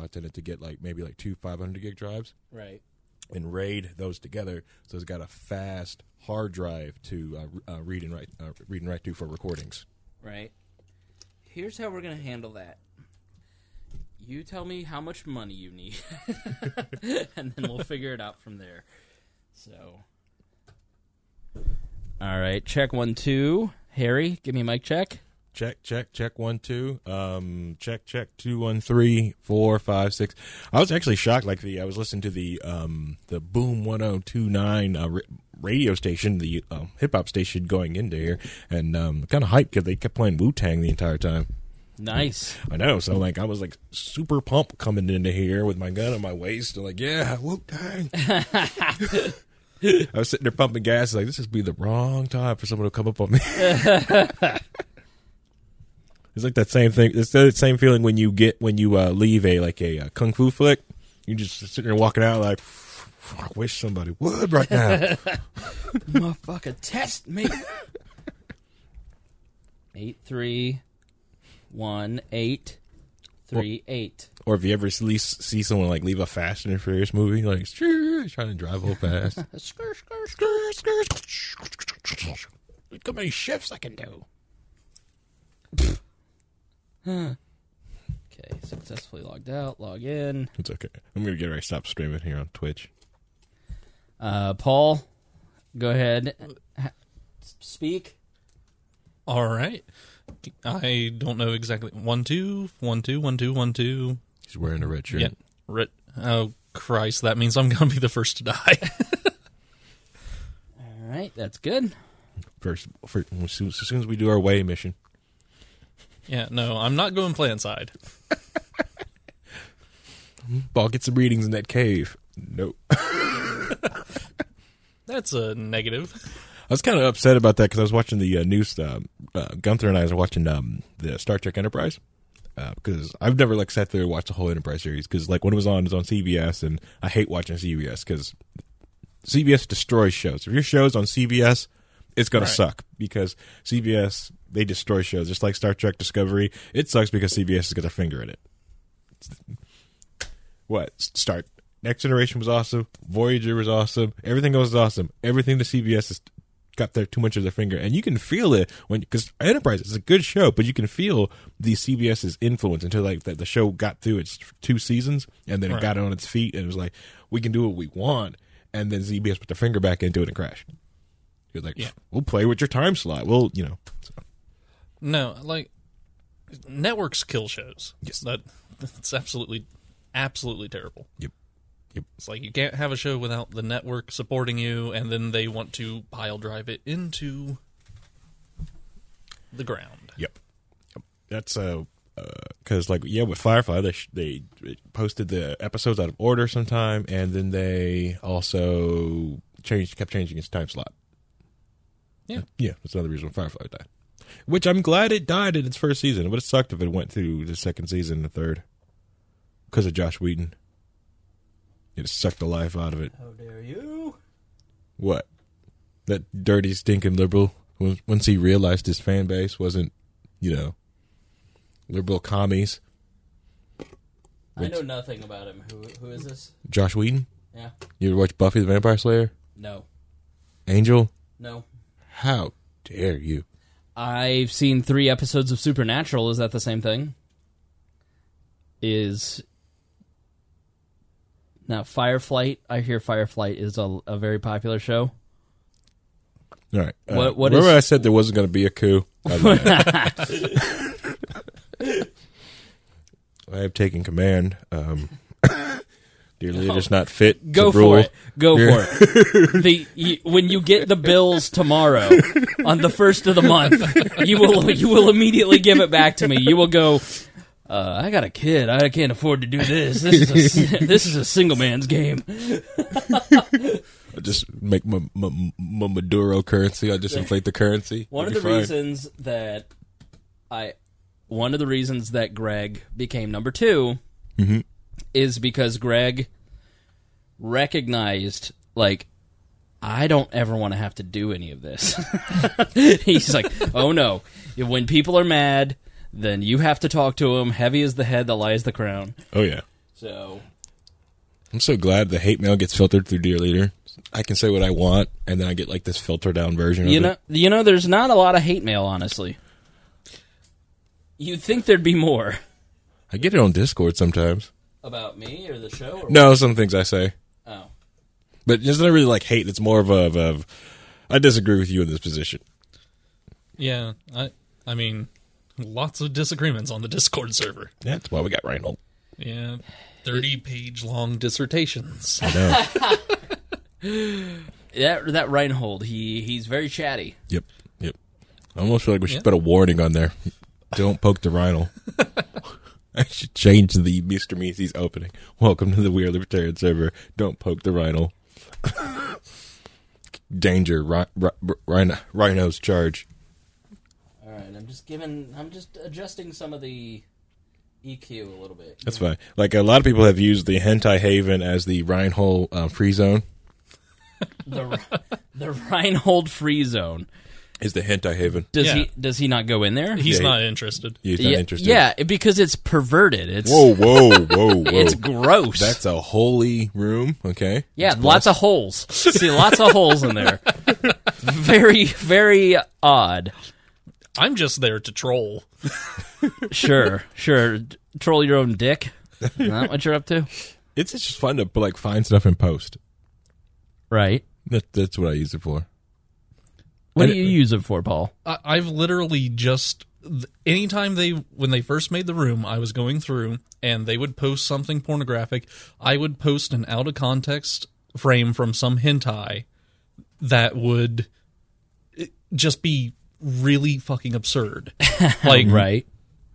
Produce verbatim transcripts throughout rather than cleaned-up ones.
I tended to get like maybe like two five hundred gig drives. Right. And RAID those together, so it's got a fast hard drive to uh, uh, read and write, uh, read and write to for recordings. Right. Here's how we're gonna handle that. You tell me how much money you need, and then we'll figure it out from there. So, all right, check one, two. Harry, give me a mic check. Check, check, check one, two. Um, check, check two, one, three, four, five, six. I was actually shocked. Like the, I was listening to the um the Boom one oh two nine uh, radio station, the uh, hip hop station going into here, and um kind of hyped because they kept playing Wu-Tang the entire time. Nice. I know. So like, I was like super pumped coming into here with my gun on my waist, like yeah, Wu-Tang. I was sitting there pumping gas, like this would be the wrong time for someone to come up on me. It's like that same thing. It's the same feeling when you get when you uh, leave a like a, a kung fu flick. You just sitting there walking out like, I wish somebody would right now. Motherfucker, test me. Eight three, one eight, three or, eight. Or if you ever see, see someone like leave a Fast and Furious movie, like trying to drive real fast. Skr, skr, skr, skr. Look how many shifts I can do. Huh. Okay, successfully logged out. Log in. It's okay. I'm gonna get ready to stop streaming here on Twitch. Uh, Paul, go ahead. Speak. All right. I don't know exactly. One two one two one two one two. He's wearing a red shirt. Yeah. Red. Oh Christ! That means I'm gonna be the first to die. All right, that's good. First, for, as, soon, as soon as we do our way mission. Yeah, no, I'm not going play inside. Ball, get some readings in that cave. Nope. That's a negative. I was kind of upset about that because I was watching the uh, news. Uh, uh, Gunther and I were watching um, the Star Trek Enterprise because uh, I've never like sat there and watched the whole Enterprise series because like when it was on, it was on C B S, and I hate watching C B S because C B S destroys shows. If your show's on C B S, it's gonna right. suck because C B S. They destroy shows, just like Star Trek Discovery. It sucks because C B S has got their finger in it. What? Start. Next Generation was awesome. Voyager was awesome. Everything else was awesome. Everything to C B S has got their too much of their finger, and you can feel it when because Enterprise is a good show, but you can feel the CBS's influence until like the, the show got through its two seasons, and then it right. got on its feet, and it was like we can do what we want, and then C B S put their finger back into it and crashed. He was like, yeah. "We'll play with your time slot. We'll, you know." So. No, like networks kill shows. Yes, that that's absolutely, absolutely terrible. Yep, yep. It's like you can't have a show without the network supporting you, and then they want to pile drive it into the ground. Yep, yep. That's uh, because uh, like yeah, with Firefly, they sh- they posted the episodes out of order sometime, and then they also changed, kept changing its time slot. Yeah, yeah. That's another reason Firefly died. Which I'm glad it died in its first season. It would have sucked if it went through the second season and the third. Because of Josh Whedon. It sucked the life out of it. How dare you? What? That dirty, stinking liberal. Once he realized his fan base wasn't, you know, liberal commies. I know nothing about him. Who Who is this? Josh Whedon? Yeah. You ever watch Buffy the Vampire Slayer? No. Angel? No. How dare you? I've seen three episodes of Supernatural. Is that the same thing? Is now Fireflight. I hear Fireflight is a, a very popular show. All right. Uh, what, what remember is... I said there wasn't going to be a coup? I have taken command. Um, dear leader is not fit Go to for rule. it. Go Here. for it. The you, when you get the bills tomorrow on the first of the month, you will you will immediately give it back to me. You will go. Uh, I got a kid. I can't afford to do this. This is a, this is a single man's game. I just make my, my, my Maduro currency. I just inflate the currency. One of the fine. reasons that I, one of the reasons that Greg became number two, mm-hmm. is because Greg recognized, like, I don't ever want to have to do any of this. He's like, oh no, when people are mad, then you have to talk to them. Heavy is the head that lies the crown. Oh yeah. So I'm so glad the hate mail gets filtered through Dear Leader. I can say what I want, and then I get like this filter down version you of know, it. you know, there's not a lot of hate mail, honestly. You'd think there'd be more I get it on Discord sometimes. about me or the show. Or No, some things I say. Oh, But it's not really like hate. It's more of a, of a I disagree with you in this position. Yeah, I I mean, lots of disagreements on the Discord server. Yeah, that's why we got Reinhold. Yeah, thirty-page long dissertations. I know. that that Reinhold, he he's very chatty. Yep, yep. I almost feel like we should Yeah. put a warning on there. Don't poke the Reinhold. I should change the Mister Meese's opening. Welcome to the Weird Libertarian server. Don't poke the Reinhold. Danger, ri- ri- rhino, rhinos charge. All right, I'm just giving, I'm just adjusting some of the E Q a little bit. That's fine. Like a lot of people have used the Hentai Haven as the Reinhold uh, free zone. The the Reinhold free zone. Is the Hentai Haven? Does Yeah. he does he not go in there? He's Yeah, not interested. He's not yeah, interested. yeah, because it's perverted. It's Whoa, whoa, whoa, whoa. it's gross. That's a holy room, okay? yeah, It's lots blessed. of holes. See, lots of holes in there. Very, very odd. I'm just there to troll. Sure, sure. Troll your own dick. Is that what you're up to? It's just fun to like find stuff in post. Right. That, that's what I use it for. What And do you it- use it for, Paul? I, I've literally just anytime they when they first made the room, I was going through and they would post something pornographic. I would post an out of context frame from some hentai that would just be really fucking absurd, like Right.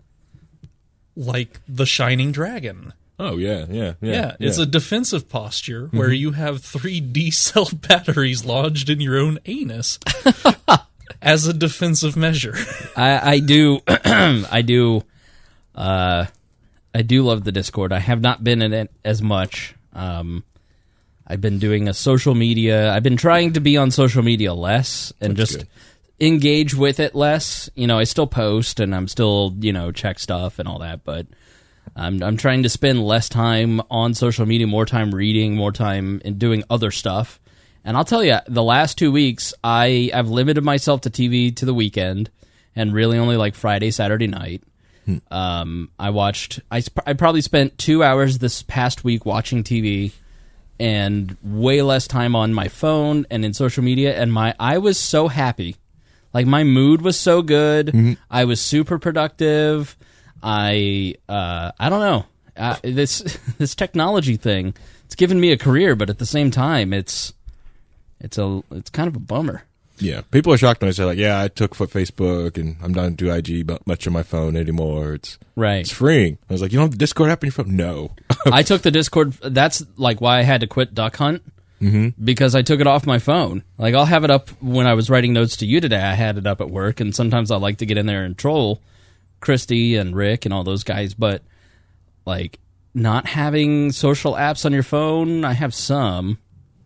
like the Shining Dragon. Oh, yeah, yeah, yeah. Yeah, it's a defensive posture where you have three D cell batteries lodged in your own anus as a defensive measure. I, I do, I do, uh, I do love the Discord. I have not been in it as much. Um, I've been doing a social media. I've been trying to be on social media less and That's just good. engage with it less. You know, I still post and I'm still, you know, check stuff and all that, but I'm I'm trying to spend less time on social media, more time reading, more time in doing other stuff. And I'll tell you, the last two weeks, I I've limited myself to T V to the weekend, and really only like Friday, Saturday night. Hmm. Um, I watched. I sp- I probably spent two hours this past week watching T V, and way less time on my phone and in social media. And my I was so happy, like my mood was so good. Mm-hmm. I was super productive. I uh, I don't know uh, this this technology thing. It's given me a career, but at the same time, it's it's a it's kind of a bummer. Yeah, people are shocked when I say like, "Yeah, I took foot Facebook and I'm not do I G but much on my phone anymore." It's Right. it's freeing. I was like, "You don't have the Discord app on your phone?" No. I took the Discord. That's like why I had to quit Duck Hunt, mm-hmm. because I took it off my phone. Like I'll have it up when I was writing notes to you today. I had it up at work, and sometimes I like to get in there and troll Christy and Rick and all those guys. But like not having social apps on your phone, I have some.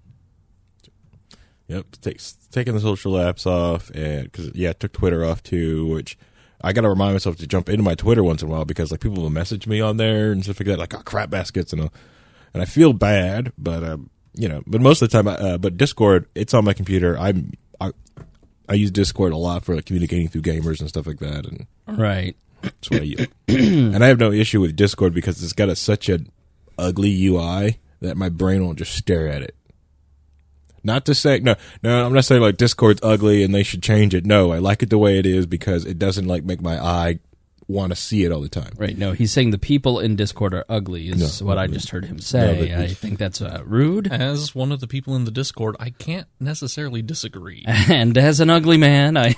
Yep, takes taking the social apps off, and because yeah, I took Twitter off too, which I got to remind myself to jump into my Twitter once in a while because like people will message me on there and stuff like that, like oh, crap baskets and all, and I feel bad, but um, you know, but most of the time, uh, but Discord, it's on my computer. I'm I I use Discord a lot for like communicating through gamers and stuff like that, and Right. that's what I use. And I have no issue with Discord because it's got a, such an ugly U I that my brain will just stare at it. Not to say no, no. I'm not saying like Discord's ugly and they should change it. No, I like it the way it is because it doesn't like make my eye want to see it all the time. Right. No, he's saying the people in Discord are ugly. Is No, what I no. just heard him say. No, but- I think that's uh, rude. As one of the people in the Discord, I can't necessarily disagree. And as an ugly man, I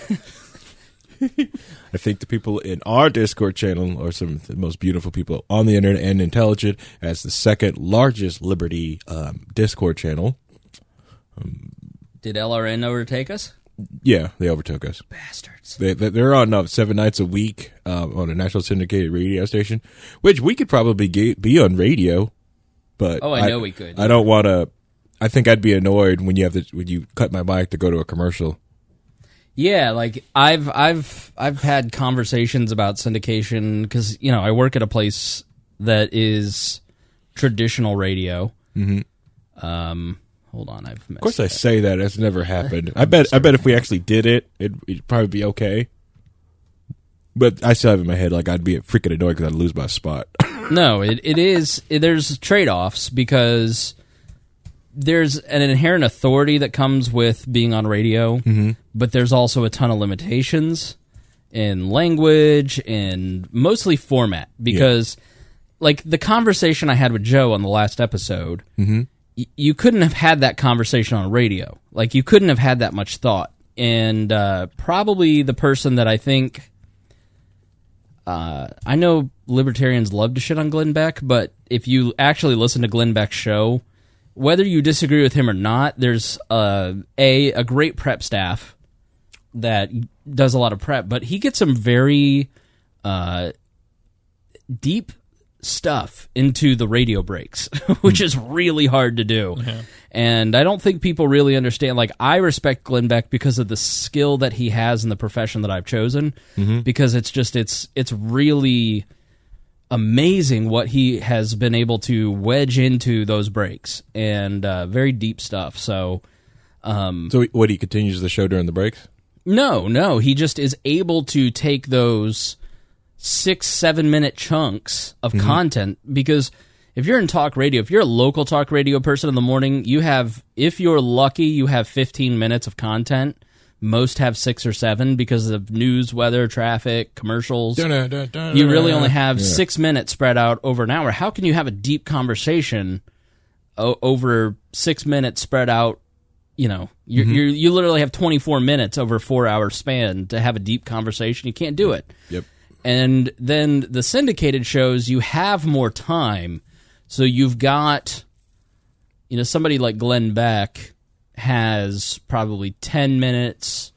I think the people in our Discord channel are some of the most beautiful people on the internet and intelligent. As the second largest Liberty um, Discord channel. did L R N overtake us? Yeah, they overtook us. Bastards. They, they- they're on uh, seven nights a week uh, on a national syndicated radio station, which we could probably ge- be on radio. But Oh, I know we could. I don't want to. I think I'd be annoyed when you have to, when you cut my mic to go to a commercial. Yeah, like I've I've I've had conversations about syndication because you know I work at a place that is traditional radio. Mm-hmm. Um, hold on, I've messed Of course, I that. say that it's never happened. I bet. I bet if we actually did it, it'd, it'd probably be okay. But I still have in my head like I'd be freaking annoyed because I'd lose my spot. No, it it is. It, there's trade-offs because there's an inherent authority that comes with being on radio, mm-hmm. but there's also a ton of limitations in language and mostly format because, yeah. like the conversation I had with Joe on the last episode, mm-hmm. y- you couldn't have had that conversation on radio. Like you couldn't have had that much thought, and uh, probably the person that I think. Uh, I know libertarians love to shit on Glenn Beck, but if you actually listen to Glenn Beck's show, whether you disagree with him or not, there's uh, a a great prep staff that does a lot of prep, but he gets some very uh, deep stuff into the radio breaks, which is really hard to do. Mm-hmm. And I don't think people really understand. Like, I respect Glenn Beck because of the skill that he has in the profession that I've chosen, mm-hmm. because it's just, it's it's really amazing what he has been able to wedge into those breaks, and uh, very deep stuff. So, um, so what, he continues the show during the breaks? No, no. He just is able to take those six, seven minute chunks of mm-hmm. content, because if you're in talk radio, if you're a local talk radio person in the morning, you have, if you're lucky, you have fifteen minutes of content. Most have six or seven because of news, weather, traffic, commercials. Dun, dun, dun, you really only have yeah. six minutes spread out over an hour. How can you have a deep conversation o- over six minutes spread out? You know, you mm-hmm. you literally have twenty-four minutes over a four-hour span to have a deep conversation. You can't do it. Yep. And then the syndicated shows, you have more time. So you've got, you know, somebody like Glenn Beck has probably ten minutes,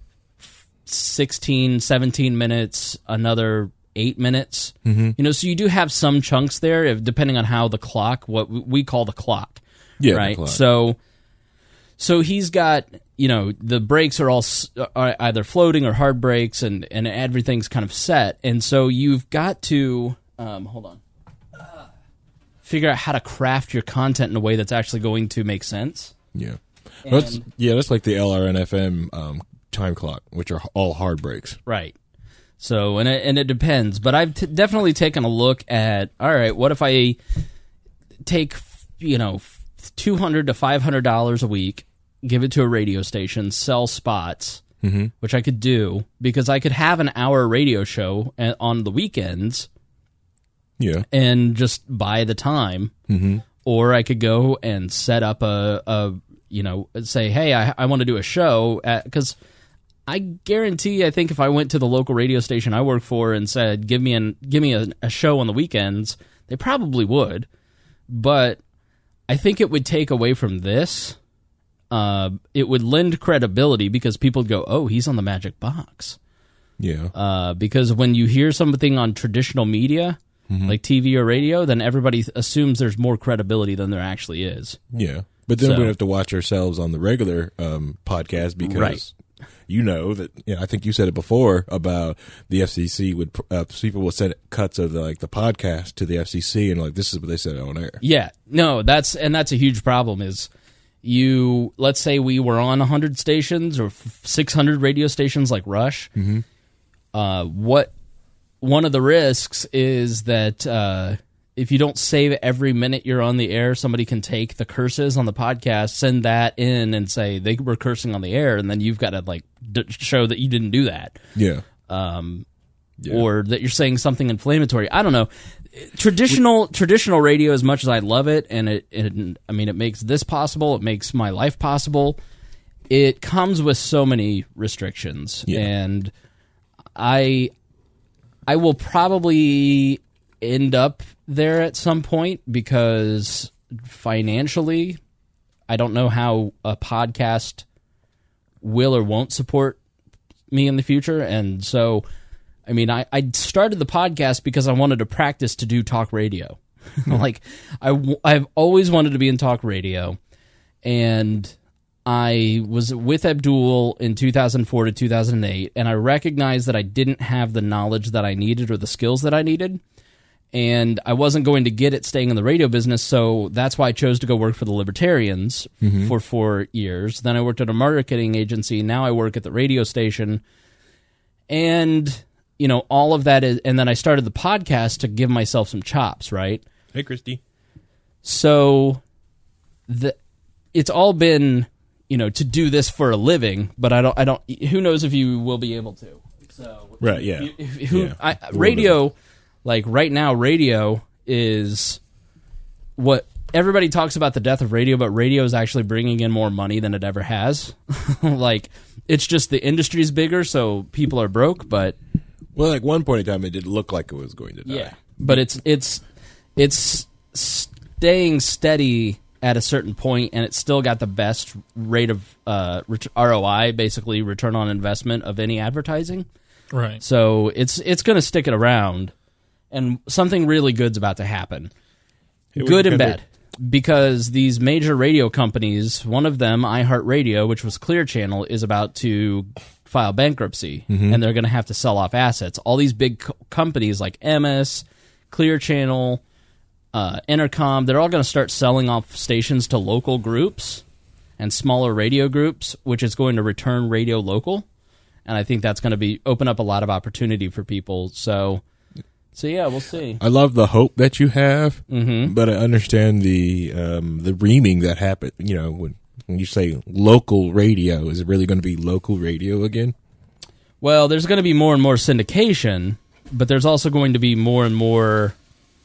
sixteen, seventeen minutes, another eight minutes. Mm-hmm. You know, so you do have some chunks there, if, depending on how the clock, what we call the clock. Yeah, right? the clock. So, so he's got, you know, the breaks are all are either floating or hard breaks, and, and everything's kind of set. And so you've got to, um, hold on. figure out how to craft your content in a way that's actually going to make sense. Yeah. Well, that's, yeah, that's like the L R N F M um, time clock, which are all hard breaks. Right. So, and it, and it depends. But I've t- definitely taken a look at, all right, what if I take, you know, two hundred dollars to five hundred dollars a week, give it to a radio station, sell spots, mm-hmm. which I could do, because I could have an hour radio show on the weekends. Yeah. And just buy the time. Mm-hmm. Or I could go and set up a, a you know, say, hey, I, I want to do a show. Because I guarantee, I think if I went to the local radio station I work for and said, give me, an, give me a, a show on the weekends, they probably would. But I think it would take away from this. Uh, it would lend credibility because people would go, oh, he's on the Magic Box. Yeah. Uh, because when you hear something on traditional media, mm-hmm. like T V or radio, then everybody assumes there's more credibility than there actually is. Yeah. But then So- we have to watch ourselves on the regular um, podcast because Right. you know that, you know, I think you said it before about the F C C would, uh, people would send cuts of the, like the podcast to the F C C and like, this is what they said on air. Yeah, no, that's and that's a huge problem. Is you let's say we were on one hundred stations or six hundred radio stations like Rush. Mm-hmm. Uh, what one of the risks is that uh, if you don't save every minute you're on the air, somebody can take the curses on the podcast, send that in, and say they were cursing on the air, and then you've got to like d- show that you didn't do that. Yeah. Um, Yeah. or that you're saying something inflammatory. I don't know. Traditional traditional radio, as much as I love it, and it, it, I mean, it makes this possible. It makes my life possible. It comes with so many restrictions, Yeah. and I, I will probably end up there at some point because financially, I don't know how a podcast will or won't support me in the future, and so. I mean, I, I started the podcast because I wanted to practice to do talk radio. like, I, I've always wanted to be in talk radio. And I was with Abdul in two thousand four to two thousand eight, and I recognized that I didn't have the knowledge that I needed or the skills that I needed. and I wasn't going to get it staying in the radio business, so that's why I chose to go work for the Libertarians Mm-hmm. for four years. Then I worked at a marketing agency. Now I work at the radio station. And, you know, all of that is, and then I started the podcast to give myself some chops, right? Hey, Christy. So the it's all been, you know, to do this for a living, but I don't, I don't, who knows if you will be able to. So, Right, yeah. if- if- who, Yeah. I, Who radio, like right now, radio is what everybody talks about the death of radio, but radio is actually bringing in more money than it ever has. Like, it's just the industry's bigger, so people are broke, but Well, like one point in time, it did look like it was going to die. yeah, but it's it's it's staying steady at a certain point, and it's still got the best rate of uh, ret- R O I, basically return on investment of any advertising. Right. So it's it's going to stick it around, and something really good's about to happen. It Good would and kinda- bad, because these major radio companies, one of them, iHeartRadio, which was Clear Channel, is about to file bankruptcy, Mm-hmm. and they're going to have to sell off assets. All these big co- companies like M S, Clear Channel, uh, Intercom, they're all going to start selling off stations to local groups and smaller radio groups, which is going to return radio local. And I think that's going to be open up a lot of opportunity for people. So, so yeah, we'll see. I love the hope that you have, Mm-hmm. but I understand the um, the reaming that happened. You know, when when you say local radio, is it really going to be local radio again? Well, there's going to be more and more syndication, but there's also going to be more and more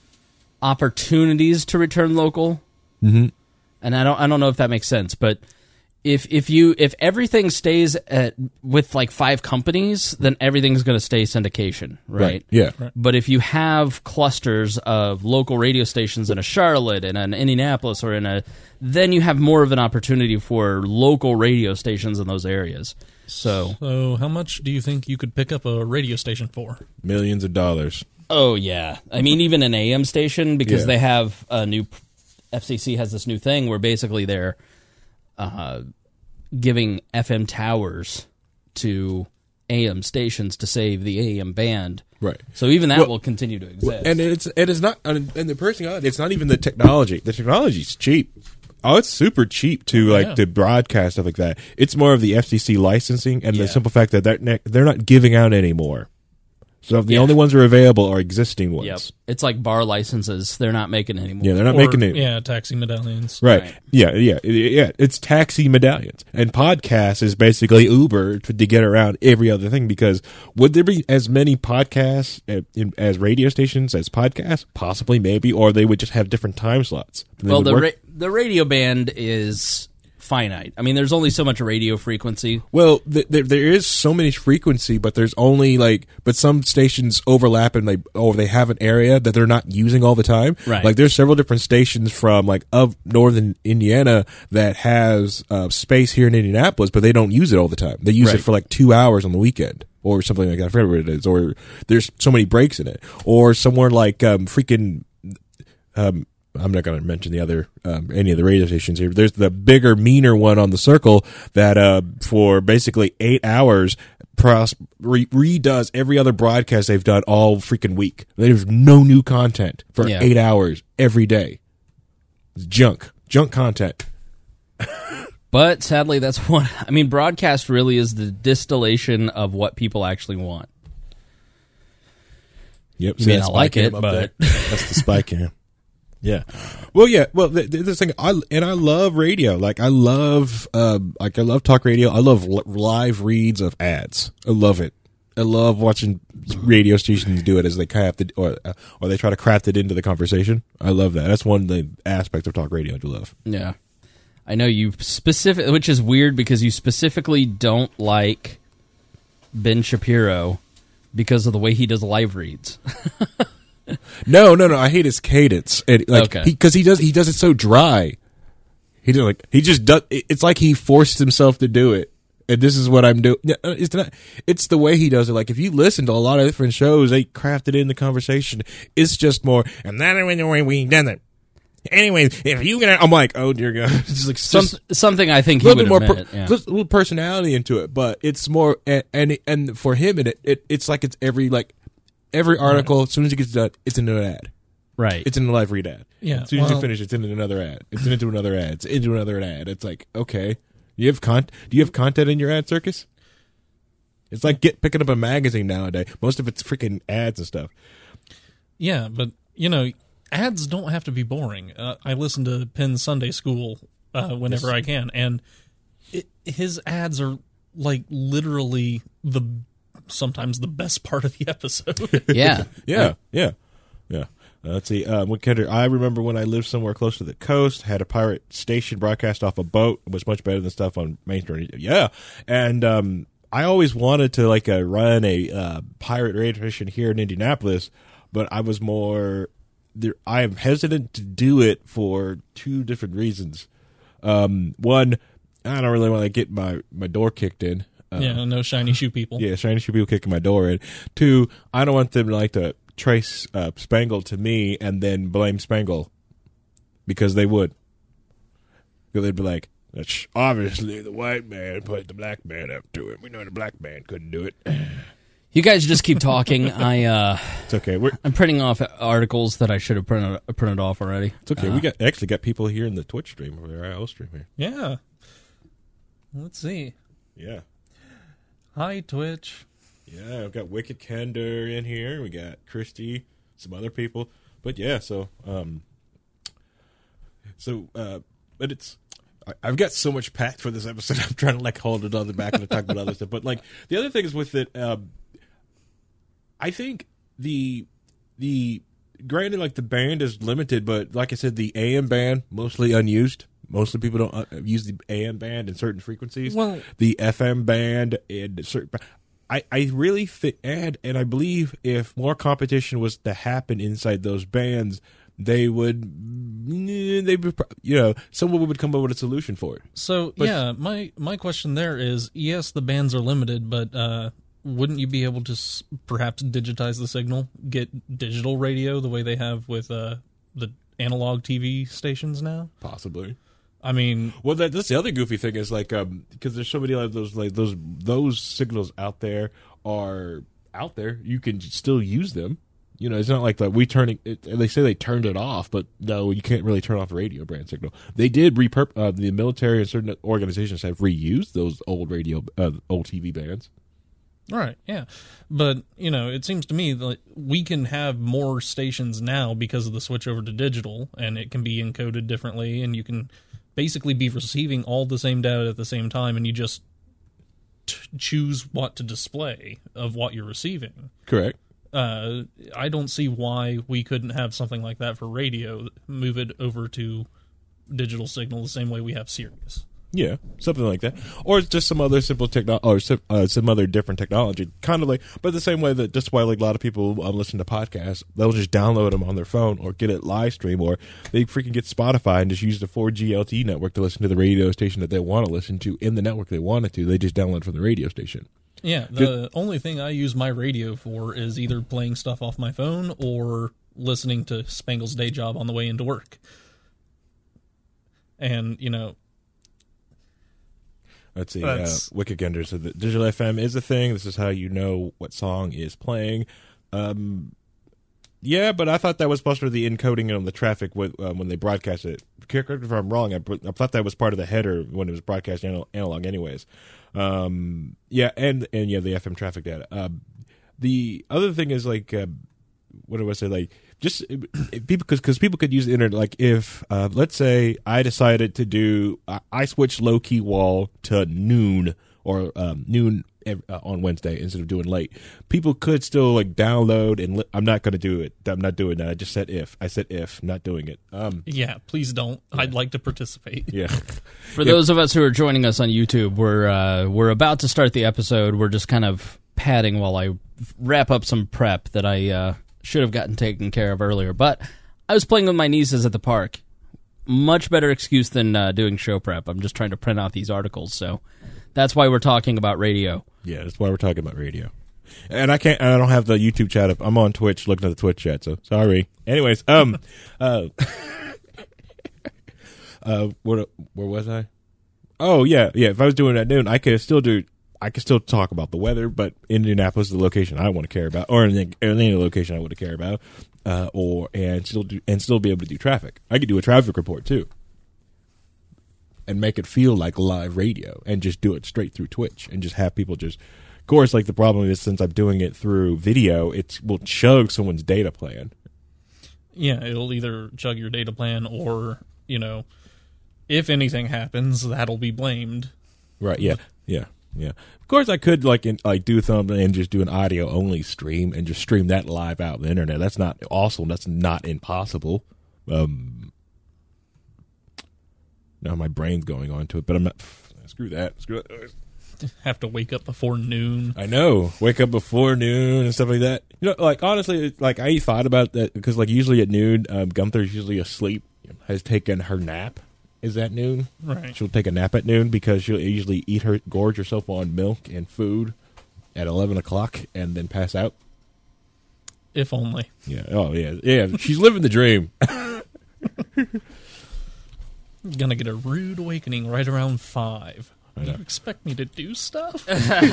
opportunities to return local. Mm-hmm. And I don't I don't know if that makes sense, but if if you if everything stays at with like five companies, then everything's going to stay syndication, right? Yeah. But if you have clusters of local radio stations in a Charlotte and an Indianapolis or in a, then you have more of an opportunity for local radio stations in those areas. So, So, how much do you think you could pick up a radio station for? Millions of dollars. oh yeah, I mean even an A M station, because Yeah. they have a new F C C has this new thing where basically they're uh, giving F M towers to A M stations to save the A M band. Right. So even that Well, will continue to exist. And it's it is not and the person on it, it's not even the technology. The technology's cheap. Oh, it's super cheap to like Yeah. to broadcast stuff like that. It's more of the F C C licensing and Yeah. the simple fact that they're ne- they're not giving out anymore. So the Yeah. only ones that are available are existing ones. Yep. It's like bar licenses. They're not making anymore. Yeah, they're not Or, making it. Yeah, taxi medallions. Right. Right. Yeah, yeah, yeah. It's taxi medallions. And podcast is basically Uber to, to get around every other thing, because would there be as many podcasts uh, in, as radio stations as podcasts? Possibly, maybe, or they would just have different time slots. They Well, would the work- ra- the radio band is finite. I mean, there's only so much radio frequency. Well, th- th- there is so many frequency, but there's only like, but some stations overlap and they, or they have an area that they're not using all the time. Right. Like there's several different stations from like of northern Indiana that has uh, space here in Indianapolis, but they don't use it all the time. They use Right. it for like two hours on the weekend or something like that. I forget what it is. Or there's so many breaks in it. Or somewhere like um, freaking. Um, I'm not going to mention the other um, any of the radio stations here. There's the bigger, meaner one on the circle that uh, for basically eight hours pros- re- redoes every other broadcast they've done all freaking week. There's no new content for Yeah. eight hours every day. It's junk, junk content. But sadly, that's what I mean. Broadcast really is the distillation of what people actually want. Yep, You may that not spy like cam it, up but- there. That's the spy cam. Yeah, well, yeah, well, the, the, the thing, I and I love radio. Like, I love, um, like, I love talk radio. I love li- live reads of ads. I love it. I love watching radio stations do it as they craft it, or uh, or they try to craft it into the conversation. I love that. That's one of the aspects of talk radio I do love. Yeah, I know you specific, which is weird because you specifically don't like Ben Shapiro because of the way he does live reads. No, no, no. I hate his cadence. It, like, Okay. because he, he does he does it so dry. He does like he just does. it- It's like he forced himself to do it. And this is what I'm doing. No, It's not. It's the way he does it. Like if you listen to a lot of different shows, they craft it in the conversation. It's just more. And that's the way we done it. Anyways, if you gonna, I'm like, oh dear God, it's like Some, just something I think a he little would bit more, admit. per, yeah. just a little personality into it. But it's more, and and, and for him, it, it it's like it's every like every article. As soon as it gets done, it's into an ad. Right. It's in the live read ad. Yeah, As soon as you well- finish, it's in another ad. It's into another ad. It's into another ad. It's like, okay, you have con- Do you have content in your ad circus? It's like get picking up a magazine nowadays. Most of it's freaking ads and stuff. Yeah, but you know, ads don't have to be boring. Uh, I listen to Penn Sunday School uh, whenever Yes. I can, and it, his ads are like literally the sometimes the best part of the episode. Yeah. Yeah, yeah, yeah. Uh, let's see. Um, what kind of- I remember when I lived somewhere close to the coast, had a pirate station broadcast off a boat. It was much better than stuff on Main Street. Yeah, and um, I always wanted to like uh, run a uh, pirate radio station here in Indianapolis, but I was more. There, I am hesitant to do it for two different reasons. Um, one, I don't really want to get my, my door kicked in. Uh, Yeah, no shiny shoe people. Yeah, shiny shoe people kicking my door in. Two, I don't want them to like to trace uh, Spangle to me and then blame Spangle because they would. Because they'd be like, "That's obviously the white man put the black man up to it. We know the black man couldn't do it." You guys just keep talking. I uh, It's okay. We're I'm printing off articles that I should have printed printed off already. it's okay. Uh, we got actually got people here in the Twitch stream over there. I O stream here. Yeah. Let's see. Yeah. Hi, Twitch. Yeah, we've got Wicked Kender in here. We got Christy, some other people. But yeah, so um so uh but it's I, I've got so much packed for this episode. I'm trying to like hold it on the back and talk about other stuff. But like the other thing is with it, um I think the the granted like the band is limited, but like I said, the A M band mostly unused. Mostly people don't uh, use the A M band in certain frequencies. Well- the F M band and certain. I, I really think, and and I believe if more competition was to happen inside those bands, they would, eh, they would, you know, someone would come up with a solution for it. So But- yeah, my my question there is: yes, the bands are limited, but uh, wouldn't you be able to s- perhaps digitize the signal, get digital radio the way they have with uh, the analog T V stations now? Possibly. I mean, Well, that, that's the other goofy thing is like um because there's so many of those like those those signals out there are out there. You can still use them. You know, it's not like that we turning it. They say they turned it off, but no, you can't really turn off a radio brand signal. They did repurp. Uh, the military and certain organizations have reused those old radio, uh, old T V bands. all right, yeah, but you know, it seems to me that we can have more stations now because of the switch over to digital, and it can be encoded differently, and you can basically be receiving all the same data at the same time, and you just t- choose what to display of what you're receiving. Correct. Uh, I don't see why we couldn't have something like that for radio, move it over to digital signal the same way we have Sirius. Yeah, something like that, or it's just some other simple techno, or some, uh, some other different technology, kind of like, but the same way that just why like a lot of people um, listen to podcasts, they'll just download them on their phone or get it live stream, or they freaking get Spotify and just use the four G L T E network to listen to the radio station that they want to listen to in the network they want it to. They just download from the radio station. Yeah, the only thing I use my radio for is either playing stuff off my phone or listening to Spangle's Day Job on the way into work. And, you know, Let's see. Uh, That's- Wicked Gender said that digital F M is a thing. This is how you know what song is playing. Um, yeah, but I thought that was supposed to be the encoding on the traffic with, uh, when they broadcast it. Correct me if I'm wrong. I, I thought that was part of the header when it was broadcast anal- analog, anyways. Um, yeah, and and yeah, the F M traffic data. Uh, the other thing is like, uh, what do I say? Like, just uh, people because because people could use the internet. Like, if uh, let's say I decided to do, I, I switched low key wall to noon or um, noon ev- uh, on Wednesday instead of doing late. People could still like download and li- I'm not going to do it. I'm not doing that. I just said if. I said if, not doing it. Um, yeah, please don't. I'd like to participate. yeah. For those of us who are joining us on YouTube, we're uh, we're about to start the episode. We're just kind of padding while I wrap up some prep that I uh, should have gotten taken care of earlier. But I was playing with my nieces at the park. Much better excuse than uh, doing show prep. I'm just trying to print out these articles, so that's why we're talking about radio. Yeah, that's why we're talking about radio. And I can't. I don't have the YouTube chat up. I'm on Twitch, looking at the Twitch chat. So sorry. Anyways, um, uh, uh, what? Where was I? Oh yeah, yeah. If I was doing it at noon, I could still do. I can still talk about the weather, but Indianapolis is the location I want to care about, or any, any location I want to care about, uh, or and still do, and still be able to do traffic. I could do a traffic report too, and make it feel like live radio, and just do it straight through Twitch, and just have people just. Of course, like the problem is since I'm doing it through video, it will chug someone's data plan. Yeah, it'll either chug your data plan, or you know, if anything happens, that'll be blamed. Right? Yeah. Yeah. Yeah. Of course, I could like in, like do something and just do an audio only stream and just stream that live out on the internet. That's not awesome. That's not impossible. Um, now my brain's going on to it, but I'm not. Screw that. Screw that. Have to wake up before noon. I know. Wake up before noon and stuff like that. You know, like honestly, like I thought about that because like usually at noon, um, Gunther's usually asleep, has taken her nap. Is that noon? Right. She'll take a nap at noon because she'll usually eat her, gorge herself on milk and food at eleven o'clock and then pass out. If only. Yeah. Oh, yeah. Yeah. She's living the dream. Gonna get a rude awakening right around five. I know. You expect me to do stuff?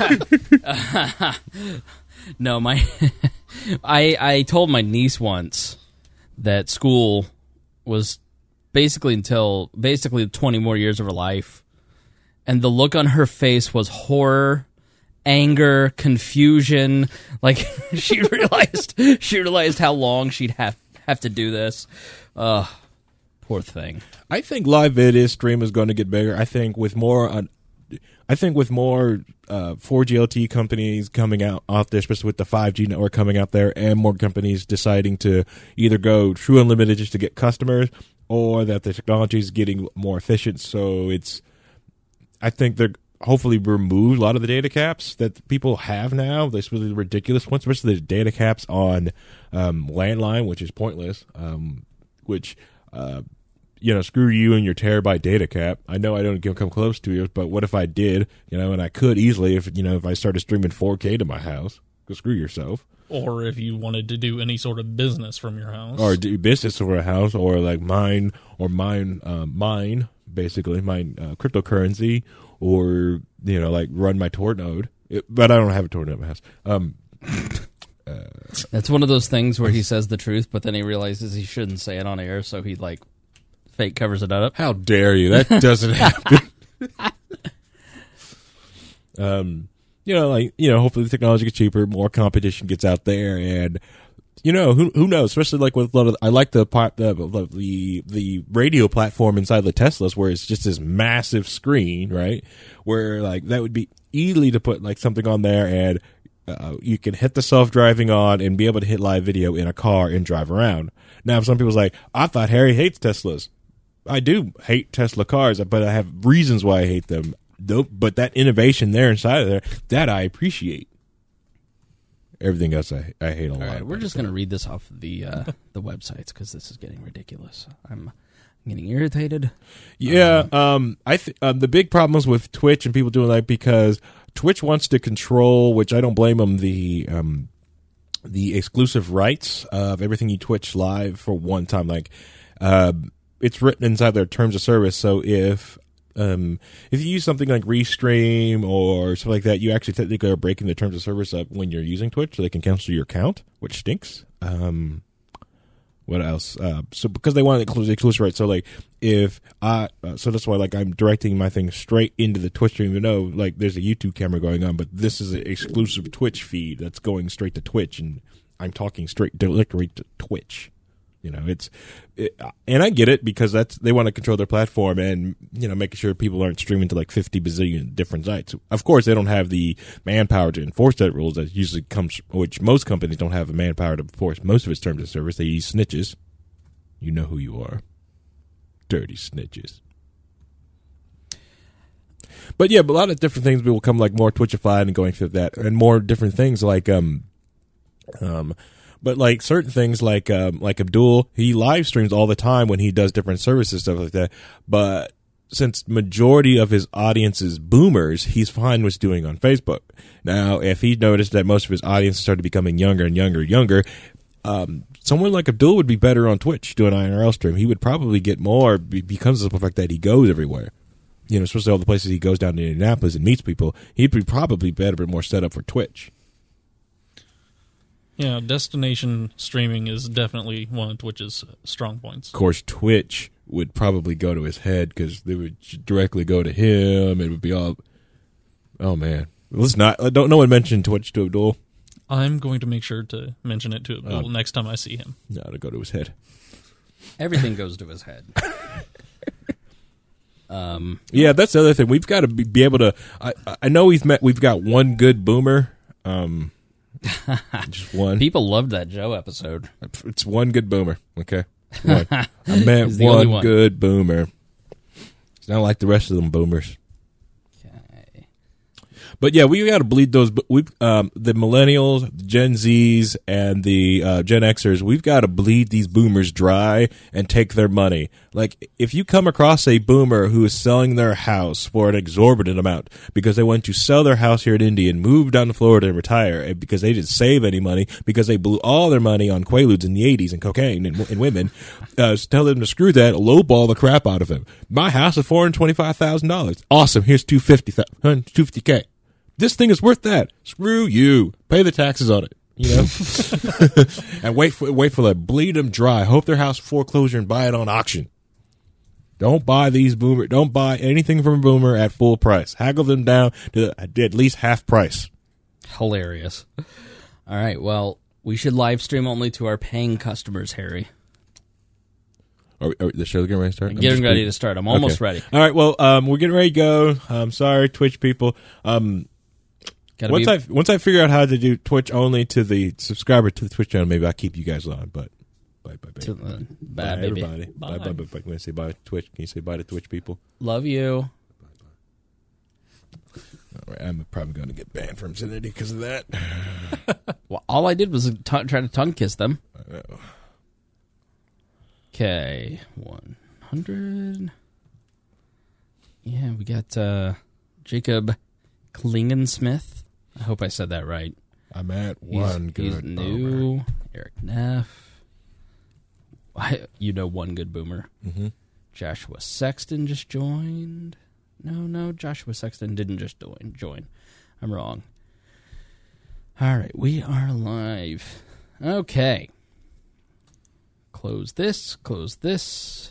No, my I I told my niece once that school was basically until basically twenty more years of her life, and the look on her face was horror, anger, confusion. Like she realized she realized how long she'd have have to do this. Uh poor thing. I think live video stream is going to get bigger. I think with more uh, I think with more uh, four G L T E companies coming out out there, especially with the five G network coming out there, and more companies deciding to either go true unlimited just to get customers, or that the technology is getting more efficient. So it's, I think they're hopefully remove a lot of the data caps that people have now. This really ridiculous ones, especially the data caps on um, landline, which is pointless. Um, which uh, you know, screw you and your terabyte data cap. I know I don't come close to you, but what if I did? You know, and I could easily if you know if I started streaming four K to my house. Go screw yourself. Or if you wanted to do any sort of business from your house. Or do business for a house, or like mine, or mine, uh, mine, basically, mine uh, cryptocurrency, or, you know, like run my Tor node. It, but I don't have a Tor node in my house. Um, uh, That's one of those things where he says the truth, but then he realizes he shouldn't say it on air, so he, like, fake covers it up. How dare you? That doesn't happen. um... You know, like, you know, hopefully the technology gets cheaper, more competition gets out there, and, you know, who who knows, especially like with a lot of, I like the, the, the, the radio platform inside the Teslas where it's just this massive screen, right, where, like, that would be easily to put, like, something on there, and uh, you can hit the self-driving on and be able to hit live video in a car and drive around. Now, some people's like, I thought Harry hates Teslas. I do hate Tesla cars, but I have reasons why I hate them. Nope, but that innovation there inside of there, that I appreciate. Everything else I, I hate a All lot. right, we're just going to read this off the uh, the websites because this is getting ridiculous. I'm getting irritated. Yeah, um, I th- um, the big problems with Twitch and people doing that because Twitch wants to control, which I don't blame them, the um, the exclusive rights of everything you Twitch live for one time. Like, uh, it's written inside their terms of service, so if Um, if you use something like Restream or something like that, you actually technically are breaking the terms of service up when you're using Twitch, so they can cancel your account, which stinks. Um, what else? Uh, so because they want to include the exclusive rights, so like if I, uh, so that's why like I'm directing my thing straight into the Twitch stream. You know, like there's a YouTube camera going on, but this is an exclusive Twitch feed that's going straight to Twitch, and I'm talking straight directly to Twitch. You know, it's, it, and I get it because that's, they want to control their platform and, you know, making sure people aren't streaming to like fifty bazillion different sites. Of course, they don't have the manpower to enforce that rules that usually comes, which most companies don't have the manpower to enforce most of its terms of service. They use snitches. You know who you are. Dirty snitches. But yeah, but a lot of different things will come like more Twitchified and going through that and more different things like, um, um, But like certain things like um, like Abdul, he live streams all the time when he does different services, stuff like that. But since majority of his audience is boomers, he's fine with doing on Facebook. Now, if he noticed that most of his audience started becoming younger and younger and younger, um, someone like Abdul would be better on Twitch doing I R L stream. He would probably get more because of the fact that he goes everywhere. you know, especially all the places he goes down to Indianapolis and meets people, he'd be probably better, but more set up for Twitch. Yeah, destination streaming is definitely one of Twitch's strong points. Of course, Twitch would probably go to his head because they would directly go to him. It would be all, oh man, let's not. Don't no one mention Twitch to Abdul. I'm going to make sure to mention it to Abdul Oh. next time I see him. No, to go to his head. Everything goes to his head. um, Yeah, that's the other thing. We've got to be, be able to. I I know we've met. We've got one good boomer. Um, just one. people loved that Joe episode. It's one good boomer. Okay, one. I meant He's the only one, one. good boomer. It's not like the rest of them boomers. Okay. But yeah, we got to bleed those. We um, the millennials, the Gen Zs, and the uh, Gen Xers. We've got to bleed these boomers dry and take their money. Like if you come across a boomer who is selling their house for an exorbitant amount because they want to sell their house here in Indy and move down to Florida and retire, and because they didn't save any money because they blew all their money on Quaaludes in the eighties and cocaine and, and women, uh, tell them to screw that, lowball the crap out of him. My house is four hundred twenty-five thousand dollars. Awesome. Here's two hundred fifty thousand dollars. two hundred fifty K. This thing is worth that. Screw you. Pay the taxes on it. You know, and wait for wait for that. Bleed them dry. Hope their house foreclosure and buy it on auction. Don't buy these boomer. Don't buy anything from a boomer at full price. Haggle them down to at least half price. Hilarious. All right. Well, we should live stream only to our paying customers, Harry. Are, we- are we- the show's getting ready to start. I'm Getting just ready pre- to start. I'm almost Okay. ready. All right. Well, um, we're getting ready to go. I'm sorry, Twitch people. Um, Gotta once be, I once I figure out how to do Twitch only to the subscriber to the Twitch channel, maybe I'll keep you guys on. But bye, bye, bye. to the, Bye, bye, baby. everybody. Bye, bye, bye, bye. Can I say bye to Twitch? Can you say bye to Twitch people? Love you. All right, I'm probably going to get banned from Zinity because of that. Well, all I did was t- try to tongue kiss them. I know. Okay, one hundred. Yeah, we got uh, Jacob Klingensmith. I hope I said that right. I'm at He's, one good he's new. boomer. Eric Neff. I, you know one good boomer. Mm-hmm. Joshua Sexton just joined. No, no, Joshua Sexton didn't just join. Join. I'm wrong. All right, we are live. Okay. Close this. Close this.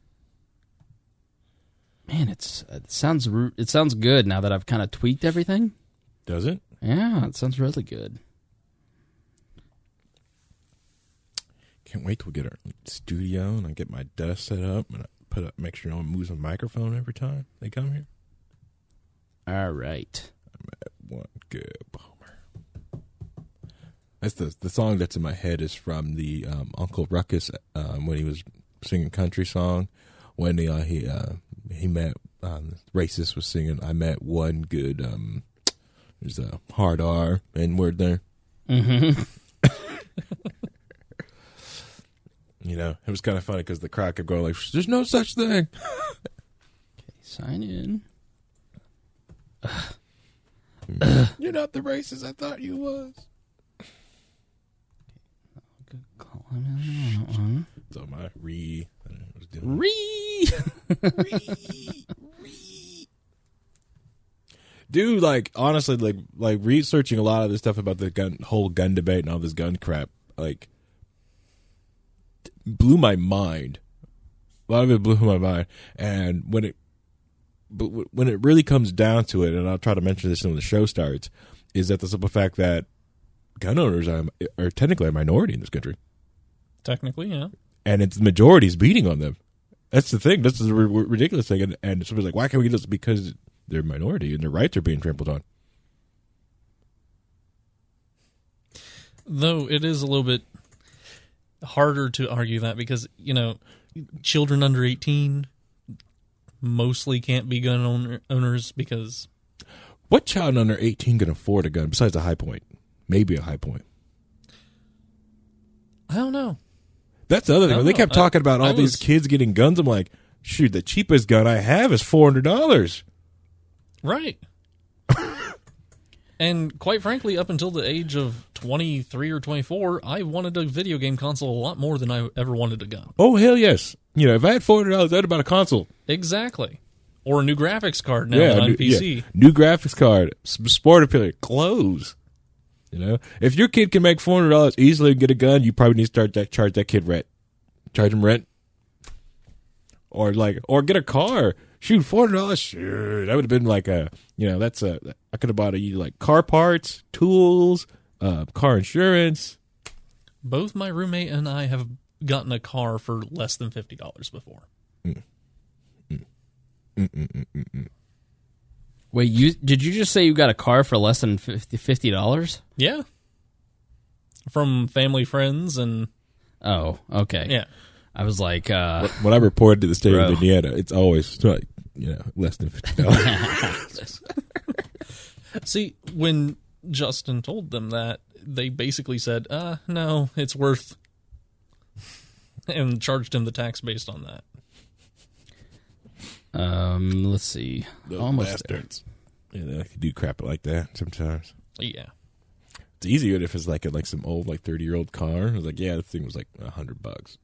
Man, it's it sounds ru- it sounds good now that I've kind of tweaked everything. Does it? Yeah, it sounds really good. Can't wait till we get our studio and I get my desk set up and I put up, make sure no one moves my microphone every time they come here. All right. One good boomer. That's the the song that's in my head is from the um, Uncle Ruckus um, when he was singing country song when he uh, he uh, he met um, racist was singing I met one good um there's a hard R N word there. Mm-hmm. You know, it was kind of funny because the crowd kept going like, "There's no such thing." Sign in. You're not the racist I thought you was. Good call him in on that one. So my re, I don't know what I was doing. Ree. Re- re- Dude, like honestly, like like researching a lot of this stuff about the gun, whole gun debate and all this gun crap, like blew my mind. A lot of it blew my mind, and when it, but when it really comes down to it, and I'll try to mention this when the show starts, is that the simple fact that gun owners are, are technically a minority in this country, Technically, yeah. and it's the majority is beating on them. That's the thing. This is a r- ridiculous thing, and, and somebody's like, "Why can't we get this?" Because they're a minority and their rights are being trampled on. Though it is a little bit harder to argue that because, you know, children under eighteen mostly can't be gun owner, owners because... What child under eighteen can afford a gun besides a High Point? Maybe a High Point. I don't know. That's the other thing. I When they don't kept know. talking about I- all I these was- kids getting guns, I'm like, shoot, the cheapest gun I have is four hundred dollars. Right. And quite frankly, up until the age of twenty-three or twenty-four, I wanted a video game console a lot more than I ever wanted a gun. Oh, hell yes. You know, if I had four hundred dollars, I'd have bought a console. Exactly. Or a new graphics card now yeah, on new, P C. yeah. New graphics card, some sport appeal, clothes. You know, if your kid can make four hundred dollars easily and get a gun, you probably need to start that charge that kid rent, charge him rent, or like, or get a car. Shoot, four hundred dollars. Sure, that would have been like a, you know, that's a. I could have bought a like car parts, tools, uh, car insurance. Both my roommate and I have gotten a car for less than fifty dollars before. Mm. Mm. Mm, mm, mm, mm, mm. Wait, you did you just say you got a car for less than fifty dollars? Yeah. From family, friends, and... Oh, okay. Yeah. I was like... Uh, When I reported to the state Bro. of Indiana, it's always like, you know, less than fifty dollars. See, when Justin told them that, they basically said, uh, no, it's worth... and charged him the tax based on that. um, let's see. Those Almost there. bastards. Yeah, they like to do crap like that sometimes. Yeah. It's easier if it's like a, like some old like thirty year old car. It's like, yeah, the thing was like a hundred bucks.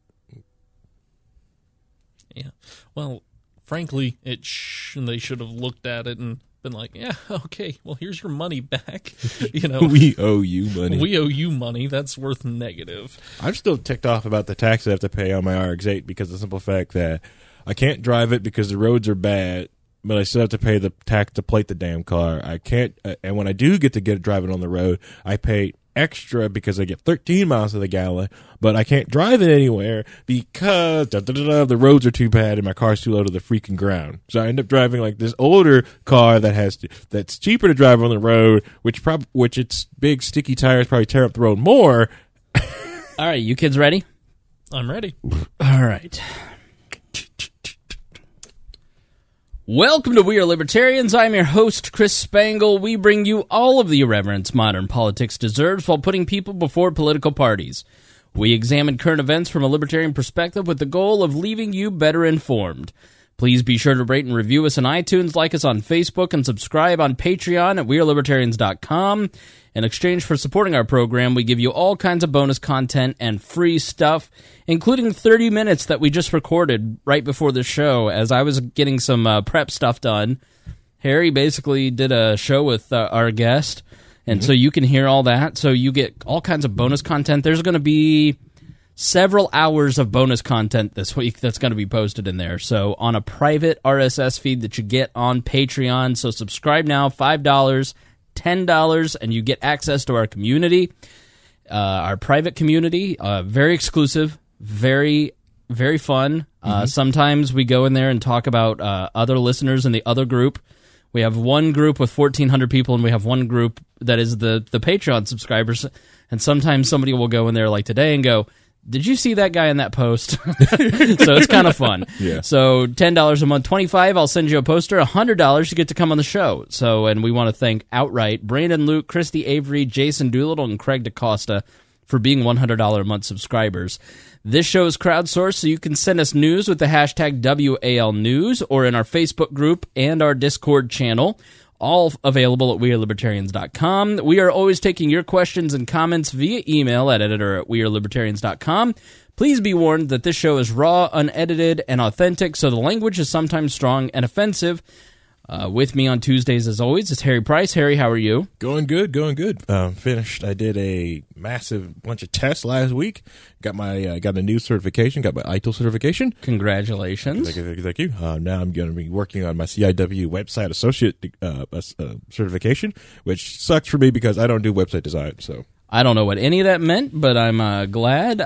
Yeah. Well, frankly, it sh- they should have looked at it and been like, yeah, okay, well, here's your money back. You know, We owe you money. we owe you money. That's worth negative. I'm still ticked off about the tax I have to pay on my R X eight because of the simple fact that I can't drive it because the roads are bad, but I still have to pay the tax to plate the damn car. I can't, uh, and when I do get to get it driving on the road, I pay extra because I get thirteen miles to the gallon, but I can't drive it anywhere because da, da, da, da, the roads are too bad and my car's too low to the freaking ground. So I end up driving like this older car that has to, that's cheaper to drive on the road, which prob which its big sticky tires probably tear up the road more. All right, you kids ready? I'm ready. All right. Welcome to We Are Libertarians. I'm your host, Chris Spangle. We bring you all of the irreverence modern politics deserves while putting people before political parties. We examine current events from a libertarian perspective with the goal of leaving you better informed. Please be sure to rate and review us on iTunes, like us on Facebook, and subscribe on Patreon at we are libertarians dot com. In exchange for supporting our program, we give you all kinds of bonus content and free stuff, including thirty minutes that we just recorded right before the show. As I was getting some uh, prep stuff done, Harry basically did a show with uh, our guest, and mm-hmm. so you can hear all that. So you get all kinds of bonus content. There's going to be several hours of bonus content this week that's going to be posted in there. So on a private R S S feed that you get on Patreon. So subscribe now, five dollars, ten dollars, and you get access to our community, uh, our private community, uh, very exclusive, very, very fun. Mm-hmm. Uh, sometimes we go in there and talk about uh, other listeners in the other group. We have one group with fourteen hundred people, and we have one group that is the, the Patreon subscribers. And sometimes somebody will go in there like today and go, did you see that guy in that post? So it's kind of fun. Yeah. So ten dollars a month, twenty-five dollars, I'll send you a poster. one hundred dollars, you get to come on the show. So, and we want to thank outright Brandon Luke, Christy Avery, Jason Doolittle, and Craig DaCosta for being one hundred dollars a month subscribers. This show is crowdsourced, so you can send us news with the hashtag W A L News or in our Facebook group and our Discord channel. All available at we are libertarians dot com. We are always taking your questions and comments via email at editor at we are libertarians dot com. Please be warned that this show is raw, unedited, and authentic, so the language is sometimes strong and offensive. Uh, with me on Tuesdays, as always, is Harry Price. Harry, how are you? Going good, going good. Um, finished. I did a massive bunch of tests last week. Got my uh, got a new certification. Got my I T I L certification. Congratulations. Thank you, thank you. Thank you. Uh, now I'm going to be working on my C I W website associate uh, uh, certification, which sucks for me because I don't do website design. So I don't know what any of that meant, but I'm uh, glad.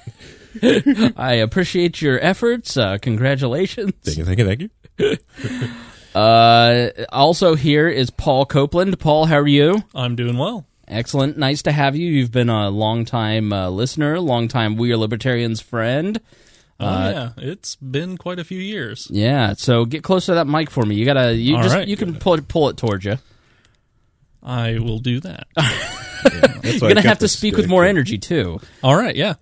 I appreciate your efforts. Uh, congratulations. Thank you, thank you, thank you. Uh, also here is Paul Copeland. Paul, how are you? I'm doing well. Excellent. Nice to have you. You've been a long-time uh, listener, long-time We Are Libertarians friend. Oh, Uh, yeah. It's been quite a few years. Yeah, so get close to that mic for me. You gotta, you All just, right. you can pull it, pull it towards you. I will do that. You're gonna have to speak with more energy too. All right, yeah.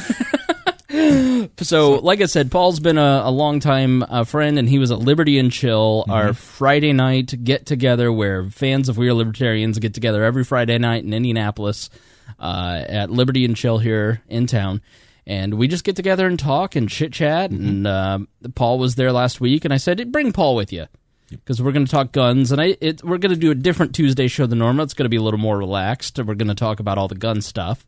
So, like I said, Paul's been a, a long-time uh, friend, and he was at Liberty and Chill, mm-hmm. our Friday night get-together where fans of We Are Libertarians get together every Friday night in Indianapolis uh, at Liberty and Chill here in town. And we just get together and talk and chit-chat, mm-hmm. and uh, Paul was there last week, and I said, bring Paul with you. because we're going to talk guns, and I it, we're going to do a different Tuesday show than normal. It's going to be a little more relaxed, and we're going to talk about all the gun stuff.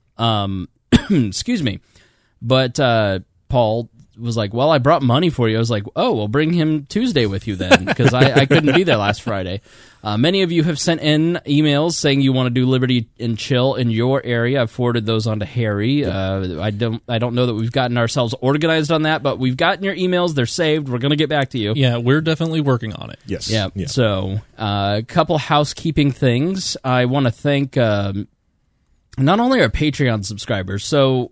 Um, excuse me. But uh, Paul was like, well, I brought money for you. I was like, oh, well, bring him Tuesday with you then, because I, I couldn't be there last Friday. Uh, many of you have sent in emails saying you want to do Liberty and Chill in your area. I've forwarded those on to Harry. Uh, I don't I don't know that we've gotten ourselves organized on that, but we've gotten your emails. They're saved. We're going to get back to you. Yeah, we're definitely working on it. Yes. Yeah. yeah. So uh, a couple housekeeping things. I want to thank um, not only our Patreon subscribers. So,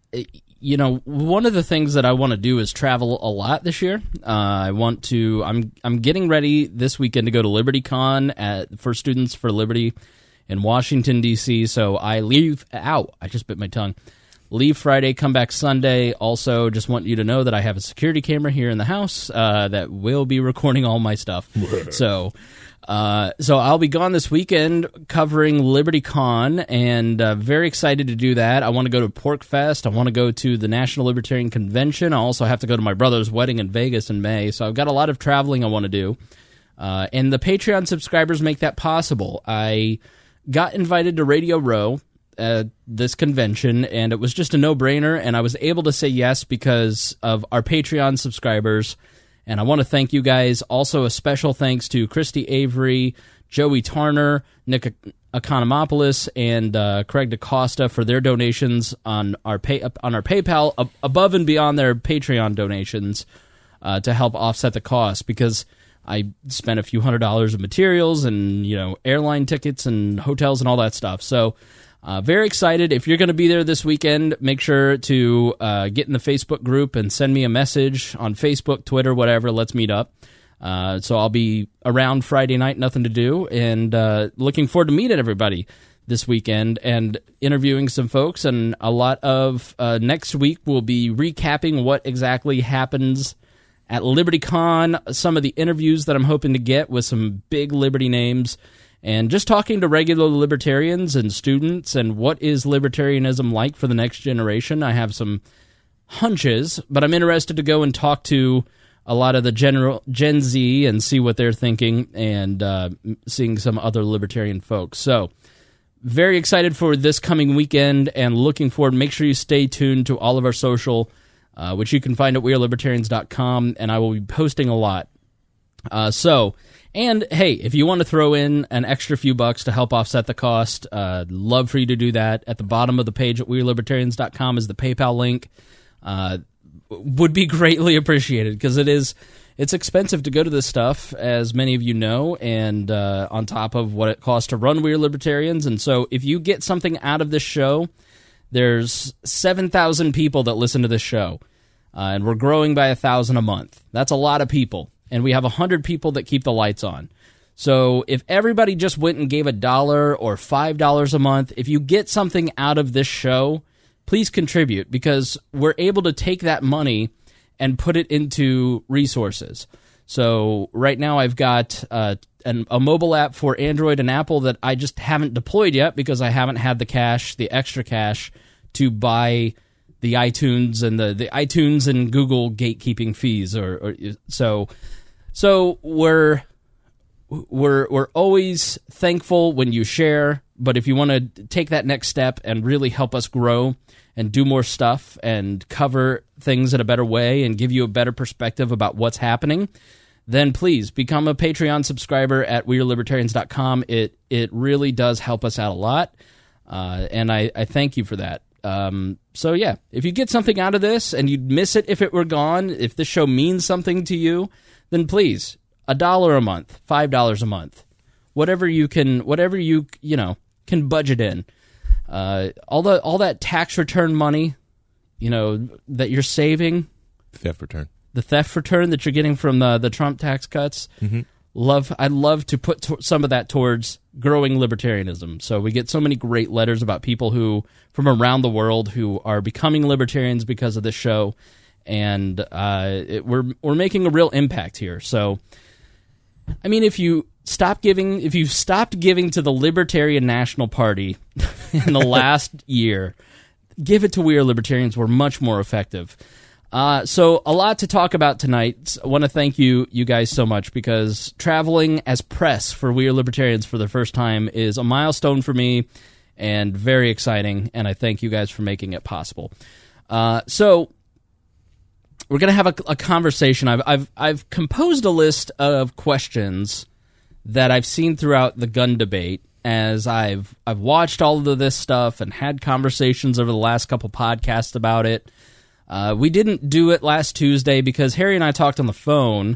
you know, one of the things that I want to do is travel a lot this year. Uh, I want to. I'm I'm getting ready this weekend to go to LibertyCon at for Students for Liberty in Washington D C. So I leave. Ow! I just bit my tongue. Leave Friday, come back Sunday. Also, just want you to know that I have a security camera here in the house uh, that will be recording all my stuff. so, uh, so I'll be gone this weekend covering LibertyCon, and uh, very excited to do that. I want to go to Pork Fest. I want to go to the National Libertarian Convention. I also have to go to my brother's wedding in Vegas in May. So I've got a lot of traveling I want to do, uh, and the Patreon subscribers make that possible. I got invited to Radio Row at this convention, and it was just a no-brainer, and I was able to say yes because of our Patreon subscribers, and I want to thank you guys. Also, a special thanks to Christy Avery, Joey Tarner, Nick Economopoulos, and uh, Craig DaCosta for their donations on our pay on our PayPal, ab- above and beyond their Patreon donations, uh, to help offset the cost, because I spent a few hundred dollars of materials and, you know, airline tickets and hotels and all that stuff. So, Uh, very excited. If you're going to be there this weekend, make sure to uh, get in the Facebook group and send me a message on Facebook, Twitter, whatever. Let's meet up. Uh, so I'll be around Friday night, nothing to do, and uh, looking forward to meeting everybody this weekend and interviewing some folks. And a lot of uh, next week we'll be recapping what exactly happens at LibertyCon, some of the interviews that I'm hoping to get with some big Liberty names, and just talking to regular libertarians and students and what is libertarianism like for the next generation. I have some hunches, but I'm interested to go and talk to a lot of the general Gen Z and see what they're thinking, and uh, seeing some other libertarian folks. So very excited for this coming weekend and looking forward. Make sure you stay tuned to all of our social, uh, which you can find at we are libertarians dot com, and I will be posting a lot. Uh, so... And, hey, if you want to throw in an extra few bucks to help offset the cost, uh, love for you to do that. At the bottom of the page at we are libertarians dot com is the PayPal link. Uh, would be greatly appreciated, because it is it's expensive to go to this stuff, as many of you know, and uh, on top of what it costs to run We Are Libertarians. And so if you get something out of this show, there's seven thousand people that listen to this show, uh, and we're growing by one thousand a month. That's a lot of people. And we have one hundred people that keep the lights on. So if everybody just went and gave a dollar or five dollars a month, if you get something out of this show, please contribute, because we're able to take that money and put it into resources. So right now I've got uh, an, a mobile app for Android and Apple that I just haven't deployed yet because I haven't had the cash, the extra cash, to buy the iTunes and the, the iTunes and Google gatekeeping fees. Or, or so... So we're we're we're always thankful when you share, but if you want to take that next step and really help us grow and do more stuff and cover things in a better way and give you a better perspective about what's happening, then please become a Patreon subscriber at we are libertarians dot com. It it really does help us out a lot, uh, and I, I thank you for that. Um, so yeah, if you get something out of this and you'd miss it if it were gone, if this show means something to you, then please, a dollar a month, five dollars a month, whatever you can, whatever you you know can budget in. Uh, all the all that tax return money, you know, that you're saving, Theft return, the theft return that you're getting from the the Trump tax cuts. Mm-hmm. Love, I'd love to put to- some of that towards growing libertarianism. So we get so many great letters about people who from around the world who are becoming libertarians because of this show. And uh, it, we're we're making a real impact here. So, I mean, if you stop giving, if you've stopped giving to the Libertarian National Party in the last year, give it to We Are Libertarians. We're much more effective. Uh, so a lot to talk about tonight. I want to thank you, you guys, so much because traveling as press for We Are Libertarians for the first time is a milestone for me and very exciting, and I thank you guys for making it possible. Uh, so we're going to have a, a conversation. I've, I've, I've composed a list of questions that I've seen throughout the gun debate as I've, I've watched all of this stuff and had conversations over the last couple podcasts about it. Uh, we didn't do it last Tuesday because Harry and I talked on the phone,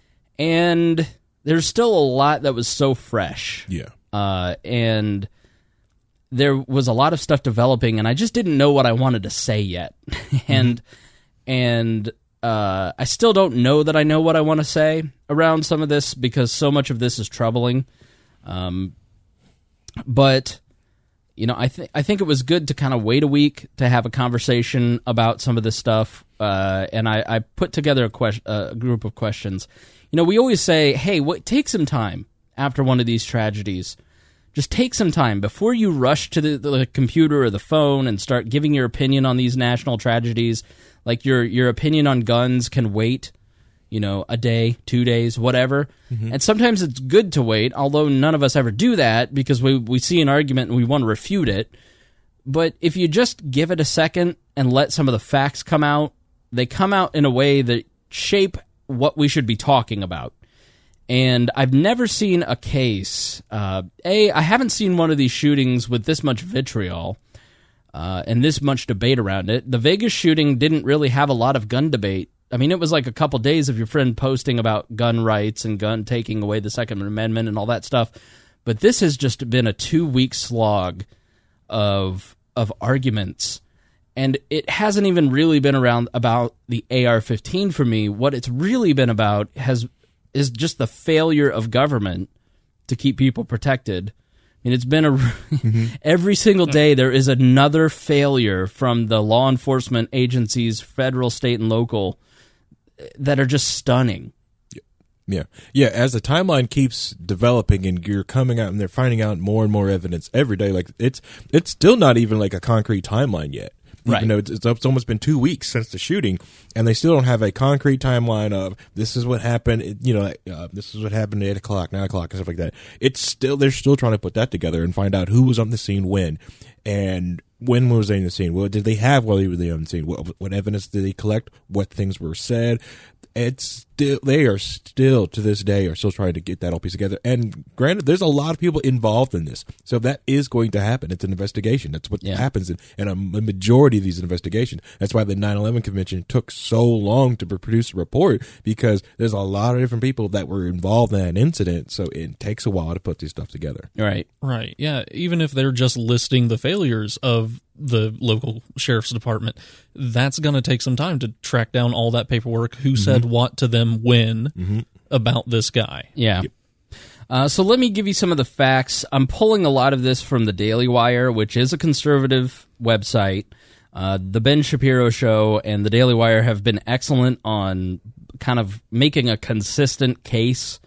and there's still a lot that was so fresh. Yeah. Uh, and there was a lot of stuff developing, and I just didn't know what I wanted to say yet. and mm-hmm. and uh, I still don't know that I know what I want to say around some of this because so much of this is troubling. Um, but... You know, I think I think it was good to kind of wait a week to have a conversation about some of this stuff, uh, and I, I put together a, que- uh, a group of questions. You know, we always say, "Hey, what, take some time after one of these tragedies. Just take some time before you rush to the, the computer or the phone and start giving your opinion on these national tragedies. Like your your opinion on guns can wait." You know, a day, two days, whatever. Mm-hmm. And sometimes it's good to wait, although none of us ever do that because we, we see an argument and we want to refute it. But if you just give it a second and let some of the facts come out, they come out in a way that shape what we should be talking about. And I've never seen a case, uh, A, I haven't seen one of these shootings with this much vitriol uh, and this much debate around it. The Vegas shooting didn't really have a lot of gun debate. I mean, it was like a couple days of your friend posting about gun rights and gun taking away the Second Amendment and all that stuff. But this has just been a two-week slog of of arguments. And it hasn't even really been around about the A R fifteen for me. What it's really been about has is just the failure of government to keep people protected. I mean, it's been a mm-hmm. every single day there is another failure from the law enforcement agencies, federal, state, and local, that are just stunning. Yeah. Yeah, as the timeline keeps developing and you're coming out and they're finding out more and more evidence every day, like it's it's still not even like a concrete timeline yet. Even right. though it's, it's almost been two weeks since the shooting, and they still don't have a concrete timeline of this is what happened, you know, uh, this is what happened at eight o'clock, nine o'clock, and stuff like that. It's still, they're still trying to put that together and find out who was on the scene when, and when was they on the scene? What did they have while they were on the scene? What, what evidence did they collect? What things were said? It's still, they are still to this day are still trying to get that all piece together. And granted, there's a lot of people involved in this, so that is going to happen. It's an investigation. That's what yeah. happens in, in a, a majority of these investigations. That's why the nine eleven Convention took so long to produce a report, because there's a lot of different people that were involved in that incident. So it takes a while to put this stuff together. Right, right, yeah. Even if they're just listing the failures of the local sheriff's department, that's going to take some time to track down all that paperwork, who mm-hmm. said what to them when mm-hmm. about this guy. Yeah. Yep. Uh, so let me give you some of the facts. I'm pulling a lot of this from the Daily Wire, which is a conservative website. Uh, the Ben Shapiro Show and the Daily Wire have been excellent on kind of making a consistent case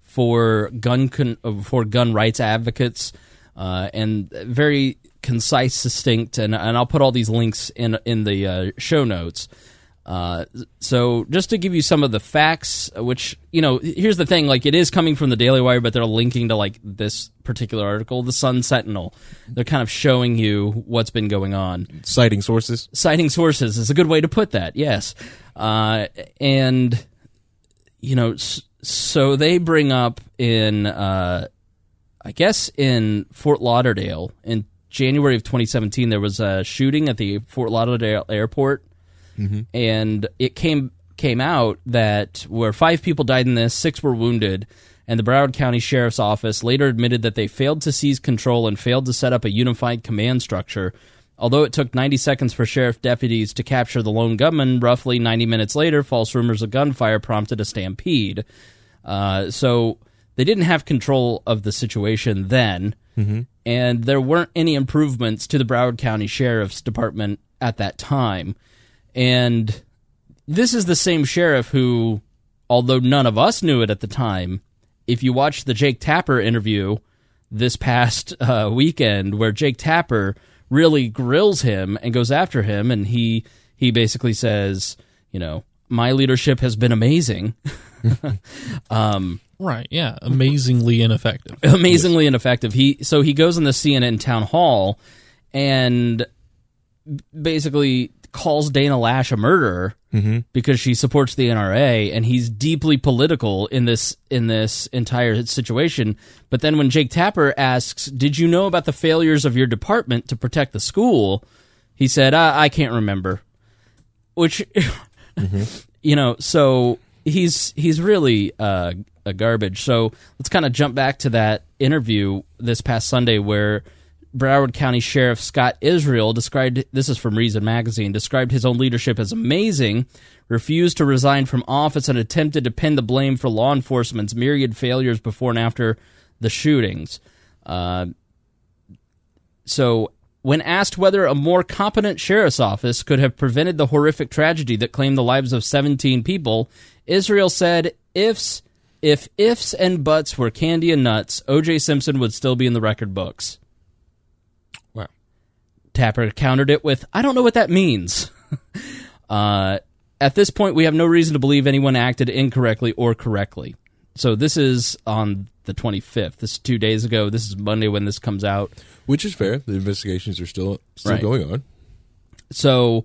for gun con- for gun rights advocates, uh, and very concise, succinct, and, and I'll put all these links in in the uh, show notes. Uh, so just to give you some of the facts, which, you know, here's the thing, like, it is coming from the Daily Wire, but they're linking to, like, this particular article, the Sun Sentinel. They're kind of showing you what's been going on. Citing sources? Citing sources is a good way to put that, yes. Uh, and, you know, so they bring up in, uh, I guess in Fort Lauderdale, in January of twenty seventeen, there was a shooting at the Fort Lauderdale airport. Mm-hmm. And it came came out that where five people died in this, six were wounded, and the Broward County Sheriff's Office later admitted that they failed to seize control and failed to set up a unified command structure. Although it took ninety seconds for sheriff deputies to capture the lone gunman, roughly ninety minutes later, false rumors of gunfire prompted a stampede. Uh, so they didn't have control of the situation then, mm-hmm. and there weren't any improvements to the Broward County Sheriff's Department at that time. And this is the same sheriff who, although none of us knew it at the time, if you watch the Jake Tapper interview this past uh, weekend, where Jake Tapper really grills him and goes after him, and he he basically says, you know, my leadership has been amazing. um, Right, yeah, amazingly ineffective. amazingly ineffective. He so he goes on the C N N town hall and basically calls Dana Lash a murderer Mm-hmm. because she supports the N R A, and he's deeply political in this in this entire situation. But then when Jake Tapper asks, "Did you know about the failures of your department to protect the school?" he said, "I, I can't remember." Which, Mm-hmm. you know, so he's he's really uh, a garbage. So let's kind of jump back to that interview this past Sunday where Broward County Sheriff Scott Israel described, this is from Reason Magazine, described his own leadership as amazing, refused to resign from office, and attempted to pin the blame for law enforcement's myriad failures before and after the shootings. Uh, so when asked whether a more competent sheriff's office could have prevented the horrific tragedy that claimed the lives of seventeen people, Israel said, ifs, if ifs and buts were candy and nuts, O J Simpson would still be in the record books. Wow. Tapper countered it with, I don't know what that means. uh, at this point, we have no reason to believe anyone acted incorrectly or correctly. So this is on the twenty-fifth. This is two days ago. This is Monday when this comes out. Which is fair. The investigations are still still Right. going on. So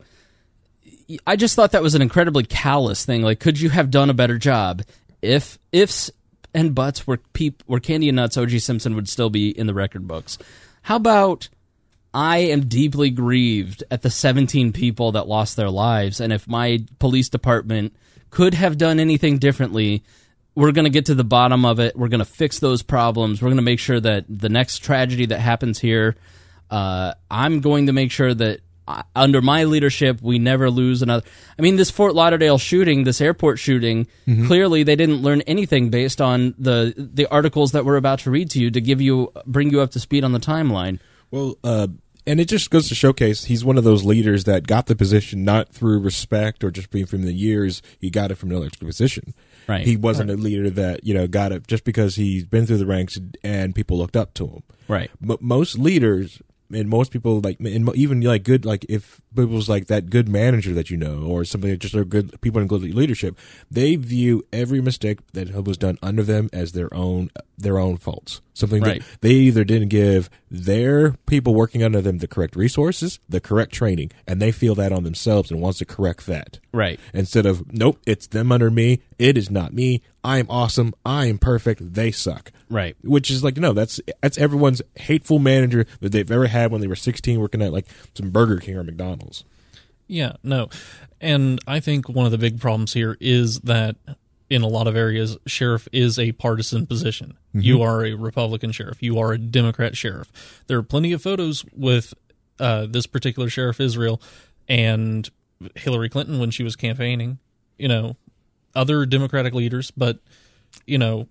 I just thought that was an incredibly callous thing. Like, could you have done a better job? If ifs and buts were peop, were candy and nuts, O J Simpson would still be in the record books. How about, I am deeply grieved at the seventeen people that lost their lives, and if my police department could have done anything differently, we're going to get to the bottom of it. We're going to fix those problems. We're going to make sure that the next tragedy that happens here, uh, I'm going to make sure that uh, under my leadership, we never lose another. I mean, this Fort Lauderdale shooting, this airport shooting, Mm-hmm. clearly they didn't learn anything based on the the articles that we're about to read to you to give you bring you up to speed on the timeline. Well, uh, and it just goes to showcase he's one of those leaders that got the position not through respect or just being from the years. He got it from another position. Right. He wasn't a leader that, you know, got it just because he's been through the ranks and people looked up to him. Right. But most leaders and most people, like, and even like good, like if people's like that good manager that you know, or something that just are good people in good leadership, they view every mistake that was done under them as their own their own faults. Something Right. that they either didn't give their people working under them the correct resources, the correct training, and they feel that on themselves and wants to correct that. Right. Instead of, nope, it's them under me. It is not me. I am awesome. I am perfect. They suck. Right. Which is like, no, that's that's everyone's hateful manager that they've ever had when they were sixteen working at like some Burger King or McDonald's. Yeah, no. And I think one of the big problems here is that in a lot of areas, sheriff is a partisan position. Mm-hmm. You are a Republican sheriff. You are a Democrat sheriff. There are plenty of photos with uh, this particular Sheriff Israel and Hillary Clinton when she was campaigning, you know, other Democratic leaders, but, you know,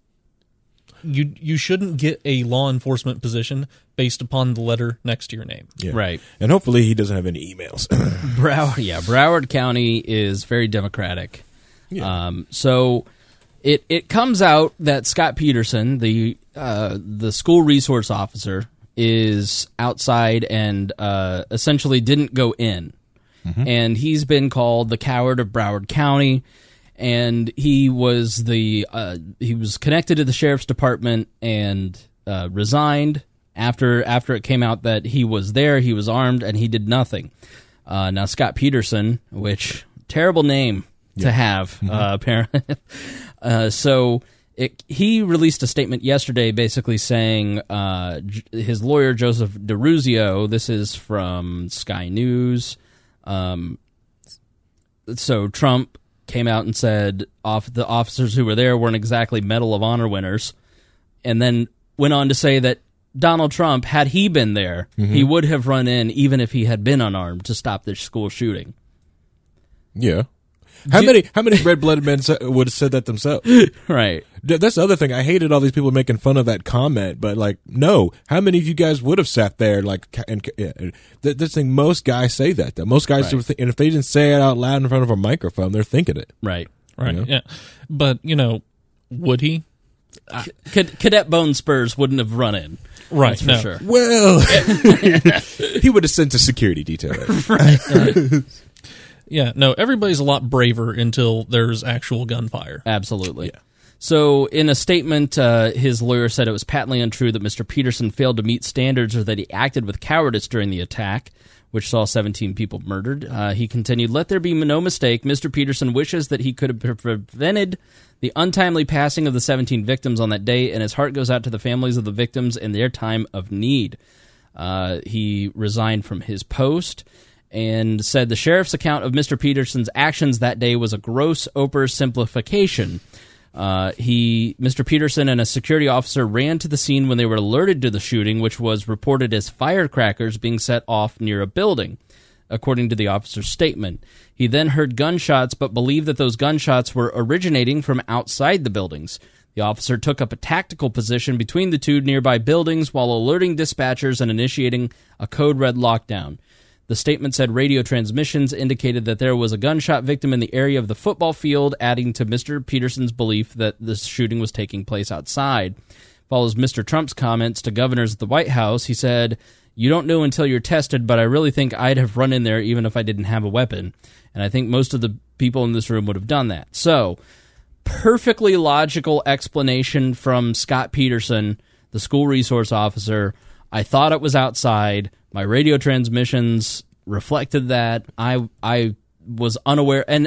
you you shouldn't get a law enforcement position based upon the letter next to your name. Yeah. Right. And hopefully he doesn't have any emails. Broward, yeah, Broward County is very Democratic. Yeah. Um, so it it comes out that Scott Peterson, the uh, the school resource officer, is outside and uh, essentially didn't go in, mm-hmm. and he's been called the coward of Broward County. And he was the uh, he was connected to the sheriff's department and uh, resigned after after it came out that he was there. He was armed and he did nothing. Uh, now Scott Peterson, which terrible name Yeah. to have, Mm-hmm. uh, apparently. uh, so it, he released a statement yesterday, basically saying uh, J- his lawyer Joseph DeRuzio. This is from Sky News. Um, so Trump came out and said off the officers who were there weren't exactly Medal of Honor winners, and then went on to say that Donald Trump, had he been there, mm-hmm. he would have run in even if he had been unarmed to stop this school shooting. Yeah. How Do- many how many red-blooded men sa- would have said that themselves? Right. Th- That's the other thing. I hated all these people making fun of that comment, but like, no. How many of you guys would have sat there like? ca- And uh, th- this thing, most guys say that. Though most guys, Right. do th- and if they didn't say it out loud in front of a microphone, they're thinking it. Right. Right, You know? yeah. But, you know, would he? Cad- Cadet Bone Spurs wouldn't have run in. Right, That's for no. sure. Well, he would have sent a security detail. in. Yeah, no, everybody's a lot braver until there's actual gunfire. Absolutely. Yeah. So, in a statement, uh, his lawyer said it was patently untrue that Mister Peterson failed to meet standards or that he acted with cowardice during the attack, which saw seventeen people murdered. Uh, he continued, "Let there be no mistake. Mister Peterson wishes that he could have prevented the untimely passing of the seventeen victims on that day, and his heart goes out to the families of the victims in their time of need." Uh, he resigned from his post and said the sheriff's account of Mister Peterson's actions that day was a gross oversimplification. Uh, he, Mister Peterson and a security officer ran to the scene when they were alerted to the shooting, which was reported as firecrackers being set off near a building, according to the officer's statement. He then heard gunshots, but believed that those gunshots were originating from outside the buildings. The officer took up a tactical position between the two nearby buildings while alerting dispatchers and initiating a code red lockdown. The statement said radio transmissions indicated that there was a gunshot victim in the area of the football field, adding to Mister Peterson's belief that the shooting was taking place outside. Follows Mister Trump's comments to governors at the White House. He said, "You don't know until you're tested, but I really think I'd have run in there even if I didn't have a weapon. And I think most of the people in this room would have done that." So, perfectly logical explanation from Scott Peterson, the school resource officer. I thought it was outside. My radio transmissions reflected that. I I was unaware. And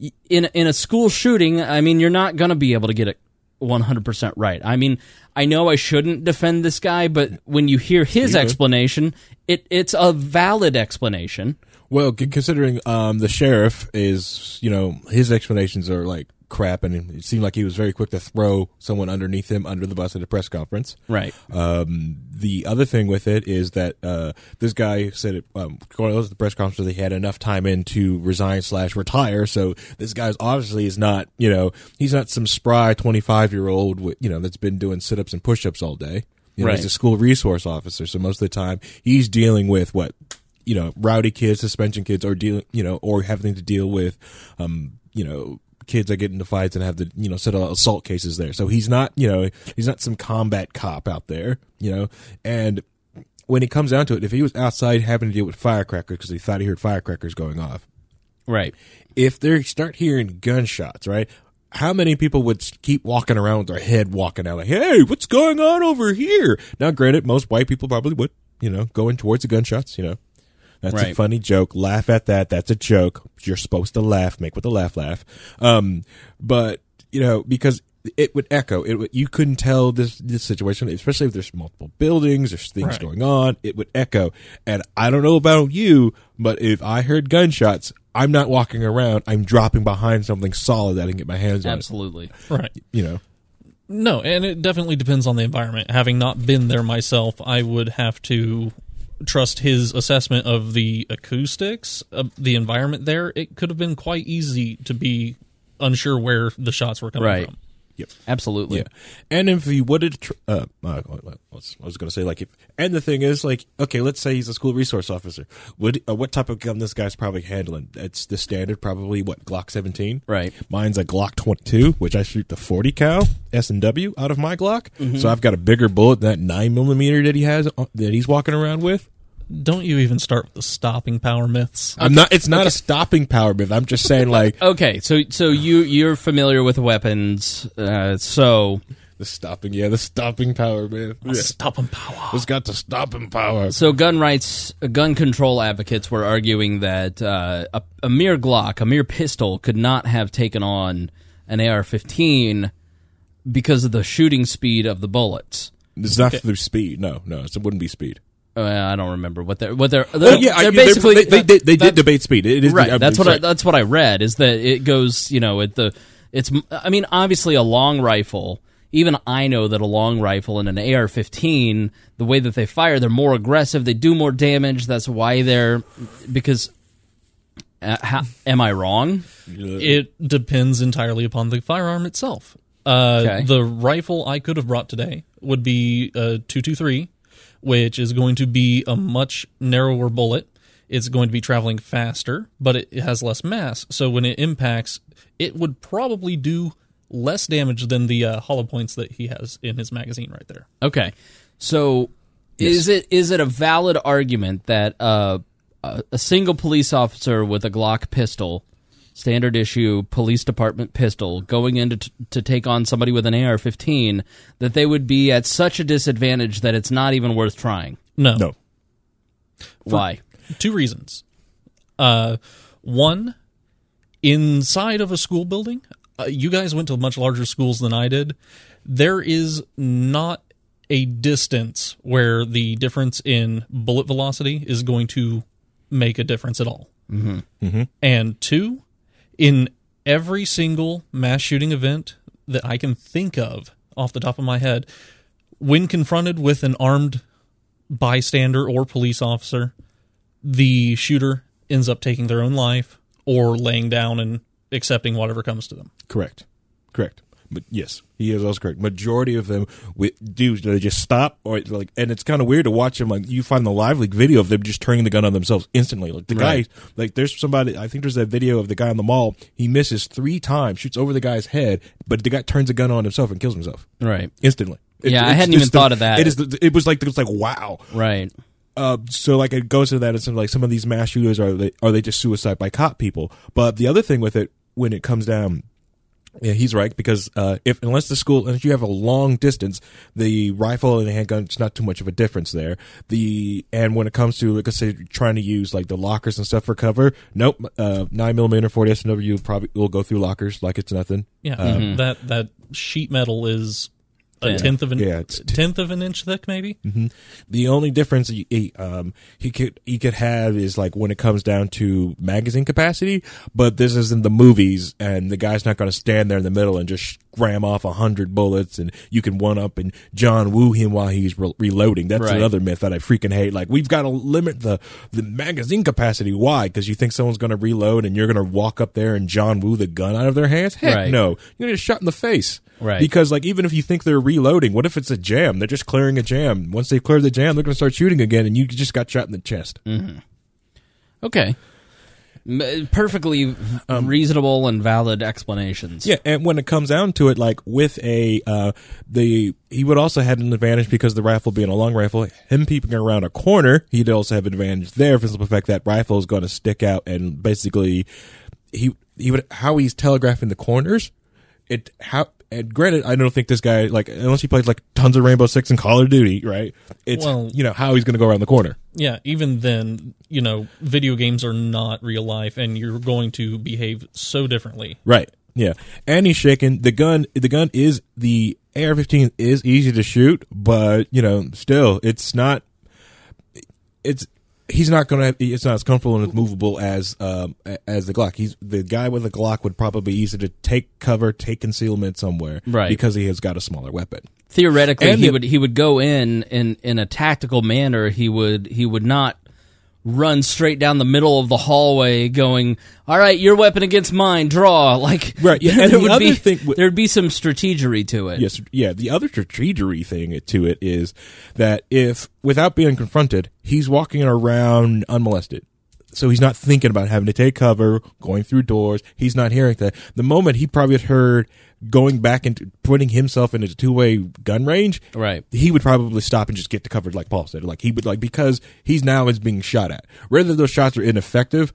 in in a school shooting, I mean, you're not going to be able to get it one hundred percent right. I mean, I know I shouldn't defend this guy, but when you hear his Yeah. explanation, it it's a valid explanation. Well, c- considering um, the sheriff is, you know, his explanations are like crap, and it seemed like he was very quick to throw someone underneath him under the bus at a press conference. Right. Um, the other thing with it is that uh, this guy said it, um, going to the press conference, he had enough time in to resign slash retire. So this guy's obviously is not, you know, he's not some spry twenty-five year old, with, you know, that's been doing sit ups and push ups all day. You know, Right. He's a school resource officer, so most of the time he's dealing with what, you know, rowdy kids, suspension kids, or dealing, you know, or having to deal with, um, you know, kids that get into fights and have to, you know, settle assault cases there. So he's not, you know, he's not some combat cop out there, you know. And when it comes down to it, if he was outside having to deal with firecrackers because he thought he heard firecrackers going off, Right. if they start hearing gunshots, right, how many people would keep walking around with their head walking out like, hey, what's going on over here? Now, granted, most white people probably would, you know, go in towards the gunshots, you know. That's Right. a funny joke. Laugh at that. That's a joke. You're supposed to laugh. Make with the laugh laugh. Um, but, you know, because it would echo. It would, you couldn't tell this this situation, especially if there's multiple buildings, there's things Right. going on. It would echo. And I don't know about you, but if I heard gunshots, I'm not walking around. I'm dropping behind something solid that I can get my hands on. Absolutely. Right. You know. No, and it definitely depends on the environment. Having not been there myself, I would have to trust his assessment of the acoustics, of the environment there. It could have been quite easy to be unsure where the shots were coming Right. from. Yep. Absolutely. Yeah, and if he would have, tr- uh, uh, I was, I was going to say like, if, and the thing is, like, okay, let's say he's a school resource officer. Would uh, what type of gun this guy's probably handling? It's the standard, probably what Glock seventeen. Right. Mine's a Glock twenty-two, which I shoot the forty cal S and W out of my Glock. Mm-hmm. So I've got a bigger bullet than that nine millimeter that he has uh, that he's walking around with. Don't you even start with the stopping power myths. I'm not. It's not a stopping power myth. I'm just saying, like, Okay, so so you you're familiar with weapons, uh, so the stopping. Yeah, the stopping power myth. Yeah. Stopping power. It's got the stopping power. so gun rights, uh, gun control advocates were arguing that uh, a, a mere Glock, a mere pistol, could not have taken on an A R fifteen because of the shooting speed of the bullets. It's not through speed. No, no, it wouldn't be speed. Uh, I don't remember what they're what they're. Oh, they're, yeah, I- they're they- basically they, they, they, they that- did debate speed. It is right. the, That's what I, sorry. that's what I read is that it goes. You know, at the it's. I mean, obviously, a long rifle. Even I know that a long rifle and an A R fifteen, the way that they fire, they're more aggressive. They do more damage. That's why they're because. Uh, how, am I wrong? It depends entirely upon the firearm itself. Uh, Okay. The rifle I could have brought today would be a two twenty-three, which is going to be a much narrower bullet. It's going to be traveling faster, but it has less mass. So when it impacts, it would probably do less damage than the uh, hollow points that he has in his magazine right there. Okay, so is it is it a valid argument that uh, a, a single police officer with a Glock pistol, standard issue police department pistol, going in to, t- to take on somebody with an A R fifteen, that they would be at such a disadvantage that it's not even worth trying. No. No. Why? Two reasons. Uh, one, inside of a school building, uh, you guys went to much larger schools than I did. There is not a distance where the difference in bullet velocity is going to make a difference at all. Mm-hmm. Mm-hmm. And two, in every single mass shooting event that I can think of off the top of my head, when confronted with an armed bystander or police officer, the shooter ends up taking their own life or laying down and accepting whatever comes to them. Correct. Correct. But yes, he is also correct. Majority of them with dudes, they just stop, or like, and it's kind of weird to watch them. Like, you find the live leak video of them just turning the gun on themselves instantly. Like the Right. guy, like there's somebody. I think there's that video of the guy in the mall. He misses three times, shoots over the guy's head, but the guy turns the gun on himself and kills himself Right. instantly. It- Yeah, I it's hadn't just even the- thought of that. It is. The, it was like it's like wow. Right. Uh, so like it goes to that. It's like some of these mass shooters are they are they just suicide by cop people? But the other thing with it, when it comes down. Yeah, he's right, because uh, if unless the school, unless you have a long distance, the rifle and the handgun, it's not too much of a difference there. The and when it comes to, like I say, trying to use like the lockers and stuff for cover, nope. Uh, nine millimeter forty S and W probably will go through lockers like it's nothing. Yeah, Mm-hmm. that that sheet metal is a Thin. tenth of an Yeah, it's- tenth of an inch thick, maybe. Mm-hmm. The only difference he, he, um, he could he could have is like when it comes down to magazine capacity. But this is in the movies, and the guy's not going to stand there in the middle and just ram off a hundred bullets, and you can one up and John Woo him while he's re- reloading. That's Right. another myth that I freaking hate. Like, we've got to limit the the magazine capacity. Why? Because you think someone's going to reload, and you're going to walk up there and John Woo the gun out of their hands? Heck Right. no! You're going to get shot in the face. Right. Because, like, even if you think they're reloading, what if it's a jam? They're just clearing a jam. Once they clear the jam, they're going to start shooting again, and you just got shot in the chest. Okay. M- Perfectly reasonable and valid explanations. Yeah, and when it comes down to it, like, with a, uh, the, he would also have an advantage because the rifle being a long rifle, him peeping around a corner, he'd also have an advantage there for the simple fact that rifle is going to stick out, and basically, he, he would, how he's telegraphing the corners, it, how, and granted, I don't think this guy, like, unless he plays like tons of Rainbow Six and Call of Duty, right? It's, Well- you know, how he's going to go around the corner. Yeah, even then, you know, video games are not real life, and you're going to behave so differently. Right. Yeah. And he's shaking. The gun, the gun is, the A R fifteen is easy to shoot, but, you know, still, it's not, it's, he's not going to, it's not as comfortable and as movable as, um, as the Glock. He's, the guy with the Glock would probably be easy to take cover, take concealment somewhere. Right. Because he has got a smaller weapon. Theoretically, And he the- would he would go in, in in a tactical manner. He would he would not run straight down the middle of the hallway, going, "All right, your weapon against mine, draw." Like, Right, yeah, there, and the would other be thing w- there'd be some strategery to it. Yes, yeah. The other strategery thing to it is that if, without being confronted, he's walking around unmolested. So he's not thinking about having to take cover, going through doors. He's not hearing that. The moment he probably had heard going back into putting himself into two-way gun range, Right. he would probably stop and just get the cover, like Paul said. Like he would, like, because he's now is being shot at. Whether those shots are ineffective,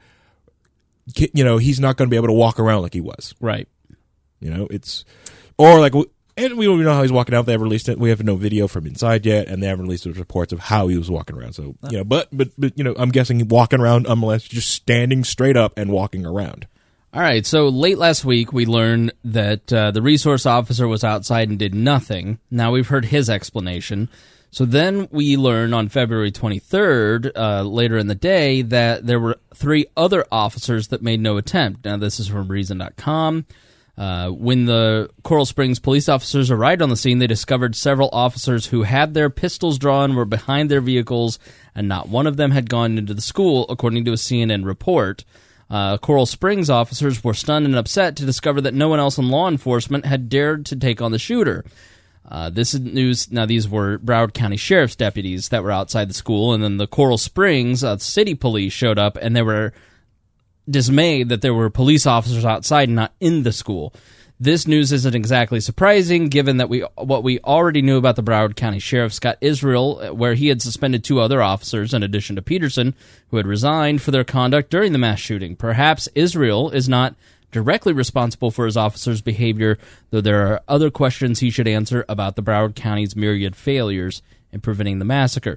ki- you know, he's not going to be able to walk around like he was. Right. You know, it's, or like, and we don't know how he's walking out. They haven't released it. We have no video from inside yet, and they haven't released the reports of how he was walking around. So, you know, but, but, but, you know, I'm guessing walking around unmolested, just standing straight up and walking around. All right, so late last week we learned that uh, the resource officer was outside and did nothing. Now we've heard his explanation. So then we learn on February twenty-third, uh, later in the day, that there were three other officers that made no attempt. Now this is from Reason dot com. Uh, when the Coral Springs police officers arrived on the scene, they discovered several officers who had their pistols drawn, were behind their vehicles, and not one of them had gone into the school, according to a C N N report. Uh, Coral Springs officers were stunned and upset to discover that no one else in law enforcement had dared to take on the shooter. Uh, this is news. Now, these were Broward County Sheriff's deputies that were outside the school, and then the Coral Springs uh, city police showed up, and they were dismayed that there were police officers outside and not in the school. This news isn't exactly surprising, given that we what we already knew about the Broward County Sheriff Scott Israel, where he had suspended two other officers in addition to Peterson, who had resigned for their conduct during the mass shooting. Perhaps Israel is not directly responsible for his officers' behavior, though there are other questions he should answer about the Broward County's myriad failures in preventing the massacre,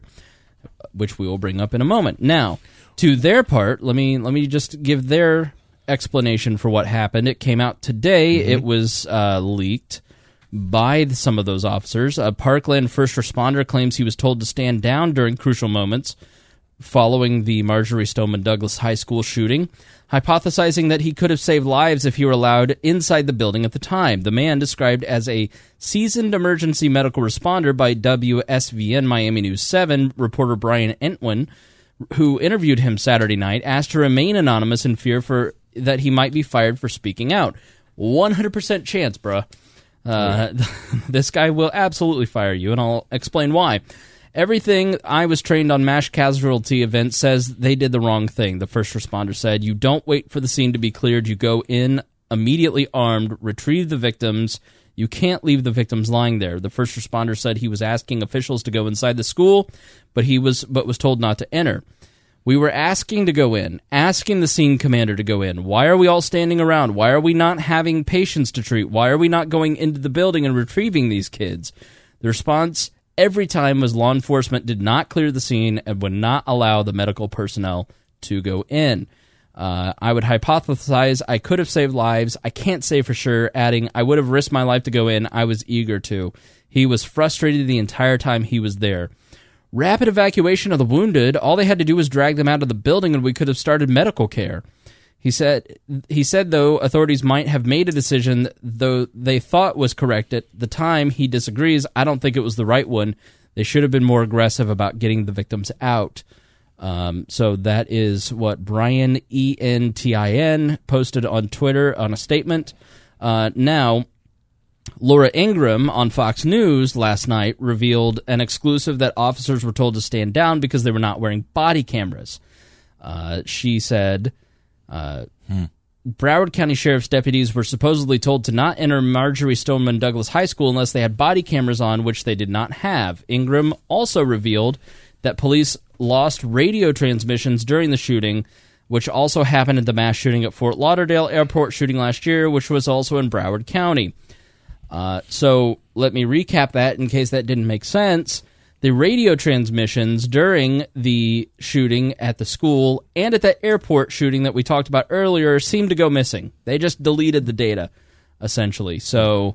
which we will bring up in a moment. Now, to their part, let me let me just give their explanation for what happened. It came out today. Mm-hmm. It was uh, leaked by some of those officers. A Parkland first responder claims he was told to stand down during crucial moments following the Marjory Stoneman Douglas High School shooting, hypothesizing that he could have saved lives if he were allowed inside the building at the time. The man, described as a seasoned emergency medical responder by W S V N Miami News seven reporter Brian Entwin, who interviewed him Saturday night, asked to remain anonymous in fear for that he might be fired for speaking out. one hundred percent chance, bruh. Uh, this guy will absolutely fire you, and I'll explain why. Everything I was trained on mass casualty events says they did the wrong thing, the first responder said. You don't wait for the scene to be cleared. You go in immediately armed, retrieve the victims. You can't leave the victims lying there. The first responder said he was asking officials to go inside the school, but he was but was told not to enter. We were asking to go in, asking the scene commander to go in. Why are we all standing around? Why are we not having patients to treat? Why are we not going into the building and retrieving these kids? The response every time was law enforcement did not clear the scene and would not allow the medical personnel to go in. Uh, I would hypothesize I could have saved lives. I can't say for sure, adding, I would have risked my life to go in. I was eager to. He was frustrated the entire time he was there. Rapid evacuation of the wounded. All they had to do was drag them out of the building and we could have started medical care. He said, he said, though, authorities might have made a decision, though they thought was correct at the time. He disagrees. I don't think it was the right one. They should have been more aggressive about getting the victims out. Um, so that is what Brian, E N T I N, posted on Twitter on a statement. Uh, now, Laura Ingraham on Fox News last night revealed an exclusive that officers were told to stand down because they were not wearing body cameras. Uh, she said, uh, hmm. Broward County Sheriff's deputies were supposedly told to not enter Marjory Stoneman Douglas High School unless they had body cameras on, which they did not have. Ingraham also revealed that police lost radio transmissions during the shooting, which also happened at the mass shooting at Fort Lauderdale Airport shooting last year, which was also in Broward County. Uh, so let me recap that in case that didn't make sense. The radio transmissions during the shooting at the school and at that airport shooting that we talked about earlier seemed to go missing. They just deleted the data, essentially. So,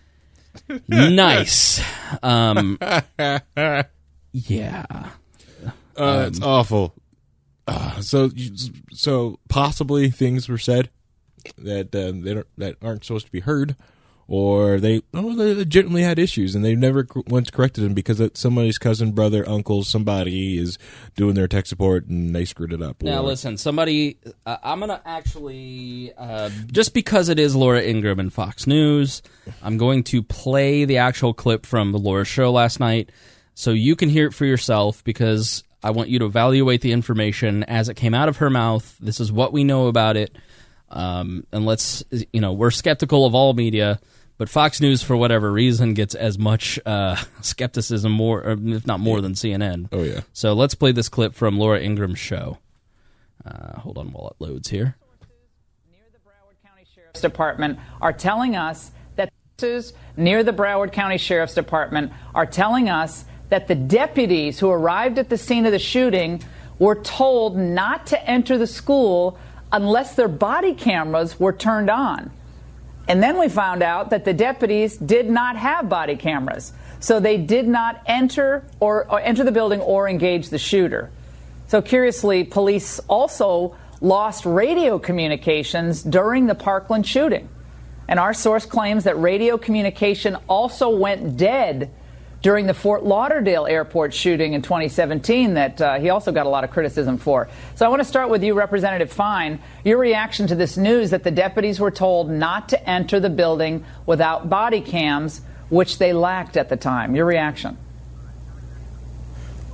nice. Um, yeah. Uh, it's awful. Uh, so, so possibly things were said that uh, they don't, that aren't supposed to be heard. Or they, oh, they legitimately had issues, and they never once corrected them because somebody's cousin, brother, uncle, somebody is doing their tech support, and they screwed it up. Now, or, listen, somebody, uh, I'm going to actually, uh, just because it is Laura Ingraham and Fox News, I'm going to play the actual clip from the Laura show last night so you can hear it for yourself, because I want you to evaluate the information as it came out of her mouth. This is what we know about it. Um, and let's, you know, we're skeptical of all media, but Fox News, for whatever reason, gets as much uh, skepticism, more, or if not more, than C N N. Oh, yeah. So let's play this clip from Laura Ingraham's show. Uh, hold on while it loads here. Near the Broward County Sheriff's Department are telling us that near the Broward County Sheriff's Department are telling us that the deputies who arrived at the scene of the shooting were told not to enter the school unless their body cameras were turned on. And then we found out that the deputies did not have body cameras, so they did not enter or, or enter the building or engage the shooter. So curiously, police also lost radio communications during the Parkland shooting. And our source claims that radio communication also went dead during the Fort Lauderdale Airport shooting in twenty seventeen that uh, he also got a lot of criticism for. So I want to start with you, Representative Fine. Your reaction to this news that the deputies were told not to enter the building without body cams, which they lacked at the time. Your reaction?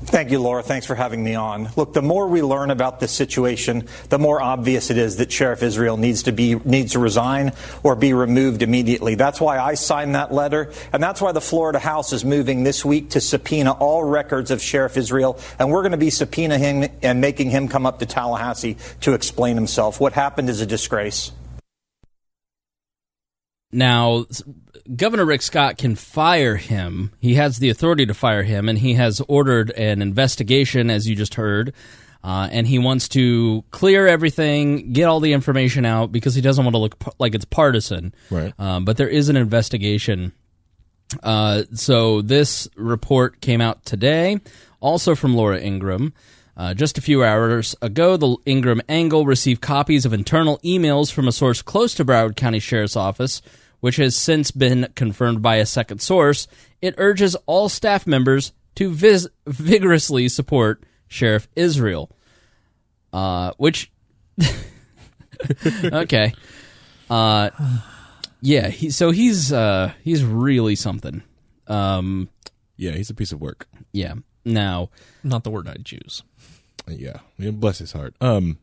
Thank you, Laura. Thanks for having me on. Look, the more we learn about this situation, the more obvious it is that Sheriff Israel needs to be needs to resign or be removed immediately. That's why I signed that letter, and that's why the Florida House is moving this week to subpoena all records of Sheriff Israel, and we're going to be subpoenaing him and making him come up to Tallahassee to explain himself. What happened is a disgrace. Now, Governor Rick Scott can fire him. He has the authority to fire him, and he has ordered an investigation, as you just heard, uh, and he wants to clear everything, get all the information out, because he doesn't want to look p- like it's partisan. Right. Um, but there is an investigation. Uh, so this report came out today, also from Laura Ingraham. Uh, just a few hours ago, the Ingraham Angle received copies of internal emails from a source close to Broward County Sheriff's Office, which has since been confirmed by a second source. It urges all staff members to vis- vigorously support Sheriff Israel. Uh, which, okay, uh, yeah. He, so he's uh, he's really something. Um, Yeah, he's a piece of work. yeah. Now, Not the word I'd choose. Yeah, I mean, bless his heart. Um,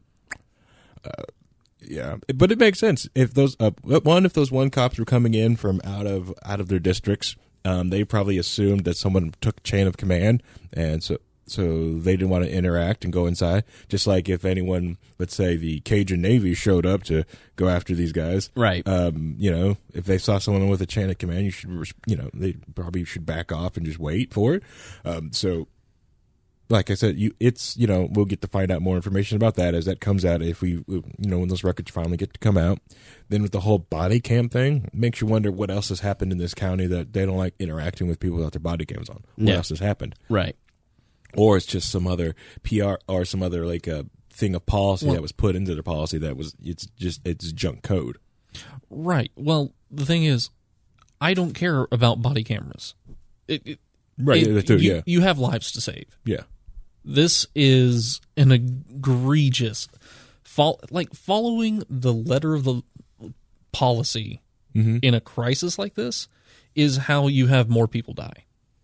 uh, yeah, but it makes sense if those uh, one if those one cops were coming in from out of out of their districts, um, they probably assumed that someone took chain of command, and so so they didn't want to interact and go inside. Just like if anyone, let's say the Cajun Navy, showed up to go after these guys, right? Um, you know, if they saw someone with a chain of command, you should, you know, they probably should back off and just wait for it. Um, so. Like I said, you it's you know we'll get to find out more information about that as that comes out. If we you know when those records finally get to come out, then with the whole body cam thing, it makes you wonder what else has happened in this county that they don't like interacting with people without their body cams on. What Yeah. else has happened? Right. Or it's just some other P R or some other like a thing of policy Well- that was put into the policy that was it's just it's junk code. Right. Well, the thing is, I don't care about body cameras. It, it, Right. it- yeah, too, you, yeah. you have lives to save. Yeah. This is an egregious, fol- like following the letter of the policy Mm-hmm. in a crisis like this is how you have more people die.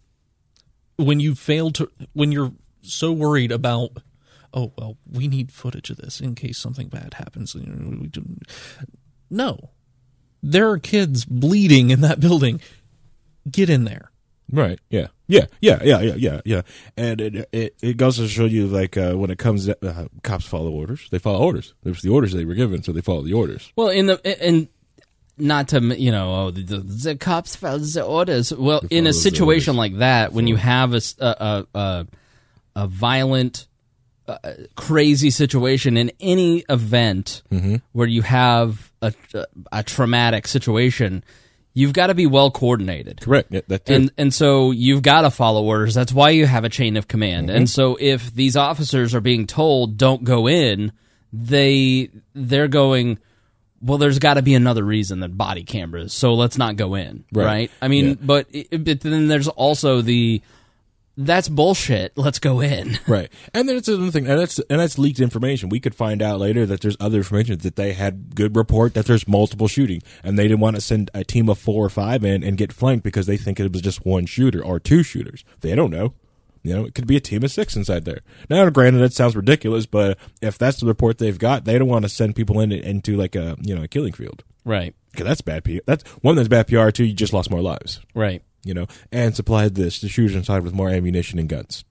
When you fail to, when you're so worried about, oh well, we need footage of this in case something bad happens. You know, we do- No, there are kids bleeding in that building. Get in there. Right. Yeah. Yeah. Yeah. Yeah. Yeah. Yeah. Yeah. And it it, it goes to show you like uh, when it comes, to, uh, cops follow orders. They follow orders. There's the orders they were given, so they follow the orders. Well, in the and not to you know, oh, the, the, the cops follow the orders. Well, They in follow a the situation orders. like that, when you have a s- a a, a, a violent, uh, crazy situation in any event Mm-hmm. where you have a a traumatic situation, you've got to be well coordinated. Correct. Yeah, that too. And and so you've got to follow orders. That's why you have a chain of command. Mm-hmm. And so if these officers are being told don't go in, they they're going, well, there's got to be another reason than body cameras. So let's not go in, right? Right. I mean, Yeah. but, it, but then there's also the that's bullshit. Let's go in. Right, and then it's another thing, and that's and that's leaked information. We could find out later that there's other information that they had good report that there's multiple shooting, and they didn't want to send a team of four or five in and get flanked because they think it was just one shooter or two shooters. They don't know. You know, it could be a team of six inside there. Now, granted, that sounds ridiculous, but if that's the report they've got, they don't want to send people in into like a you know a killing field Right. because that's bad P R. That's one that's bad P R. Two, you just lost more lives. Right. You know, and supplied this the shooters inside with more ammunition and guns.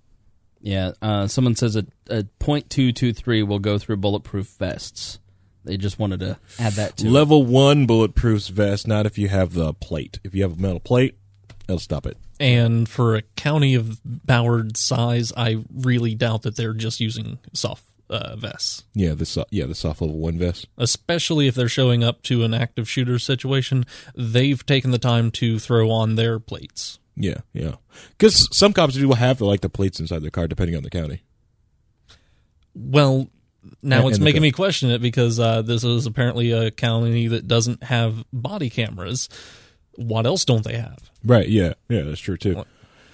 Yeah. Uh, someone says a, a point two two three will go through bulletproof vests. They just wanted to add that to it. Level one bulletproof vest, not if you have the plate. If you have a metal plate, it'll stop it. And for a county of Ballard size, I really doubt that they're just using soft uh, vests. Yeah, the so- yeah the soft level one vest. Especially if they're showing up to an active shooter situation, they've taken the time to throw on their plates. Yeah, yeah. Because some cops do have like the plates inside their car, depending on the county. Well, now And- it's and the making gun. me question it because uh, this is apparently a county that doesn't have body cameras. What else don't they have? Right. Yeah. Yeah. That's true too.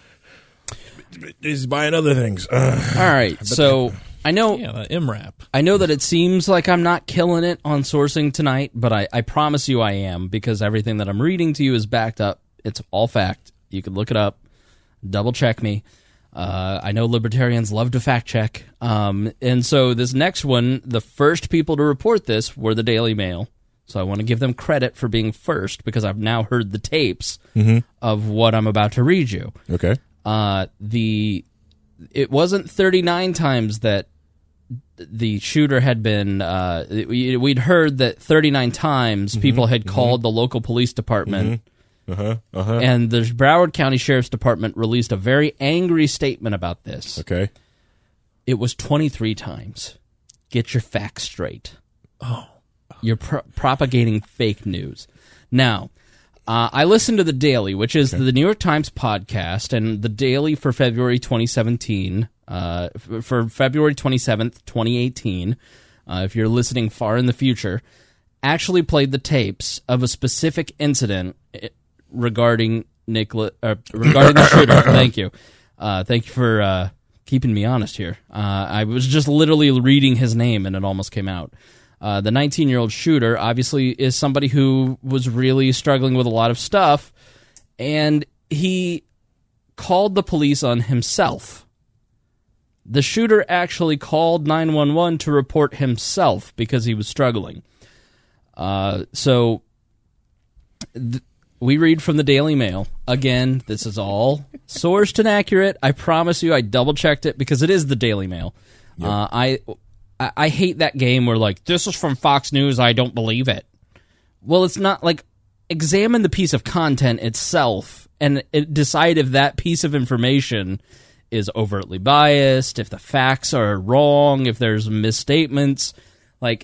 He's buying other things. Ugh. All right. So I know. Yeah, the M RAP. I know that it seems like I'm not killing it on sourcing tonight, but I, I promise you I am, because everything that I'm reading to you is backed up. It's all fact. You can look it up, double check me. Uh, I know libertarians love to fact check. Um, and so this next one, the first people to report this were the Daily Mail. So I want to give them credit for being first because I've now heard the tapes Mm-hmm. of what I'm about to read you. Okay. Uh, the it wasn't thirty-nine times that the shooter had been. Uh, we, we'd heard that thirty-nine times people had called the local police department. Uh-huh. Uh-huh. And the Broward County Sheriff's Department released a very angry statement about this. Okay. It was twenty-three times. Get your facts straight. Oh. You're pro- propagating fake news. Now, uh, I listened to The Daily, which is the New York Times podcast, and The Daily for February twenty seventeen, uh, f- for February twenty-seventh, twenty eighteen, uh, if you're listening far in the future, actually played the tapes of a specific incident regarding Nicola, uh, regarding the shooter. Thank you. Uh, thank you for uh, keeping me honest here. Uh, I was just literally reading his name, and it almost came out. Uh, the nineteen-year-old shooter obviously is somebody who was really struggling with a lot of stuff, and he called the police on himself. The shooter actually called nine one one to report himself because he was struggling. Uh, so th- we read from the Daily Mail. Again, this is all sourced and accurate. I promise you I double-checked it because it is the Daily Mail. Yep. Uh, I... I, I hate that game where, like, this is from Fox News, I don't believe it. Well, it's not, like, examine the piece of content itself and it, decide if that piece of information is overtly biased, if the facts are wrong, if there's misstatements. Like,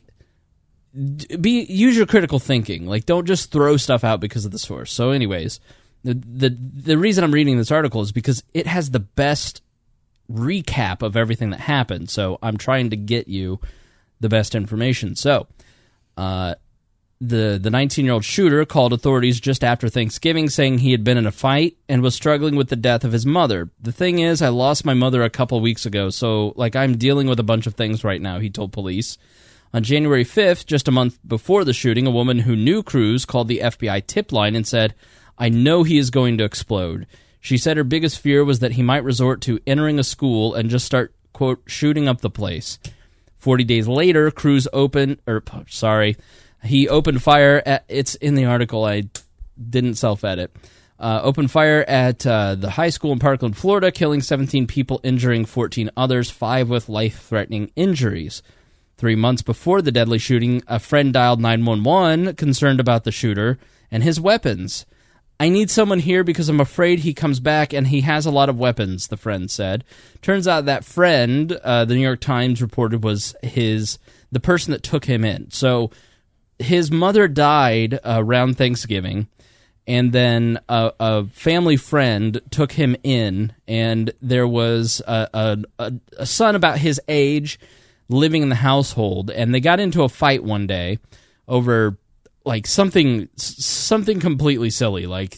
be use your critical thinking. Like, don't just throw stuff out because of the source. So anyways, the the, the reason I'm reading this article is because it has the best recap of everything that happened, so I'm trying to get you the best information. So, uh, the the nineteen-year-old shooter called authorities just after Thanksgiving, saying he had been in a fight and was struggling with the death of his mother. The thing is, I lost my mother a couple weeks ago, so like I'm dealing with a bunch of things right now, he told police. On January fifth, just a month before the shooting, a woman who knew Cruz called the F B I tip line and said, "I know he is going to explode." She said her biggest fear was that he might resort to entering a school and just start, quote, shooting up the place. Forty days later, Cruz opened, or sorry, he opened fire at, it's in the article, I didn't self-edit, uh, opened fire at uh, the high school in Parkland, Florida, killing seventeen people, injuring fourteen others, five with life-threatening injuries. Three months before the deadly shooting, a friend dialed nine one one, concerned about the shooter and his weapons. "I need someone here because I'm afraid he comes back and he has a lot of weapons," the friend said. Turns out that friend, uh, the New York Times reported, was his the person that took him in. So his mother died uh, around Thanksgiving, and then a, a family friend took him in, and there was a, a, a, a son about his age living in the household, and they got into a fight one day over like something something completely silly, like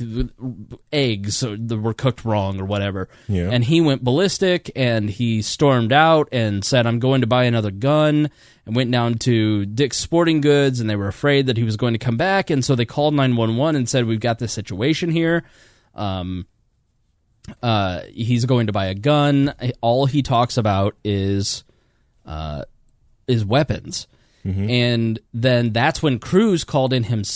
eggs that were cooked wrong or whatever. Yeah. And he went ballistic, and he stormed out and said, "I'm going to buy another gun," and went down to Dick's Sporting Goods, and they were afraid that he was going to come back, and so they called nine one one and said, "We've got this situation here. Um, uh, he's going to buy a gun." All he talks about is uh, is weapons. Mm-hmm. And then that's when Cruz called in him.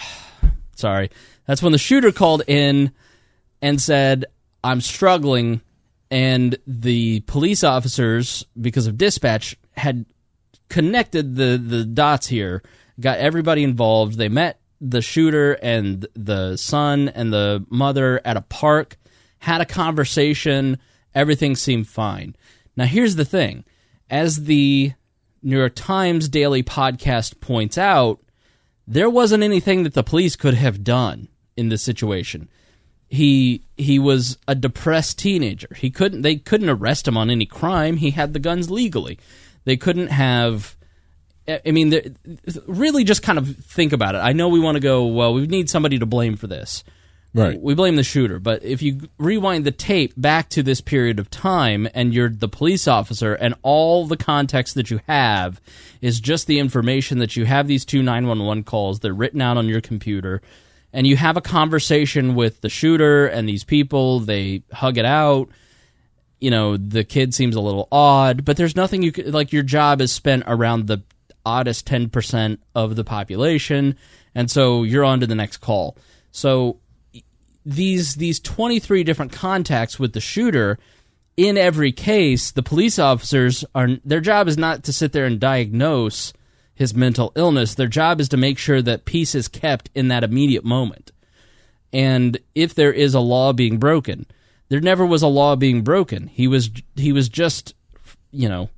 Sorry. That's when the shooter called in and said, "I'm struggling." And the police officers, because of dispatch, had connected the, the dots here, got everybody involved. They met the shooter and the son and the mother at a park, had a conversation. Everything seemed fine. Now, here's the thing. As the New York Times Daily podcast points out, there wasn't anything that the police could have done in this situation. He he was a depressed teenager. He couldn't they couldn't arrest him on any crime. He had the guns legally. They couldn't have. I mean, really, just kind of think about it. I know we want to go, well, we need somebody to blame for this. Right. We blame the shooter, but if you rewind the tape back to this period of time and you're the police officer and all the context that you have is just the information that you have these two nine one one calls, they're written out on your computer, and you have a conversation with the shooter and these people, they hug it out, you know, the kid seems a little odd, but there's nothing you could, like, your job is spent around the oddest ten percent of the population, and so you're on to the next call. So these these twenty-three different contacts with the shooter, in every case, the police officers, are their job is not to sit there and diagnose his mental illness. Their job is to make sure that peace is kept in that immediate moment. And if there is a law being broken, there never was a law being broken. He was he was just, you know,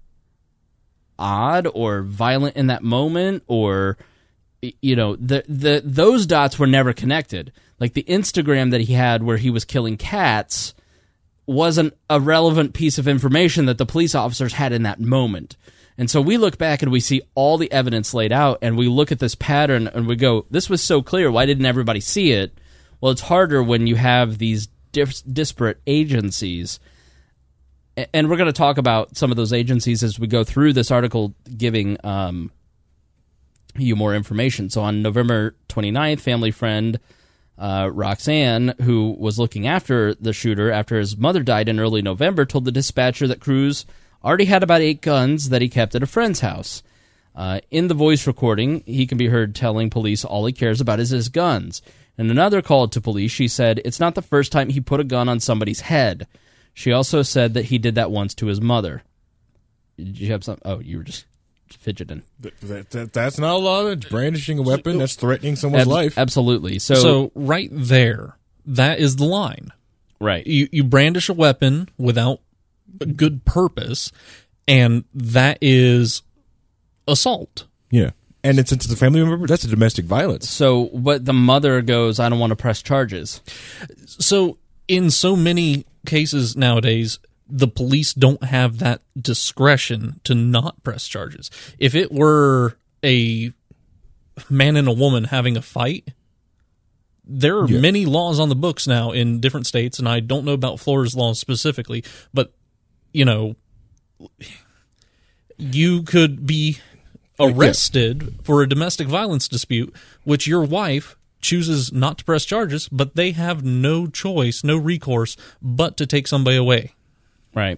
odd or violent in that moment, or, you know, the the those dots were never connected. Like the Instagram that he had where he was killing cats wasn't a relevant piece of information that the police officers had in that moment. And so we look back and we see all the evidence laid out, and we look at this pattern and we go, this was so clear, why didn't everybody see it? Well, it's harder when you have these dis- disparate agencies. And we're going to talk about some of those agencies as we go through this article, giving um, you more information. So on November twenty-ninth, family friend uh, Roxanne, who was looking after the shooter after his mother died in early November, told the dispatcher that Cruz already had about eight guns that he kept at a friend's house. Uh, in the voice recording, he can be heard telling police all he cares about is his guns. In another call to police, she said it's not the first time he put a gun on somebody's head. She also said that he did that once to his mother. Did you have some? Oh, you were just fidgeting. That, that, that's not a law. That's brandishing a weapon. That's threatening someone's Ab- life. Absolutely. So, So right there, that is the line. right. You you brandish a weapon without a good purpose, and that is assault. Yeah. And it's, it's a family member. That's a domestic violence. So, but the mother goes, I don't want to press charges. So in so many cases nowadays, the police don't have that discretion to not press charges. If it were a man and a woman having a fight, there are Yeah. many laws on the books now in different states, and I don't know about Florida's laws specifically, but, you know, you could be arrested for a domestic violence dispute, which your wife chooses not to press charges, but they have no choice, no recourse, but to take somebody away. Right.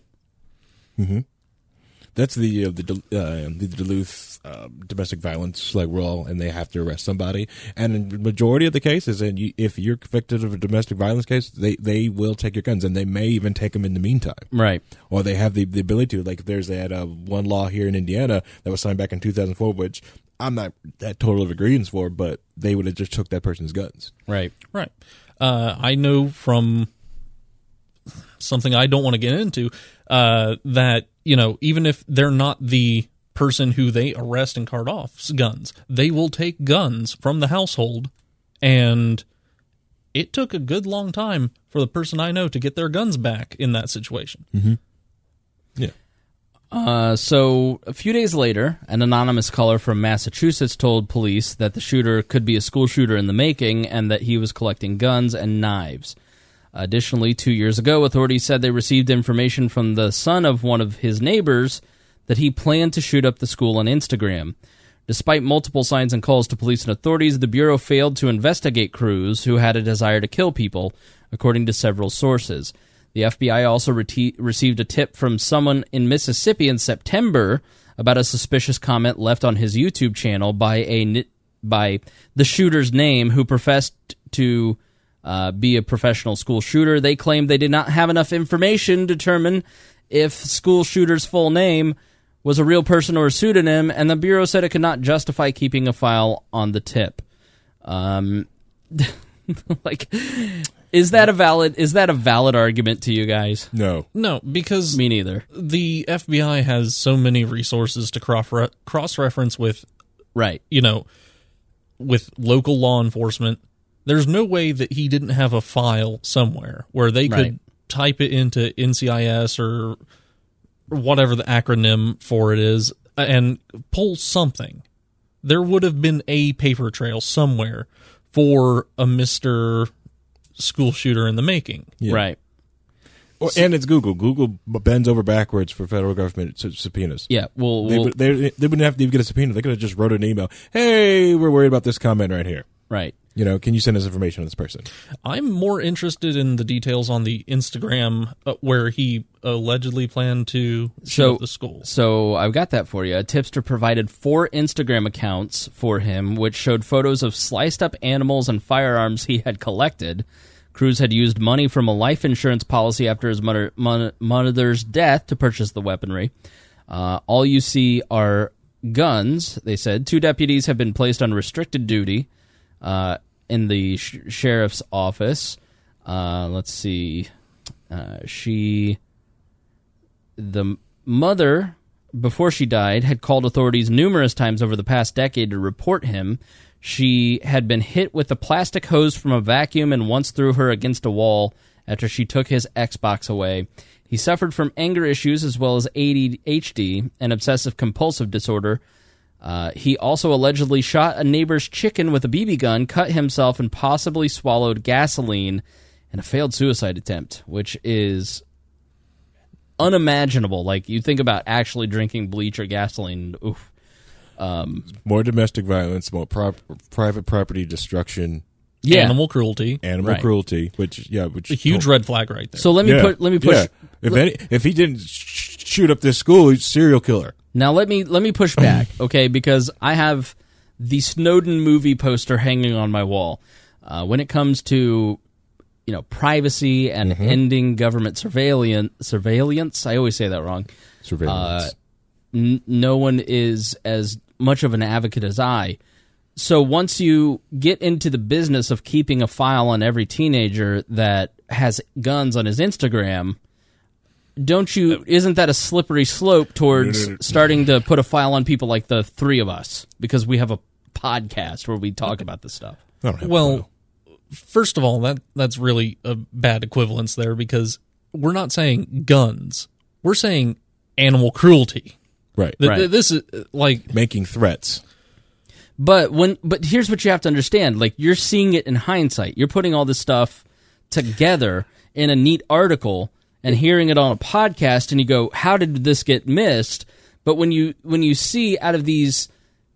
That's the uh, the, Dul- uh, the Duluth uh, domestic violence like rule, and they have to arrest somebody. And in the majority of the cases, and you, if you're convicted of a domestic violence case, they, they will take your guns, and they may even take them in the meantime. Right. Or they have the, the ability to. Like there's that uh, one law here in Indiana that was signed back in two thousand four, which I'm not that total of agreement for, but they would have just took that person's guns. Right. Right. Uh, I know from something I don't want to get into uh, that, you know, even if they're not the person who they arrest and cart off's guns, they will take guns from the household, and it took a good long time for the person I know to get their guns back in that situation. Mm-hmm. Yeah. Uh, so a few days later, an anonymous caller from Massachusetts told police that the shooter could be a school shooter in the making and that he was collecting guns and knives. Additionally, two years ago, authorities said they received information from the son of one of his neighbors that he planned to shoot up the school on Instagram. Despite multiple signs and calls to police and authorities, the Bureau failed to investigate Cruz, who had a desire to kill people, according to several sources. The F B I also rete- received a tip from someone in Mississippi in September about a suspicious comment left on his YouTube channel by a by the shooter's name, who professed to uh, be a professional school shooter. They claimed they did not have enough information to determine if school shooter's full name was a real person or a pseudonym, and the Bureau said it could not justify keeping a file on the tip. Um, like, is that a valid is that a valid argument to you guys? No. No, because Me neither. the F B I has so many resources to cross cross-reference with, Right. you know, with local law enforcement. There's no way that he didn't have a file somewhere where they could Right. type it into N C I S or whatever the acronym for it is and pull something. There would have been a paper trail somewhere for a Mister School Shooter in the making. Yeah. Right. Or, and it's Google. Google bends over backwards for federal government sub- subpoenas. Yeah. Well, They, well would- they, they wouldn't have to even get a subpoena. They could have just wrote an email. Hey, we're worried about this comment right here. right. You know, can you send us information on this person? I'm more interested in the details on the Instagram uh, where he allegedly planned to shoot So up the school. So I've got that for you. A tipster provided four Instagram accounts for him, which showed photos of sliced up animals and firearms he had collected. Cruz had used money from a life insurance policy after his mother, mother's death to purchase the weaponry. Uh, all you see are guns, they said. Two deputies have been placed on restricted duty uh, in the sh- sheriff's office. Uh, let's see. Uh, she, the mother, before she died, had called authorities numerous times over the past decade to report him. She had been hit with a plastic hose from a vacuum and once threw her against a wall after she took his Xbox away. He suffered from anger issues as well as A D H D and obsessive-compulsive disorder. Uh, he also allegedly shot a neighbor's chicken with a B B gun, cut himself, and possibly swallowed gasoline in a failed suicide attempt, which is unimaginable. Like, you think about actually drinking bleach or gasoline, oof. Um, more domestic violence, more prop- private property destruction, yeah. Animal cruelty. animal Right. cruelty, which yeah, which A huge red flag right there. So let me yeah, put let me push yeah. If any, if he didn't sh- shoot up this school, he's a serial killer. Now let me let me push back, okay? Because I have the Snowden movie poster hanging on my wall. Uh, when it comes to, you know, privacy and Mm-hmm. ending government surveillance, surveillance, I always say that wrong. Surveillance. Uh, n- no one is as much of an advocate as I. So once you get into the business of keeping a file on every teenager that has guns on his Instagram, don't you? Isn't that a slippery slope towards starting to put a file on people like the three of us because we have a podcast where we talk about this stuff? I don't have a Well, photo. first of all, that that's really a bad equivalence there because we're not saying guns. We're saying animal cruelty. right, Th- Right. th- This is uh, like making threats. But when, but here's what you have to understand: like, you're seeing it in hindsight. You're putting all this stuff together in a neat article and hearing it on a podcast, and you go, "How did this get missed?" But when you when you see out of these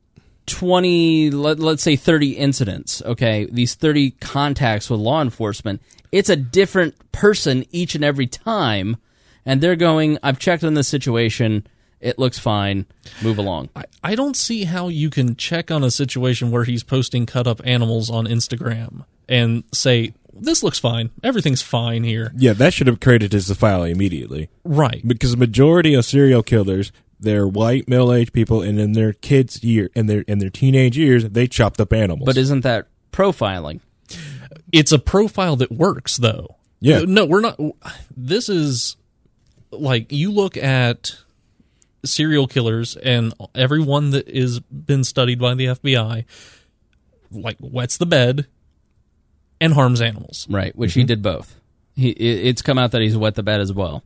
twenty, let, let's say thirty incidents, okay, these thirty contacts with law enforcement, it's a different person each and every time, and they're going, "I've checked on this situation. It looks fine. Move along." I, I don't see how you can check on a situation where he's posting cut up animals on Instagram and say, this looks fine. Everything's fine here. Yeah, that should have created as the file immediately. Right. Because the majority of serial killers, they're white middle-aged people, and in their kids' year, in their in their teenage years, they chopped up animals. But isn't that profiling? It's a profile that works, though. Yeah. No, we're not. This is like you look at serial killers and everyone that is been studied by the F B I, like wets the bed and harms animals. Right, which he did both. He, it- it's come out that he's wet the bed as well.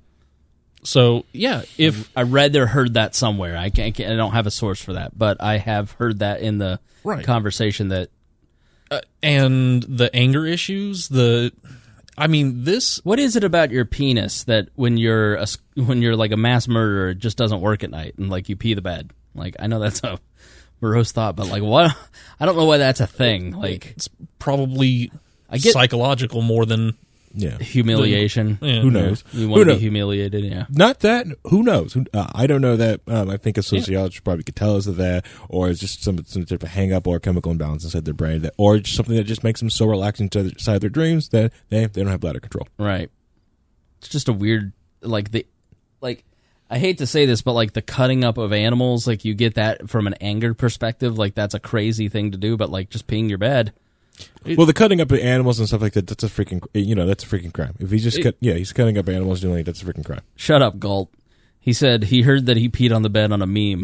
So yeah, if I read or heard that somewhere. I can't. I don't have a source for that, but I have heard that in the Right. conversation that. uh, and the anger issues, the I mean this. What is it about your penis that when you're a, s- when you're like a mass murderer, it just doesn't work at night and like you pee the bed? Like, I know that's a morose thought, but like, what? I don't know why that's a thing. Like, It's probably I get- psychological more than yeah, humiliation. Yeah. who knows? You Who want to be knows? humiliated, yeah. Not that. Who knows? Who, uh, I don't know that. Um, I think a sociologist probably could tell us of that, or it's just some some type of hang up or chemical imbalance inside their brain, that, or just something that just makes them so relaxed inside their dreams that they they don't have bladder control. Right. It's just a weird, like the, like I hate to say this, but like the cutting up of animals, like you get that from an anger perspective, like that's a crazy thing to do. But like just peeing your bed, Well, the cutting up of animals and stuff like that, that's a freaking, you know, that's a freaking crime. If he just It- cut, yeah, he's cutting up animals doing it, that's a freaking crime. shut up, Galt. He said he heard that he peed on the bed on a meme.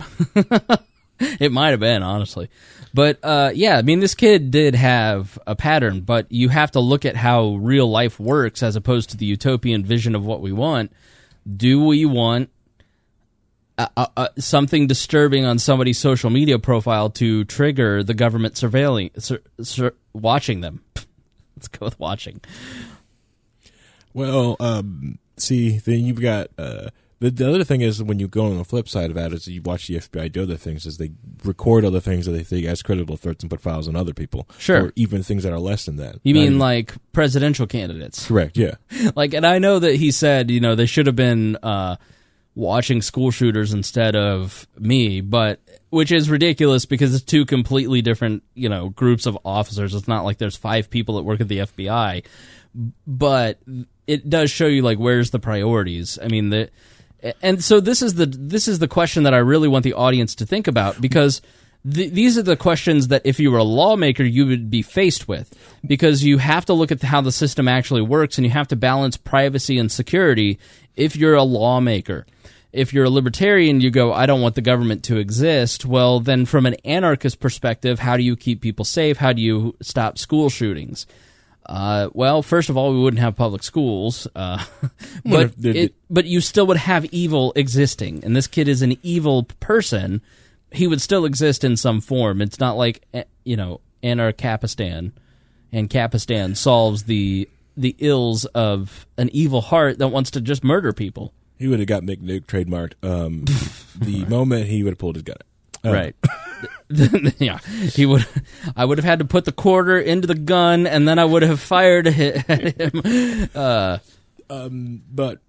It might have been, honestly. But uh, yeah, I mean, this kid did have a pattern, but you have to look at how real life works as opposed to the utopian vision of what we want. Do we want uh, uh, uh, something disturbing on somebody's social media profile to trigger the government surveilling, sur- sur- watching them? Let's go with watching. Well, um, see, then you've got uh, The, the other thing is when you go on the flip side of that is you watch the F B I do other things is they record other things that they think as credible threats and put files on other people. Sure. Or even things that are less than that. You Not mean even- like presidential candidates? Correct, yeah. Like, and I know that he said, you know, they should have been uh, watching school shooters instead of me, but which is ridiculous because it's two completely different, you know, groups of officers. It's not like there's five people that work at the F B I, but it does show you like where's the priorities. I mean, the and so this is the this is the question that I really want the audience to think about because. Th- these are the questions that if you were a lawmaker, you would be faced with because you have to look at how the system actually works and you have to balance privacy and security if you're a lawmaker. If you're a libertarian, you go, I don't want the government to exist. Well, then from an anarchist perspective, how do you keep people safe? How do you stop school shootings? Uh, well, first of all, we wouldn't have public schools, uh, but if the- it, but you still would have evil existing, and this kid is an evil person. He would still exist in some form. It's not like, you know, Anarchapistan, and Capistan solves the the ills of an evil heart that wants to just murder people. He would have got McNuke trademarked um, the moment he would have pulled his gun out. Um, Right. Yeah. He would. I would have had to put the quarter into the gun, and then I would have fired at him. Uh, Um, but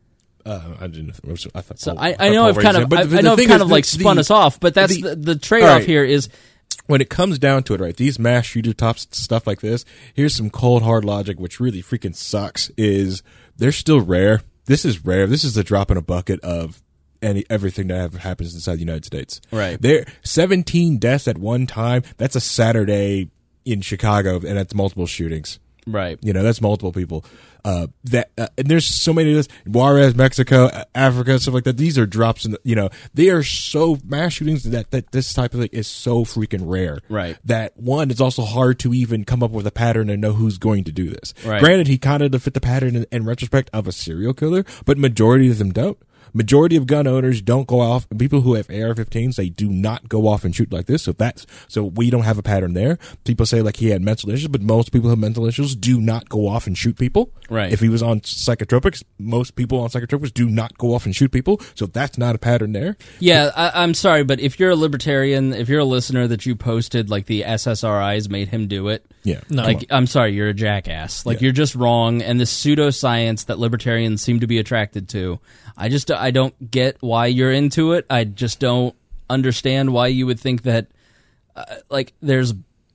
uh, I didn't. I thought. so Paul- I, I thought know Paul I've raised kind it. of, But I, the- I the know I've thing kind is of the- like spun the- us off, but that's the- the, the trade-off all right. here is. When it comes down to it, right, these mass shooter top stuff like this, here's some cold hard logic, which really freaking sucks. Is they're still rare. This is rare. This is a drop in a bucket of any everything that ever happens inside the United States. Right. There, seventeen deaths at one time. That's a Saturday in Chicago, and that's multiple shootings. Right. You know, that's multiple people. Uh, that uh, and there's so many of this. Juarez, Mexico, Africa, stuff like that. These are drops in the, you know, they are so mass shootings that, that this type of thing is so freaking rare. Right. That one, it's also hard to even come up with a pattern and know who's going to do this. Right. Granted, he kind of fit the pattern in, in retrospect of a serial killer, but majority of them don't. Majority of gun owners don't go off. People who have A R fifteens, they do not go off and shoot like this. So that's so we don't have a pattern there. People say like he had mental issues, but most people who have mental issues do not go off and shoot people. Right. If he was on psychotropics, most people on psychotropics do not go off and shoot people. So that's not a pattern there. Yeah, I, I'm sorry, but if you're a libertarian, if you're a listener that you posted like the S S R Is made him do it, Yeah. No. like I'm sorry, you're a jackass. Like Yeah. you're just wrong, and this pseudoscience that libertarians seem to be attracted to, I just I don't get why you're into it. I just don't understand why you would think that. Uh, like there's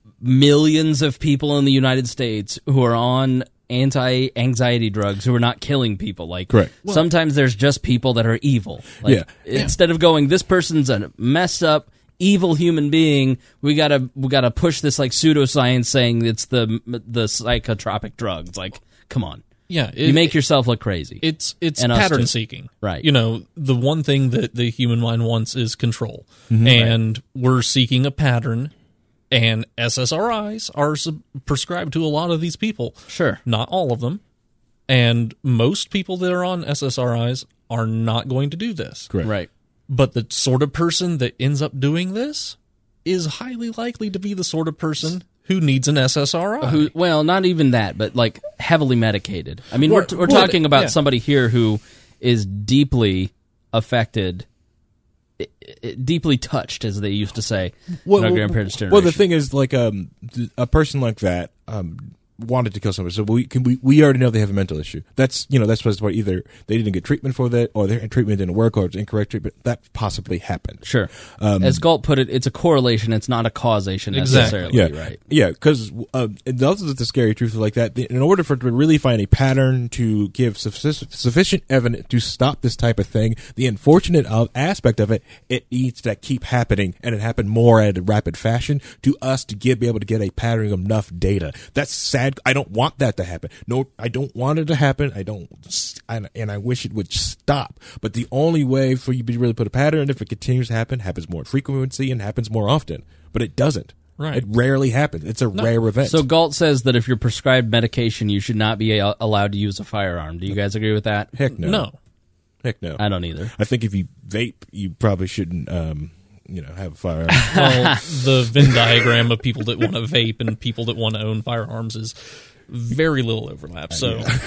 millions of people in the United States who are on anti-anxiety drugs who are not killing people. Like, Correct. sometimes there's just people that are evil. Like, Yeah. instead of going, this person's a messed up, evil human being, we gotta we gotta push this like pseudoscience saying it's the the psychotropic drugs. Like, come on, Yeah, it, you make yourself look crazy. it's it's And us pattern too. seeking, Right. You know, the one thing that the human mind wants is control, Mm-hmm. and we're seeking a pattern. And S S R Is are sub- prescribed to a lot of these people. Sure. Not all of them. And most people that are on S S R Is are not going to do this. Correct. Right. But the sort of person that ends up doing this is highly likely to be the sort of person who needs an S S R I. Who, well, not even that, but like heavily medicated. I mean, we're Well, we're well, talking about yeah. somebody here who is deeply affected, i- i- deeply touched, as they used to say in our grandparents' generation. Well, the thing is, like, um, th- a person like that, um, wanted to kill somebody. So we can we, we already know they have a mental issue. That's you know that's supposed to be either they didn't get treatment for that, or their treatment didn't work, or it's incorrect treatment. That possibly happened. Sure. Um, As Galt put it, it's a correlation. It's not a causation Exactly. necessarily. Yeah, Right. yeah, because uh, and also the scary truth like that. In order for it to really find a pattern to give suffic- sufficient evidence to stop this type of thing, the unfortunate uh, aspect of it, it needs to keep happening, and it happened more at a rapid fashion to us to get be able to get a pattern of enough data. That's sad. I don't want that to happen. No, I don't want it to happen. I don't, and, and I wish it would stop. But the only way for you to really put a pattern, if it continues to happen, happens more frequency and happens more often. But it doesn't. Right. It rarely happens. It's a rare event. So Galt says that if you're prescribed medication, you should not be a- allowed to use a firearm. Do you guys agree with that? heck no. No. Heck no. I don't either. I think if you vape, you probably shouldn't, um, you know, have a firearm. Well, the Venn diagram of people that want to vape and people that want to own firearms is very little overlap. So,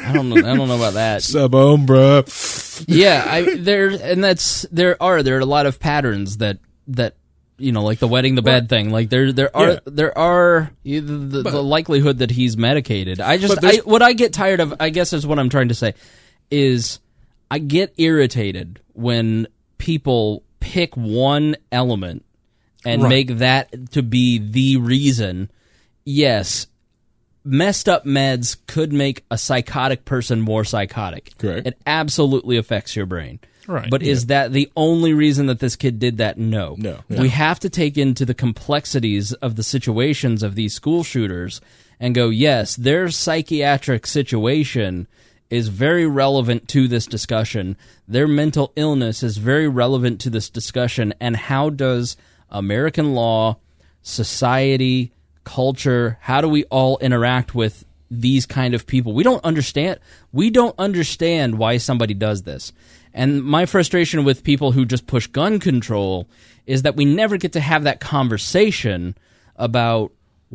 I don't know. I don't know about that. Sub home, bruh. Yeah, I there and that's there are there are a lot of patterns that that you know, like the wetting the bed Right. thing. Like there there are Yeah. there are the, the, But- the likelihood that he's medicated. I just But I, there's- what I get tired of, I guess, is what I'm trying to say, is I get irritated when people pick one element and Right. make that to be the reason. Yes, messed up meds could make a psychotic person more psychotic. Correct. It absolutely affects your brain. Right. But is that the only reason that this kid did that? No. No. We have to take into the complexities of the situations of these school shooters and go, yes, their psychiatric situation is very relevant to this discussion. Their mental illness is very relevant to this discussion. And how does American law, society, culture, how do we all interact with these kind of people? We don't understand. We don't understand why somebody does this. And my frustration with people who just push gun control is that we never get to have that conversation about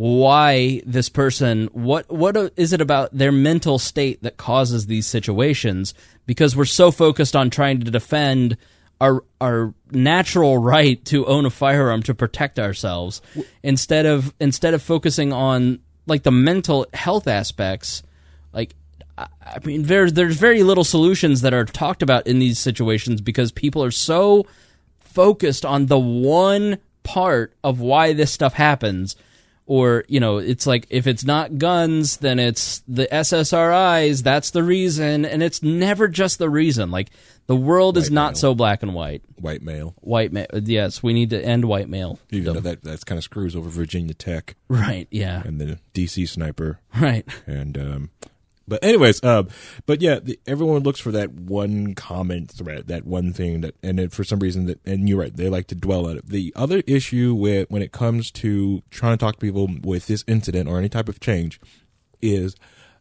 why this person, what what is it about their mental state that causes these situations, because we're so focused on trying to defend our our natural right to own a firearm to protect ourselves instead of instead of focusing on like the mental health aspects. Like, I mean, there's there's very little solutions that are talked about in these situations because people are so focused on the one part of why this stuff happens. Or, you know, it's like, if it's not guns, then it's the S S R Is, that's the reason, and it's never just the reason. Like, the world is White not male. so black and white. White male. White male, yes, we need to end white male. Even though that that's kind of screws over Virginia Tech Right, yeah, and the D C sniper. right. And um, but anyways, um, but yeah, the, everyone looks for that one comment thread, that one thing that, and it, for some reason that, and you're right, they like to dwell on it. The other issue with when it comes to trying to talk to people with this incident or any type of change is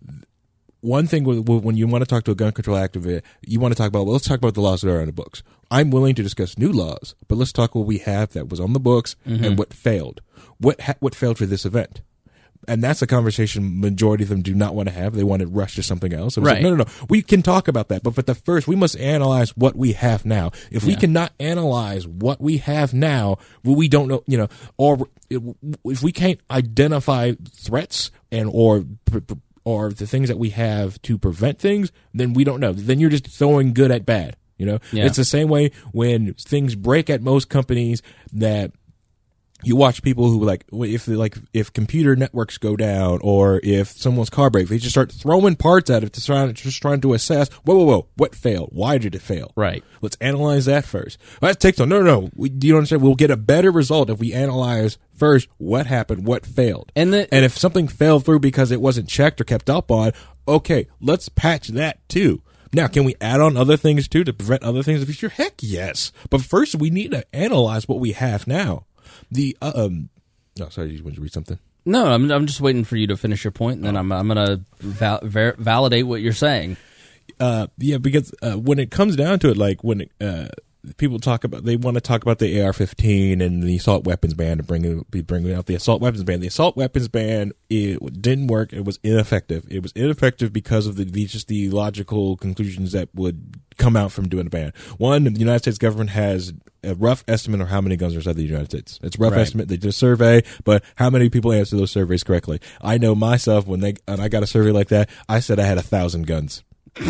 one thing with, with, when you want to talk to a gun control activist, you want to talk about, well, let's talk about the laws that are on the books. I'm willing to discuss new laws, but let's talk what we have that was on the books Mm-hmm. and what failed. What ha- what failed for this event? And that's a conversation majority of them do not want to have. They want to rush to something else. It was Right. like, no, no, no. We can talk about that. But for the first, we must analyze what we have now. If we Yeah. cannot analyze what we have now, well, we don't know, you know, or if we can't identify threats and or or the things that we have to prevent things, then we don't know. Then you're just throwing good at bad. You know, Yeah. it's the same way when things break at most companies that you watch people who like if they like if computer networks go down or if someone's car breaks, they just start throwing parts at it to try just trying to assess. Whoa, whoa, whoa! What failed? Why did it fail? Right. Let's analyze that first. Well, that takes time. No, no, no. We, you don't understand. We'll get a better result if we analyze first what happened, what failed, And the- and if something fell through because it wasn't checked or kept up on. Okay, let's patch that too. Now, can we add on other things too to prevent other things in the future? Heck yes. But first, we need to analyze what we have now. The uh, um, no, sorry, you want to read something? No, I'm I'm just waiting for you to finish your point, and then I'm I'm gonna val- ver- validate what you're saying. Uh, yeah, because uh, when it comes down to it, like when it, uh, people talk about, they want to talk about the A R fifteen and the assault weapons ban and bring be bringing out the assault weapons ban. The assault weapons ban it didn't work. It was ineffective. It was ineffective because of the, the just the logical conclusions that would come out from doing a ban. One, the United States government has a rough estimate of how many guns are inside the United States. It's a rough Right. estimate. They did a survey, but how many people answer those surveys correctly? I know myself when they and I got a survey like that, I said I had a thousand guns.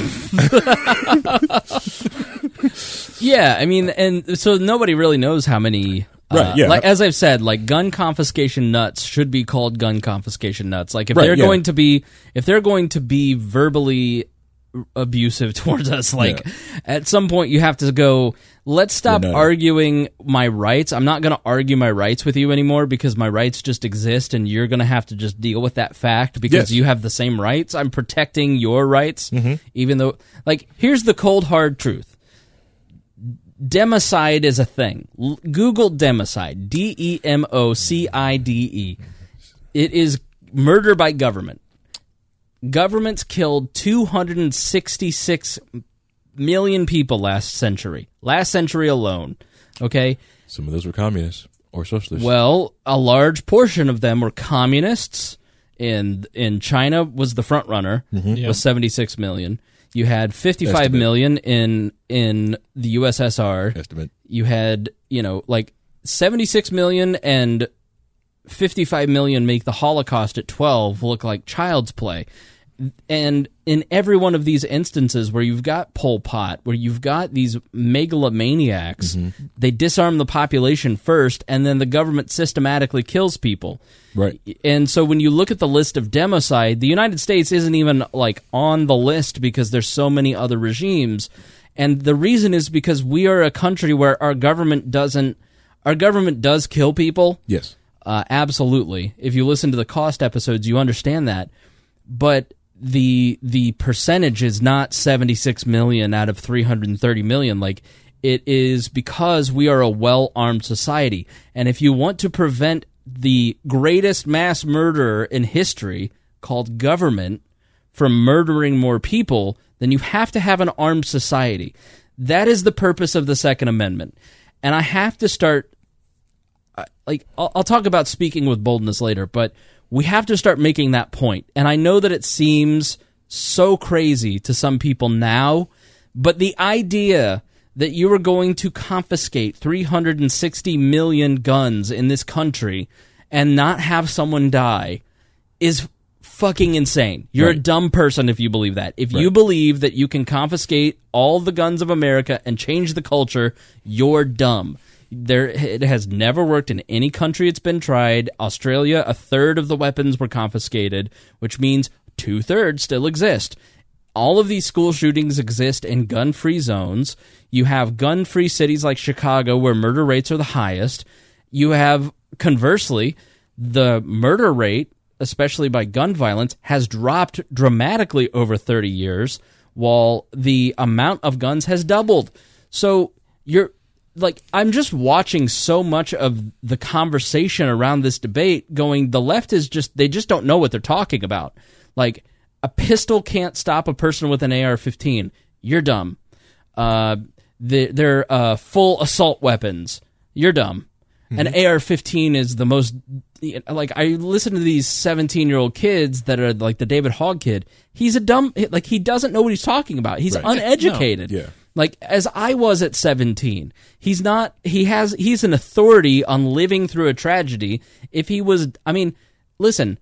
Yeah, I mean, and so nobody really knows how many. Uh, Right, yeah. Like as I've said, like gun confiscation nuts should be called gun confiscation nuts. Like if Right, they're yeah. going to be, if they're going to be verbally abusive towards us, like Yeah. at some point you have to go. Let's stop You're not- arguing my rights. I'm not going to argue my rights with you anymore because my rights just exist, and you're going to have to just deal with that fact because Yes. you have the same rights. I'm protecting your rights, Mm-hmm. even though, like, here's the cold hard truth. Democide is a thing. L- Google democide. D E M O C I D E. It is murder by government. Governments killed two hundred sixty-six million people last century. Last century alone. Okay? Some of those were communists or socialists. Well, a large portion of them were communists in in China was the front runner Yep. with seventy-six million. You had fifty-five Estimate. million in in the U S S R. Estimate. You had, you know, like seventy-six million and fifty-five million make the Holocaust at twelve look like child's play. And in every one of these instances where you've got Pol Pot, where you've got these megalomaniacs, Mm-hmm. they disarm the population first, and then the government systematically kills people. Right. And so when you look at the list of democide, the United States isn't even like on the list because there's so many other regimes. And the reason is because we are a country where our government doesn't, our government does kill people. Yes. Uh, absolutely. If you listen to the cost episodes, you understand that. But the the percentage is not seventy-six million out of three hundred thirty million. Like, it is because we are a well-armed society. And if you want to prevent the greatest mass murderer in history, called government, from murdering more people, then you have to have an armed society. That is the purpose of the Second Amendment. And I have to start, like, I'll, I'll talk about speaking with boldness later, but we have to start making that point. And I know that it seems so crazy to some people now, but the idea that you are going to confiscate three hundred sixty million guns in this country and not have someone die is fucking insane. You're Right. a dumb person if you believe that. If you Right. believe that you can confiscate all the guns of America and change the culture, you're dumb. There, it has never worked in any country it's been tried. Australia, a third of the weapons were confiscated, which means two-thirds still exist. All of these school shootings exist in gun-free zones. You have gun-free cities like Chicago where murder rates are the highest. You have, conversely, the murder rate, especially by gun violence, has dropped dramatically over thirty years, while the amount of guns has doubled. So you're... Like, I'm just watching so much of the conversation around this debate going, the left is just, they just don't know what they're talking about. Like, a pistol can't stop a person with an A R fifteen. You're dumb. Uh, they're they're uh, full assault weapons. You're dumb. Mm-hmm. An A R fifteen is the most, like, I listen to these seventeen-year-old kids that are like the David Hogg kid. He's a dumb, like, he doesn't know what he's talking about. He's Right. uneducated. No. Yeah. Like, as I was at seventeen, he's not, he has, he's an authority on living through a tragedy. If he was, I mean, listen,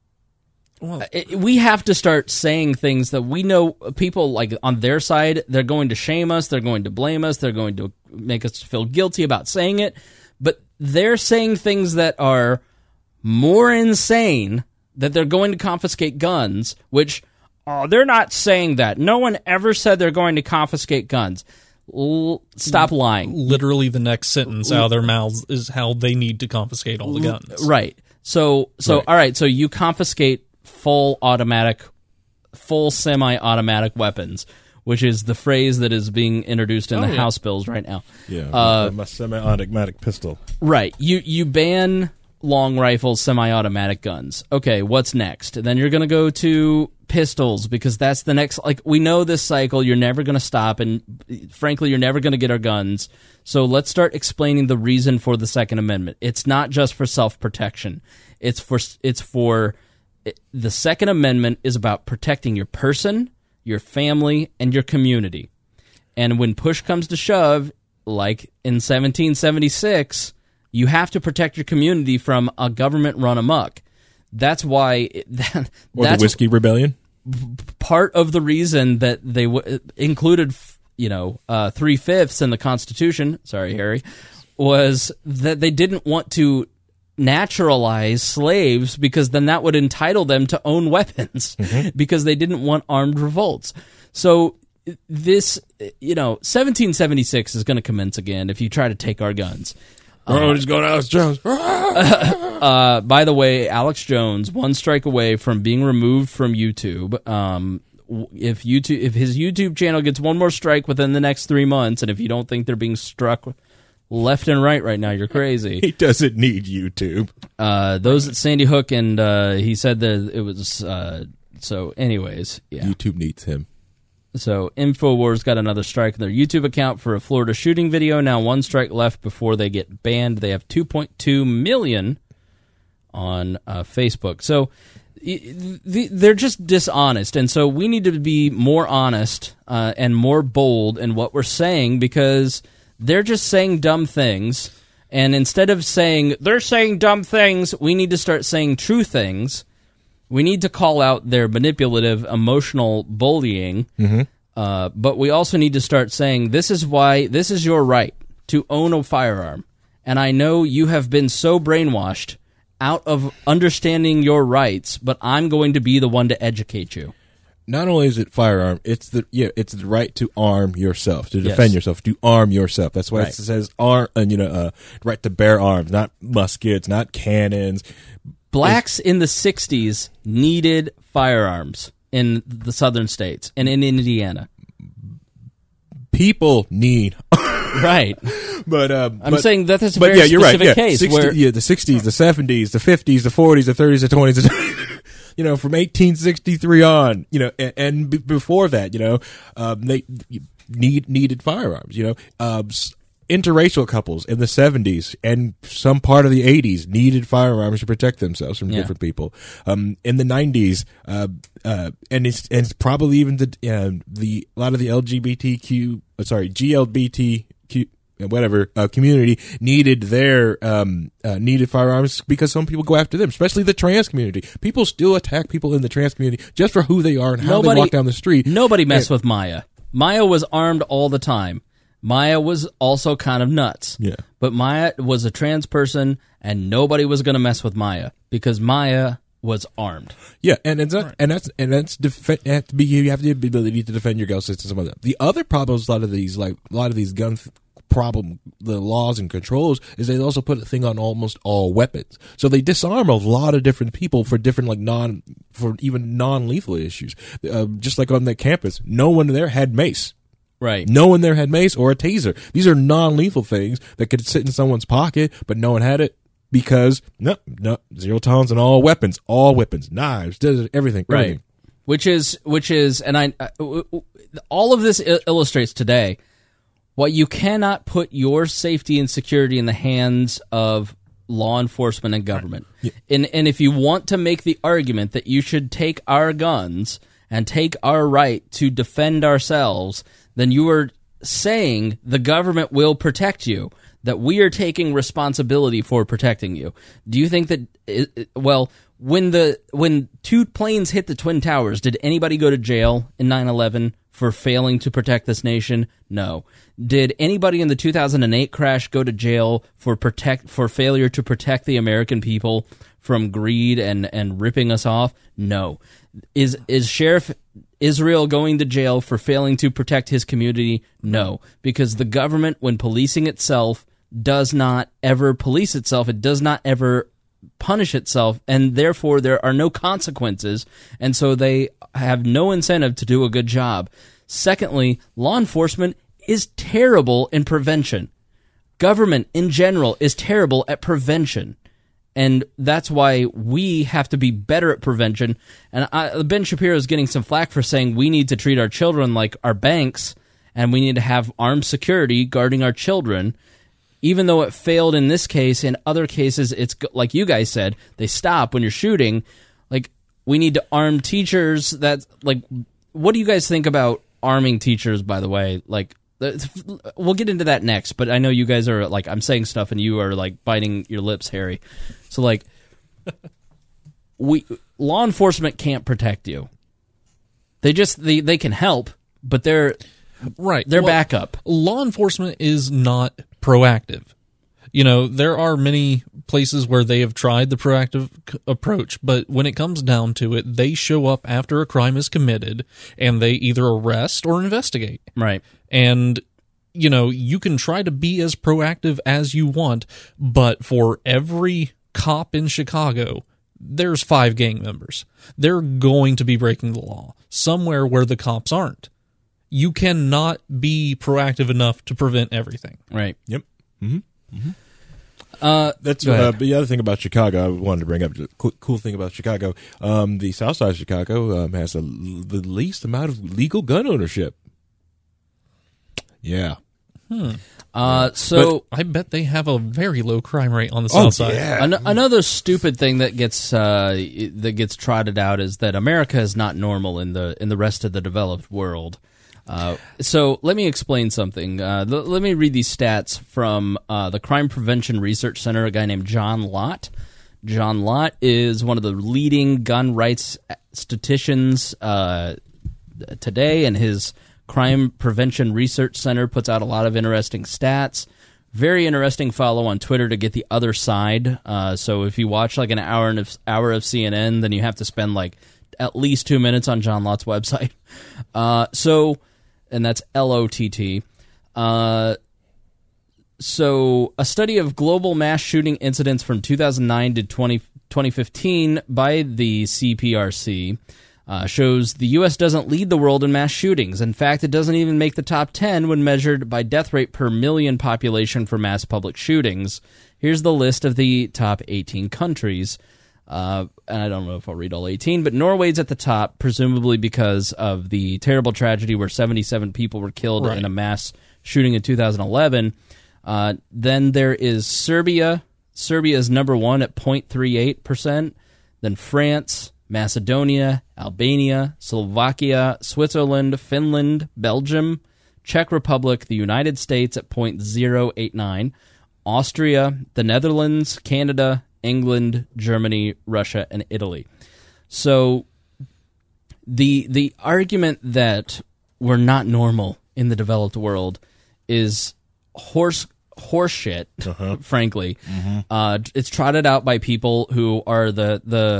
Well, it, we have to start saying things that we know people, like, on their side, they're going to shame us, they're going to blame us, they're going to make us feel guilty about saying it, but they're saying things that are more insane, that they're going to confiscate guns, which... Oh, they're not saying that. No one ever said they're going to confiscate guns. L- stop lying. literally the next sentence out of their mouths is how they need to confiscate all the guns. Right. So, so Right. all right. So you confiscate full automatic, full semi-automatic weapons, which is the phrase that is being introduced in Oh, the yeah. House bills right now. Yeah. Uh, my, my semi-automatic pistol. Right. You you ban long rifles, semi-automatic guns. Okay, what's next? Then you're going to go to pistols, because that's the next, like, we know this cycle, you're never going to stop, and frankly, you're never going to get our guns. So let's start explaining the reason for the Second Amendment. It's not just for self-protection. It's for, it's for, the Second Amendment is about protecting your person, your family, and your community. And when push comes to shove, like in seventeen seventy-six, you have to protect your community from a government run amok. That's why that, Or that's the Whiskey Rebellion. part of the reason that they w- included, you know, uh, three fifths in the Constitution. Sorry, Harry, was that they didn't want to naturalize slaves, because then that would entitle them to own weapons, mm-hmm. because they didn't want armed revolts. So this, you know, seventeen seventy-six is going to commence again if you try to take our guns. Oh, he's going Alex Jones. Uh, by the way, Alex Jones, one strike away from being removed from YouTube. Um, if YouTube, if his YouTube channel gets one more strike within the next three months, and if you don't think they're being struck left and right right now, you're crazy. He doesn't need YouTube. Uh, those at Sandy Hook, and uh, he said that it was. Uh, so, anyways, yeah. YouTube needs him. So InfoWars got another strike in their YouTube account for a Florida shooting video. Now one strike left before they get banned. They have two point two million on uh, Facebook. So they're just dishonest, and so we need to be more honest uh, and more bold in what we're saying, because they're just saying dumb things, and instead of saying they're saying dumb things, we need to start saying true things. We need to call out their manipulative, emotional bullying, mm-hmm. uh, but we also need to start saying this is why this is your right to own a firearm, and I know you have been so brainwashed out of understanding your rights, but I'm going to be the one to educate you. Not only is it firearm, it's the yeah, it's the right to arm yourself, to defend yes. yourself, to arm yourself. That's why right. it says arm, and you know, uh, right to bear arms, not muskets, not cannons. Blacks it's, in the sixties needed firearms in the southern states and in Indiana. People need right. But um, I'm but, saying that that's a but very yeah, you're specific right. Yeah. case. sixty, where, yeah, the sixties, the seventies, the fifties, the forties, the thirties, the twenties, the you know, from eighteen sixty-three on, you know, and, and b- before that, you know, um, they need needed firearms. You know, um, interracial couples in the seventies and some part of the eighties needed firearms to protect themselves from yeah. different people. Um, in the nineties, uh, uh, and it's and it's probably even the uh, the a lot of the L G B T Q, uh, sorry, G L B T Q. Whatever uh, community needed their um, uh, needed firearms, because some people go after them, especially the trans community. People still attack people in the trans community just for who they are and how nobody, they walk down the street. Nobody messed and, with Maya. Maya was armed all the time. Maya was also kind of nuts. Yeah. But Maya was a trans person, and nobody was going to mess with Maya because Maya was armed. Yeah, and it's not, right. and that's and that's def- have to be, you have the ability to defend your gun system. Some of that. The other problems, a lot of these like a lot of these gun. Th- problem the laws and controls is they also put a thing on almost all weapons, so they disarm a lot of different people for different like non for even non-lethal issues. Uh, just like on the campus, no one there had mace, right? No one there had mace or a taser. These are non-lethal things that could sit in someone's pocket, but no one had it because no no zero tolerance on all weapons, all weapons, knives, everything, everything. Right. Which is which is and I uh, all of this illustrates today. Well, you cannot put your safety and security in the hands of law enforcement and government. Right. Yeah. And and if you want to make the argument that you should take our guns and take our right to defend ourselves, then you are saying the government will protect you, that we are taking responsibility for protecting you. Do you think that, well, when the when two planes hit the Twin Towers, did anybody go to jail in nine eleven for failing to protect this nation? No. Did anybody in the two thousand eight crash go to jail for protect for failure to protect the American people from greed and, and ripping us off? No. Is is Sheriff Israel going to jail for failing to protect his community? No. Because the government, when policing itself, does not ever police itself. It does not ever punish itself, and therefore there are no consequences, and so they have no incentive to do a good job. Secondly, law enforcement is terrible in prevention. Government in general is terrible at prevention, and that's why we have to be better at prevention. And I, Ben Shapiro is getting some flack for saying we need to treat our children like our banks, and we need to have armed security guarding our children. Even though it failed in this case, in other cases, it's like you guys said, they stop when you're shooting. Like, we need to arm teachers. That, like, what do you guys think about arming teachers, by the way? Like, we'll get into that next, but I know you guys are, like, I'm saying stuff and you are, like, biting your lips, Harry. So, like, we law enforcement can't protect you. They just, they, they can help, but they're... Right. They're well, backup. Law enforcement is not proactive. You know, there are many places where they have tried the proactive c- approach, but when it comes down to it, they show up after a crime is committed and they either arrest or investigate. Right. And, you know, you can try to be as proactive as you want, but for every cop in Chicago, there's five gang members. They're going to be breaking the law somewhere where the cops aren't. You cannot be proactive enough to prevent everything. Right. Yep. Mm-hmm. Mm-hmm. Uh, That's uh, the other thing about Chicago. I wanted to bring up the cool, cool thing about Chicago. Um, the South Side of Chicago um, has a, the least amount of legal gun ownership. Yeah. Hmm. Uh, so I bet they have a very low crime rate on the Oh, south side. yeah. An- another stupid thing that gets uh, that gets trotted out is that America is not normal in the in the rest of the developed world. Uh, so let me explain something. Uh, l- let me read these stats from uh, the Crime Prevention Research Center. A guy named John Lott. John Lott is one of the leading gun rights statisticians uh, today, and his Crime Prevention Research Center puts out a lot of interesting stats. Very interesting follow on Twitter to get the other side. Uh, so if you watch like an hour and of, hour of C N N, then you have to spend like at least two minutes on John Lott's website. Uh, so, and that's L O T T. Uh, so a study of global mass shooting incidents from two thousand nine to twenty fifteen by the C P R C Uh, shows the U S doesn't lead the world in mass shootings. In fact, it doesn't even make the top ten when measured by death rate per million population for mass public shootings. Here's the list of the top eighteen countries. Uh, and I don't know if I'll read all eighteen, but Norway's at the top, presumably because of the terrible tragedy where seventy-seven people were killed Right. in a mass shooting in two thousand eleven. Uh, then there is Serbia. Serbia is number one at zero point three eight percent. Then France, Macedonia, Albania, Slovakia, Switzerland, Finland, Belgium, Czech Republic, the United States at zero point zero eight nine, Austria, the Netherlands, Canada, England, Germany, Russia, and Italy. So the the argument that we're not normal in the developed world is horse horse shit, uh-huh. frankly. Mm-hmm. Uh, it's trotted out by people who are the the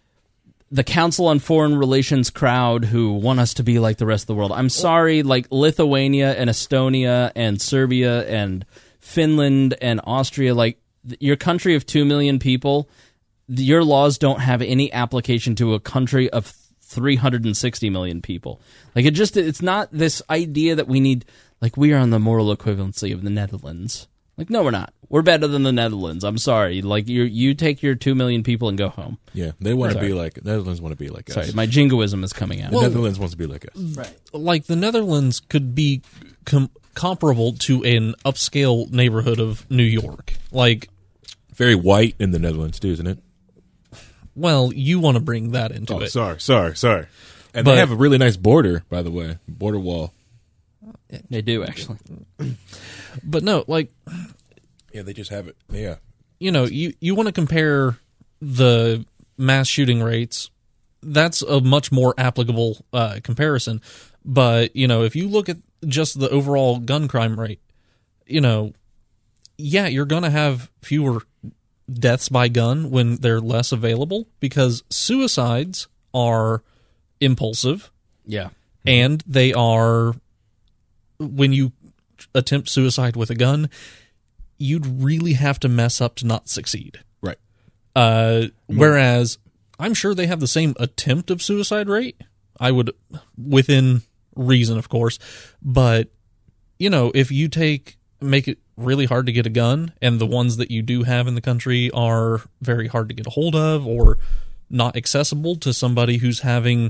the Council on Foreign Relations crowd who want us to be like the rest of the world. I'm sorry, like Lithuania and Estonia and Serbia and Finland and Austria, like th- your country of two million people, th- your laws don't have any application to a country of three hundred sixty million people. Like it just, it's not this idea that we need, like we are on the moral equivalency of the Netherlands. Like, no, we're not. We're better than the Netherlands. I'm sorry. Like, you you take your two million people and go home. Yeah, they want to Sorry. be like the Netherlands. Want to be like us. Sorry, my jingoism is coming out. The Netherlands wants to be like us. right. Like the Netherlands could be com- comparable to an upscale neighborhood of New York. Like, Very white in the Netherlands too, isn't it? well, you want to bring that into Oh, it. sorry, sorry, sorry. And But- they have a really nice border, by the way, border wall. They do, actually. But no, like, Yeah, they just have it. Yeah, you know, you, you want to compare the mass shooting rates. That's a much more applicable uh, comparison. But, you know, if you look at just the overall gun crime rate, you know, yeah, you're going to have fewer deaths by gun when they're less available because suicides are impulsive Yeah. and they are, when you attempt suicide with a gun, you'd really have to mess up to not succeed. right. Uh, whereas I'm sure they have the same attempt of suicide rate. I would, within reason, of course. But, you know, if you take, make it really hard to get a gun, and the ones that you do have in the country are very hard to get a hold of or not accessible to somebody who's having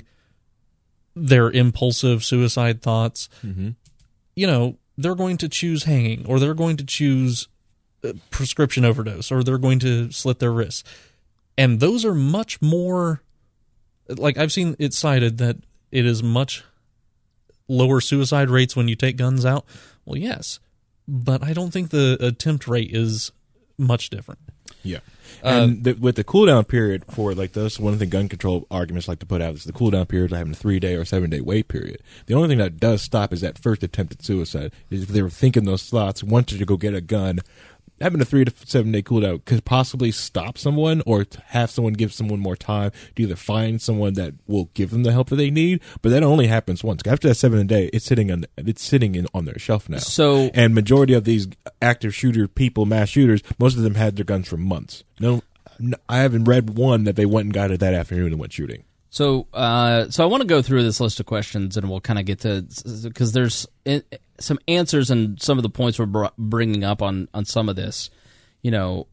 their impulsive suicide thoughts, Mm-hmm. you know, they're going to choose hanging, or they're going to choose a prescription overdose, or they're going to slit their wrists. And those are much more, like I've seen it cited that it is much lower suicide rates when you take guns out. Well, yes, but I don't think the attempt rate is much different. Yeah, and the, with the cooldown period for like those, one of the gun control arguments like to put out is the cooldown period of having a three day or seven day wait period. The only thing that does stop is that first attempted suicide. Is if they were thinking those thoughts, wanted to go get a gun, having a three to seven day cooldown could possibly stop someone or have someone give someone more time to either find someone that will give them the help that they need. But that only happens once. After that seven day, it's sitting on it's sitting in, on their shelf now. So- and majority of these active shooter people, mass shooters, most of them had their guns for months. No, no I haven't read one that they went and got it that afternoon and went shooting. So, uh, so I want to go through this list of questions, and we'll kind of get to, because there's in, some answers and some of the points we're br- bringing up on, on some of this, you know,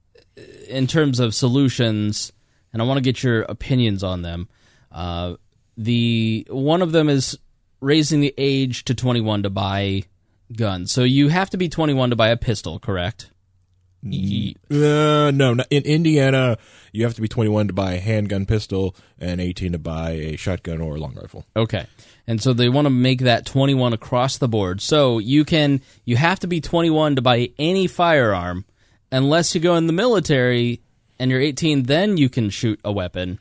in terms of solutions, and I want to get your opinions on them. Uh, the one of them is raising the age to twenty-one to buy guns. So you have to be twenty-one to buy a pistol, correct? Uh, no, not, in Indiana, you have to be twenty-one to buy a handgun pistol and eighteen to buy a shotgun or a long rifle. Okay. And so they want to make that twenty-one across the board. So you can you have to be twenty-one to buy any firearm unless you go in the military and you're eighteen, then you can shoot a weapon.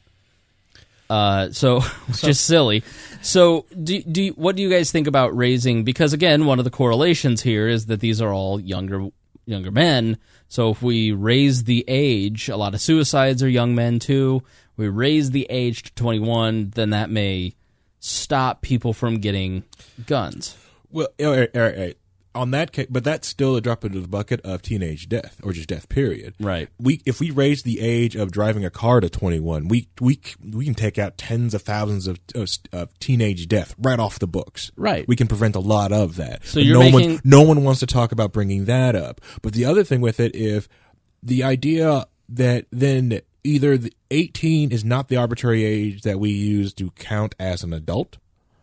Uh, so which is silly. So do do you, what do you guys think about raising, because again, one of the correlations here is that these are all younger younger men. So if we raise the age, a lot of suicides are young men too. We raise the age to twenty-one, then that may stop people from getting guns. Well, all right, all right, all right. On that case, but that's still a drop into the bucket of teenage death, or just death. Period. Right. We if we raise the age of driving a car to twenty-one, we we we can take out tens of thousands of, of, of teenage death right off the books. Right. We can prevent a lot of that. So But you're no making- one no one wants to talk about bringing that up. But the other thing with it, if the idea that then either the eighteen is not the arbitrary age that we use to count as an adult.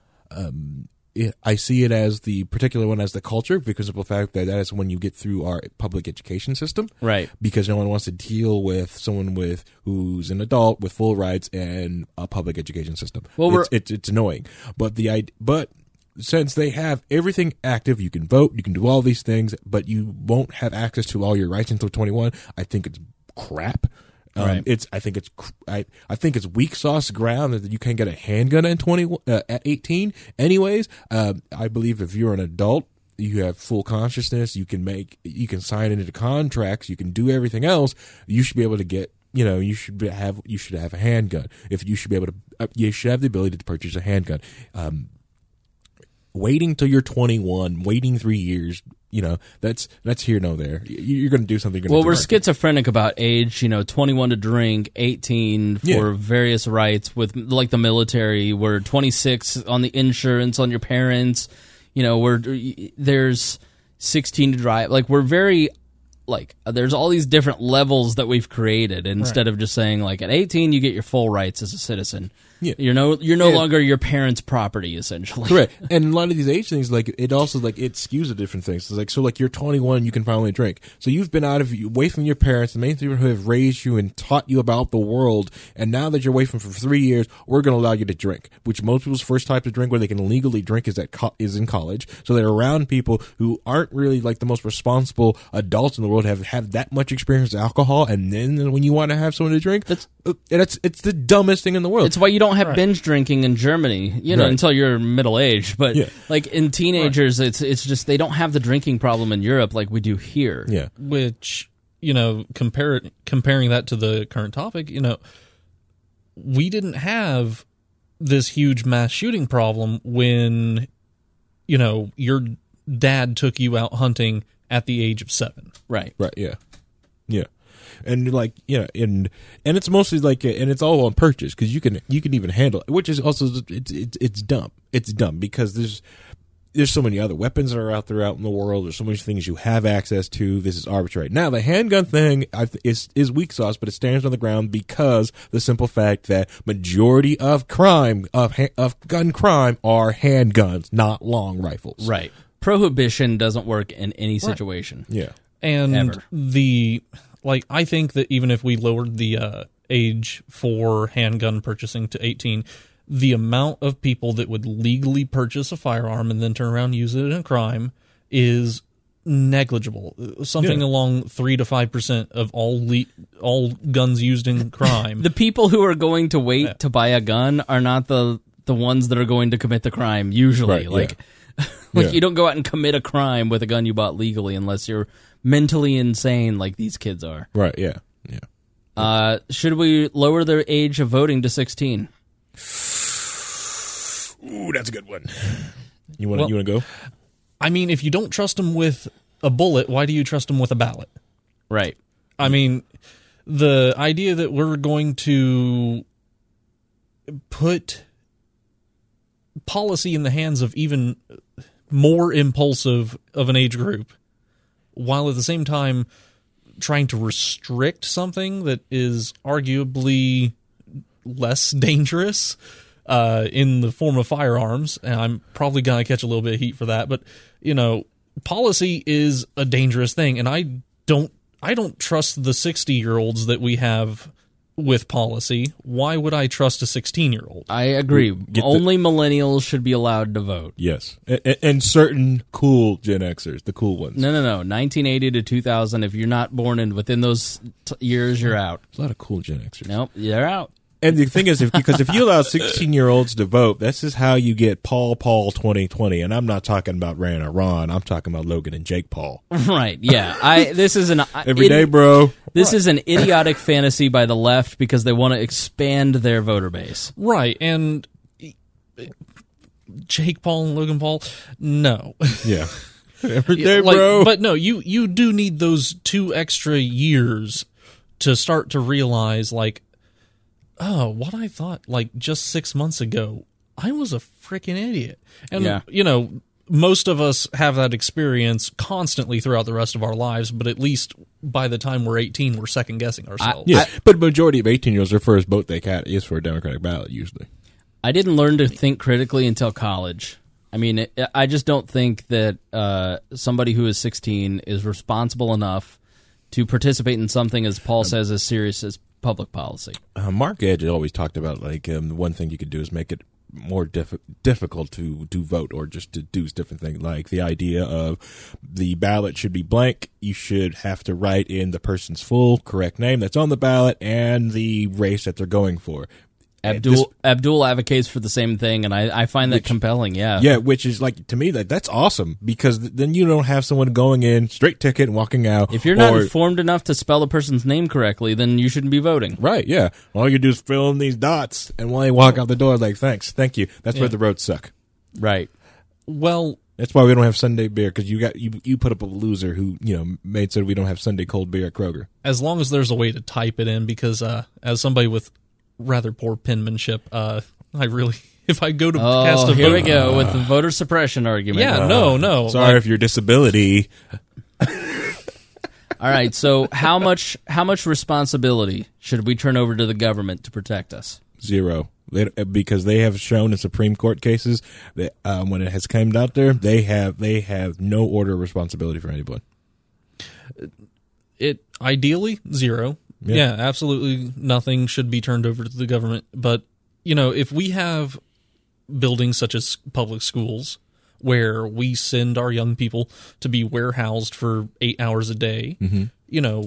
Um, it, I see it as the particular one as the culture, because of the fact that that is when you get through our public education system. Right. Because no one wants to deal with someone with who's an adult with full rights and a public education system. Well, it's, we're- it's it's annoying, but the id- but since they have everything active, you can vote, you can do all these things, but you won't have access to all your rights until twenty-one. I think it's crap. Um, Right. It's. I think it's. cr- I. I think it's weak sauce ground that you can't get a handgun at twenty uh, at eighteen. Anyways, uh, I believe if you're an adult, you have full consciousness. You can make. You can sign into the contracts. You can do everything else. You should be able to get. You know. You should be, have. You should have a handgun. If you should be able to. Uh, you should have the ability to purchase a handgun. Um, waiting till you're twenty-one. Waiting three years. You know, that's that's here, no there. You're going to do something. Well, we're schizophrenic about age. You know, twenty-one to drink, eighteen for Yeah. various rights with like the military. We're twenty-six on the insurance on your parents. You know, we're there's sixteen to drive. Like we're very like there's all these different levels that we've created. And instead of just saying like at eighteen you get your full rights as a citizen. Yeah. You're no you're no Yeah. longer your parents' property essentially. Correct. And a lot of these age things, like it also like it skews the different things. It's like so, like you're twenty-one, you can finally drink. So you've been out of away from your parents, the main people who have raised you and taught you about the world. And now that you're away from for three years, we're going to allow you to drink. Which most people's first type of drink where they can legally drink is at co- is in college. So they're around people who aren't really like the most responsible adults in the world, have have that much experience with alcohol. And then when you want to have someone to drink, That's- uh, that's it's the dumbest thing in the world. It's why you don't have binge drinking in Germany, you know, Right. until you're middle aged. But Yeah. like in teenagers, it's it's just they don't have the drinking problem in Europe like we do here. yeah. Which, you know, compare it, comparing that to the current topic, you know, we didn't have this huge mass shooting problem when, you know, your dad took you out hunting at the age of seven. Right. Right. Yeah. Yeah. And like yeah, and and it's mostly like and it's all on purchase because you can you can even handle it, which is also it's it's it's dumb. It's dumb because there's there's so many other weapons that are out there out in the world. There's so many things you have access to. This is arbitrary. Now the handgun thing I th- is is weak sauce, but it stands on the ground because the simple fact that majority of crime of ha- of gun crime are handguns, not long rifles. Right. Prohibition doesn't work in any situation. Yeah. And Ever. the like I think that even if we lowered the uh, age for handgun purchasing to eighteen, the amount of people that would legally purchase a firearm and then turn around and use it in a crime is negligible. Something Yeah. along three to five percent of all le- all guns used in crime. The people who are going to wait to buy a gun are not the the ones that are going to commit the crime usually. Right, yeah. like like Yeah. you don't go out and commit a crime with a gun you bought legally unless you're mentally insane like these kids are. Right. Yeah. Yeah. Uh, should we lower their age of voting to sixteen? Ooh, that's a good one. You want to Well- you want to go? I mean, if you don't trust them with a bullet, why do you trust them with a ballot? Right. I mean, the idea that we're going to put policy in the hands of even more impulsive of an age group, while at the same time trying to restrict something that is arguably less dangerous uh, in the form of firearms, and I'm probably going to catch a little bit of heat for that, but, you know, policy is a dangerous thing, and I don't I don't trust the sixty-year-olds that we have with policy. Why would I trust a sixteen-year-old? I agree. Get the- Only millennials should be allowed to vote. Yes, and, and certain cool Gen Xers, the cool ones. No, no, no. nineteen eighty to two thousand. If you're not born in within those t- years, you're out. There's a lot of cool Gen Xers. Nope, you're out. And the thing is, if because if you allow sixteen-year-olds to vote, this is how you get Paul Paul twenty twenty. And I'm not talking about Ran or Ron. I'm talking about Logan and Jake Paul. Right? Yeah. I. This is an Every day, bro. This is an idiotic fantasy by the left because they want to expand their voter base. Right, and Jake Paul and Logan Paul, no. Yeah. Every day, Like, bro. But no, you you do need those two extra years to start to realize, like, oh, what I thought, like, just six months ago, I was a freaking idiot. And, Yeah. you know, most of us have that experience constantly throughout the rest of our lives, but at least by the time we're eighteen, we're second-guessing ourselves. yeah, but majority of eighteen-year-olds, their first vote they got is for a Democratic ballot, usually. I didn't learn to think critically until college. I mean, it, I just don't think that uh, somebody who is sixteen is responsible enough to participate in something, as Paul says, as serious as public policy. Uh, Mark Edge always talked about, like, um, the one thing you could do is make it more diff- difficult to, to vote or just to do different things. Like the idea of the ballot should be blank. You should have to write in the person's full correct name that's on the ballot and the race that they're going for. Abdul This- Abdul advocates for the same thing, and I, I find that compelling. Yeah, Yeah, which is like, to me, like that's awesome because th- then you don't have someone going in straight ticket and walking out. If you're not or- informed enough to spell a person's name correctly, then you shouldn't be voting. right, yeah, all you do is fill in these dots, and while you walk out the door, like thanks, thank you. That's where Yeah. the roads suck. Right. Well, That's why we don't have Sunday beer because you got you you put up a loser who you know made so we don't have Sunday cold beer at Kroger. as long as there's a way to type it in, because uh, as somebody with rather poor penmanship, uh, I really, if I go to cast Oh, a here vote, we go with the voter suppression argument. yeah, no, no, Sorry like, if your disability. All right. So how much how much responsibility should we turn over to the government to protect us? Zero. They, because they have shown in Supreme Court cases that um, when it has come out there, they have they have no order of responsibility for anyone. it ideally zero. Yeah. Yeah. absolutely nothing should be turned over to the government. But you know, if we have buildings such as public schools where we send our young people to be warehoused for eight hours a day, Mm-hmm. you know,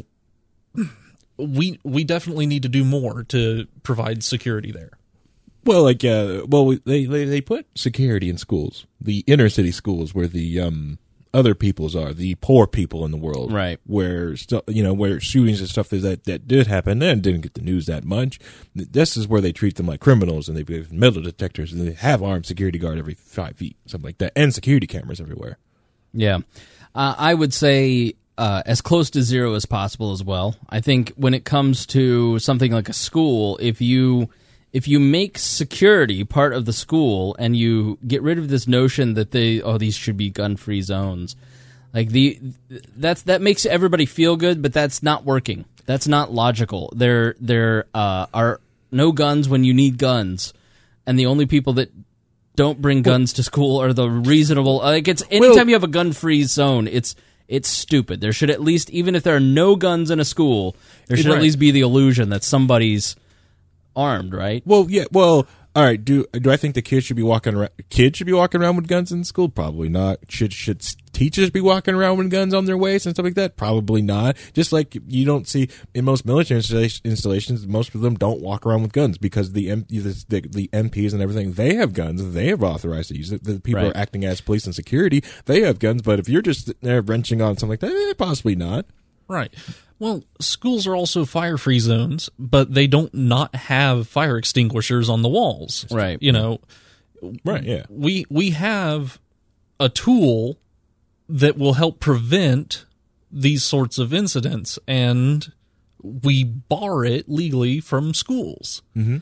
we we definitely need to do more to provide security there. Well, like, uh, well, we- they, they they put security in schools, the inner city schools, where the um, other peoples are, the poor people in the world, Right. Where stu- you know where shootings and stuff that that did happen and didn't get the news that much. This is where they treat them like criminals, and they have metal detectors, and they have armed security guard every five feet, something like that, and security cameras everywhere. Yeah. Uh, I would say uh, as close to zero as possible as well. I think when it comes to something like a school, if you if you make security part of the school and you get rid of this notion that they oh these should be gun-free zones, like the that's that makes everybody feel good, but that's not working. That's not logical. There there uh, are no guns when you need guns, and the only people that don't bring guns to school are the reasonable. Like it's anytime Well- you have a gun-free zone, it's it's stupid. There should at least, even if there are no guns in a school, there should Right. at least be the illusion that somebody's armed, right? Well, yeah. Well, all right. Do do I think the kids should be walking around? Kids should be walking around with guns in school? Probably not. Should should teachers be walking around with guns on their waist and stuff like that? Probably not. Just like you don't see in most military installa- installations, most of them don't walk around with guns because the M- the, the, the M Ps and everything, they have guns and they have authorized to use it. The people Right. are acting as police and security. They have guns, but if you're just sitting there wrenching on something like that, eh, possibly not. Right. Well, schools are also fire-free zones, but they don't not have fire extinguishers on the walls. Right. You know, Right? Yeah. we we have a tool that will help prevent these sorts of incidents, and we bar it legally from schools. Mm-hmm.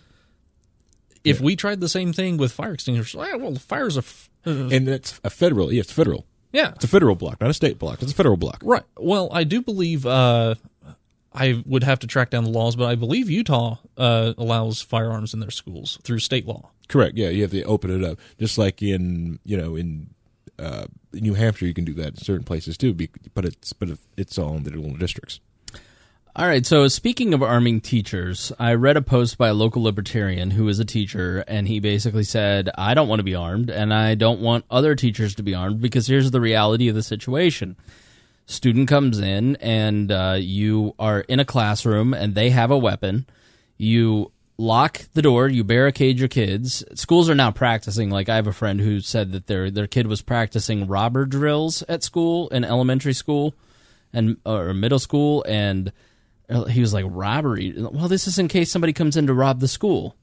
If we tried the same thing with fire extinguishers, eh, well, fire's a f- And it's a federal. Yeah, it's federal. yeah. It's a federal block, not a state block. It's a federal block. Right. Well, I do believe uh, I would have to track down the laws, but I believe Utah uh, allows firearms in their schools through state law. Correct. Yeah, you have to open it up, just like in you know in uh, New Hampshire, you can do that in certain places too. But it's but it's all in the little districts. All right, so speaking of arming teachers, I read a post by a local libertarian who is a teacher, and he basically said, I don't want to be armed, and I don't want other teachers to be armed, because here's the reality of the situation. Student comes in, and uh, you are in a classroom, and they have a weapon. You lock the door, you barricade your kids. Schools are now practicing, like I have a friend who said that their their kid was practicing robber drills at school, in elementary school, and or middle school, and he was like, robbery? Well, this is in case somebody comes in to rob the school.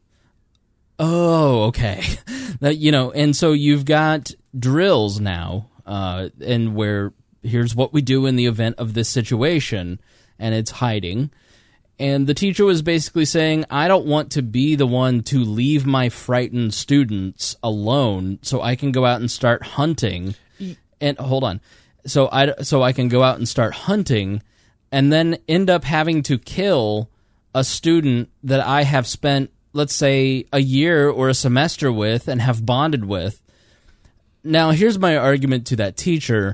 Oh, okay. That, you know, and so you've got drills now, uh, and where here's what we do in the event of this situation, and it's hiding. And the teacher was basically saying, I don't want to be the one to leave my frightened students alone so I can go out and start hunting. And hold on. So I, so I can go out and start hunting and then end up having to kill a student that I have spent, let's say, a year or a semester with and have bonded with. Now, here's my argument to that teacher.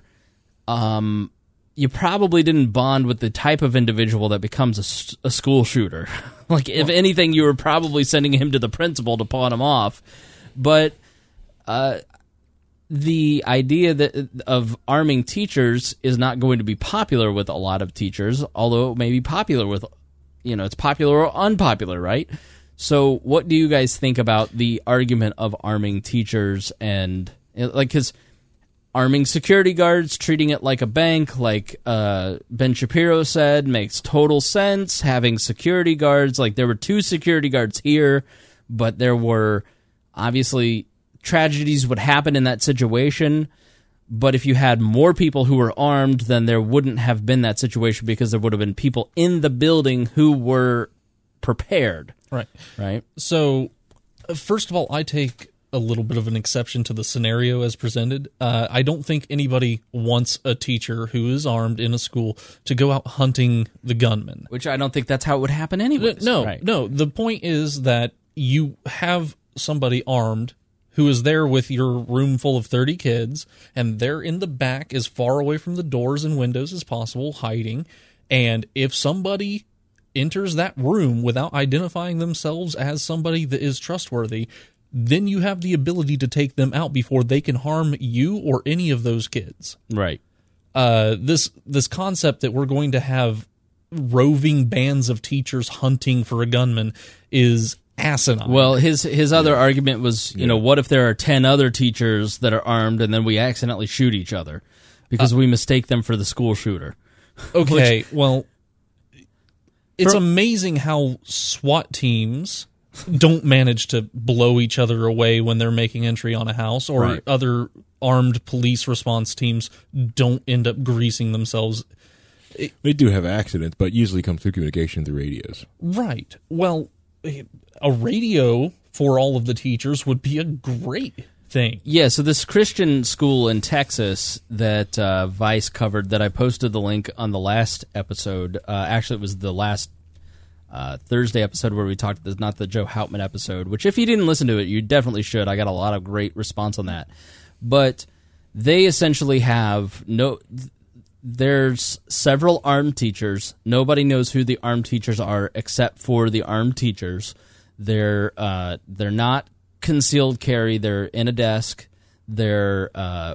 Um, you probably didn't bond with the type of individual that becomes a, a school shooter. Like, if anything, you were probably sending him to the principal to pawn him off. But uh, the idea that of arming teachers is not going to be popular with a lot of teachers, although it may be popular with, you know, it's popular or unpopular, right? So what do you guys think about the argument of arming teachers and, like, because arming security guards, treating it like a bank, like uh, Ben Shapiro said, makes total sense. Having security guards, like there were two security guards here, but there were obviously tragedies would happen in that situation. But if you had more people who were armed, then there wouldn't have been that situation because there would have been people in the building who were prepared. Right. Right. So, uh, first of all, I take a little bit of an exception to the scenario as presented. Uh, I don't think anybody wants a teacher who is armed in a school to go out hunting the gunman. Which I don't think that's how it would happen anyways. No, right. no. The point is that you have somebody armed who is there with your room full of thirty kids, and they're in the back as far away from the doors and windows as possible, hiding. And if somebody enters that room without identifying themselves as somebody that is trustworthy, then you have the ability to take them out before they can harm you or any of those kids. Right. Uh, this this concept that we're going to have roving bands of teachers hunting for a gunman is asinine. Well, his his other yeah. argument was, you yeah. know, what if there are ten other teachers that are armed and then we accidentally shoot each other because uh, we mistake them for the school shooter? Okay, Which, well, it's for, amazing how SWAT teams don't manage to blow each other away when they're making entry on a house, or right. other armed police response teams don't end up greasing themselves. It, they do have accidents, but usually come through communication through radios. Right. Well, a radio for all of the teachers would be a great thing. Yeah, so this Christian school in Texas that uh, Vice covered, that I posted the link on the last episode, uh, actually it was the last uh, Thursday episode where we talked, not the Joe Houtman episode, which if you didn't listen to it, you definitely should. I got a lot of great response on that. But they essentially have no... There's several armed teachers. Nobody knows who the armed teachers are except for the armed teachers. They're uh, they're not concealed carry. They're in a desk. They're uh,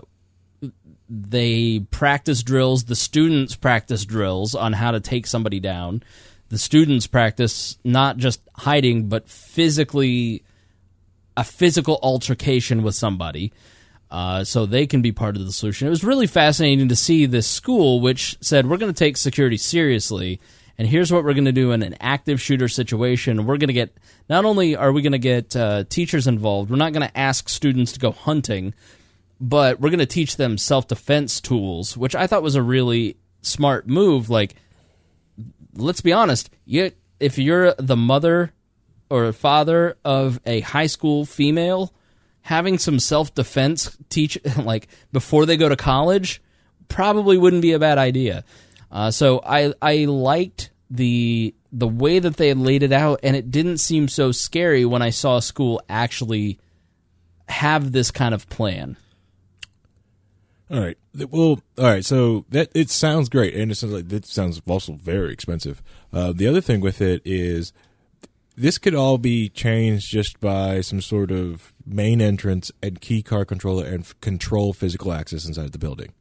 they practice drills. The students practice drills on how to take somebody down. The students practice not just hiding, but physically a physical altercation with somebody. Uh, so they can be part of the solution. It was really fascinating to see this school, which said, we're going to take security seriously, and here's what we're going to do in an active shooter situation. We're going to get, not only are we going to get uh, teachers involved, we're not going to ask students to go hunting, but we're going to teach them self-defense tools, which I thought was a really smart move. Like, let's be honest, you, if you're the mother or father of a high school female, having some self-defense teach like before they go to college probably wouldn't be a bad idea. Uh, so I I liked the the way that they had laid it out, and it didn't seem so scary when I saw a school actually have this kind of plan. All right. Well, all right. So that it sounds great, and it sounds like it sounds also very expensive. Uh, the other thing with it is this could all be changed just by some sort of main entrance and key card controller and f- control physical access inside the building.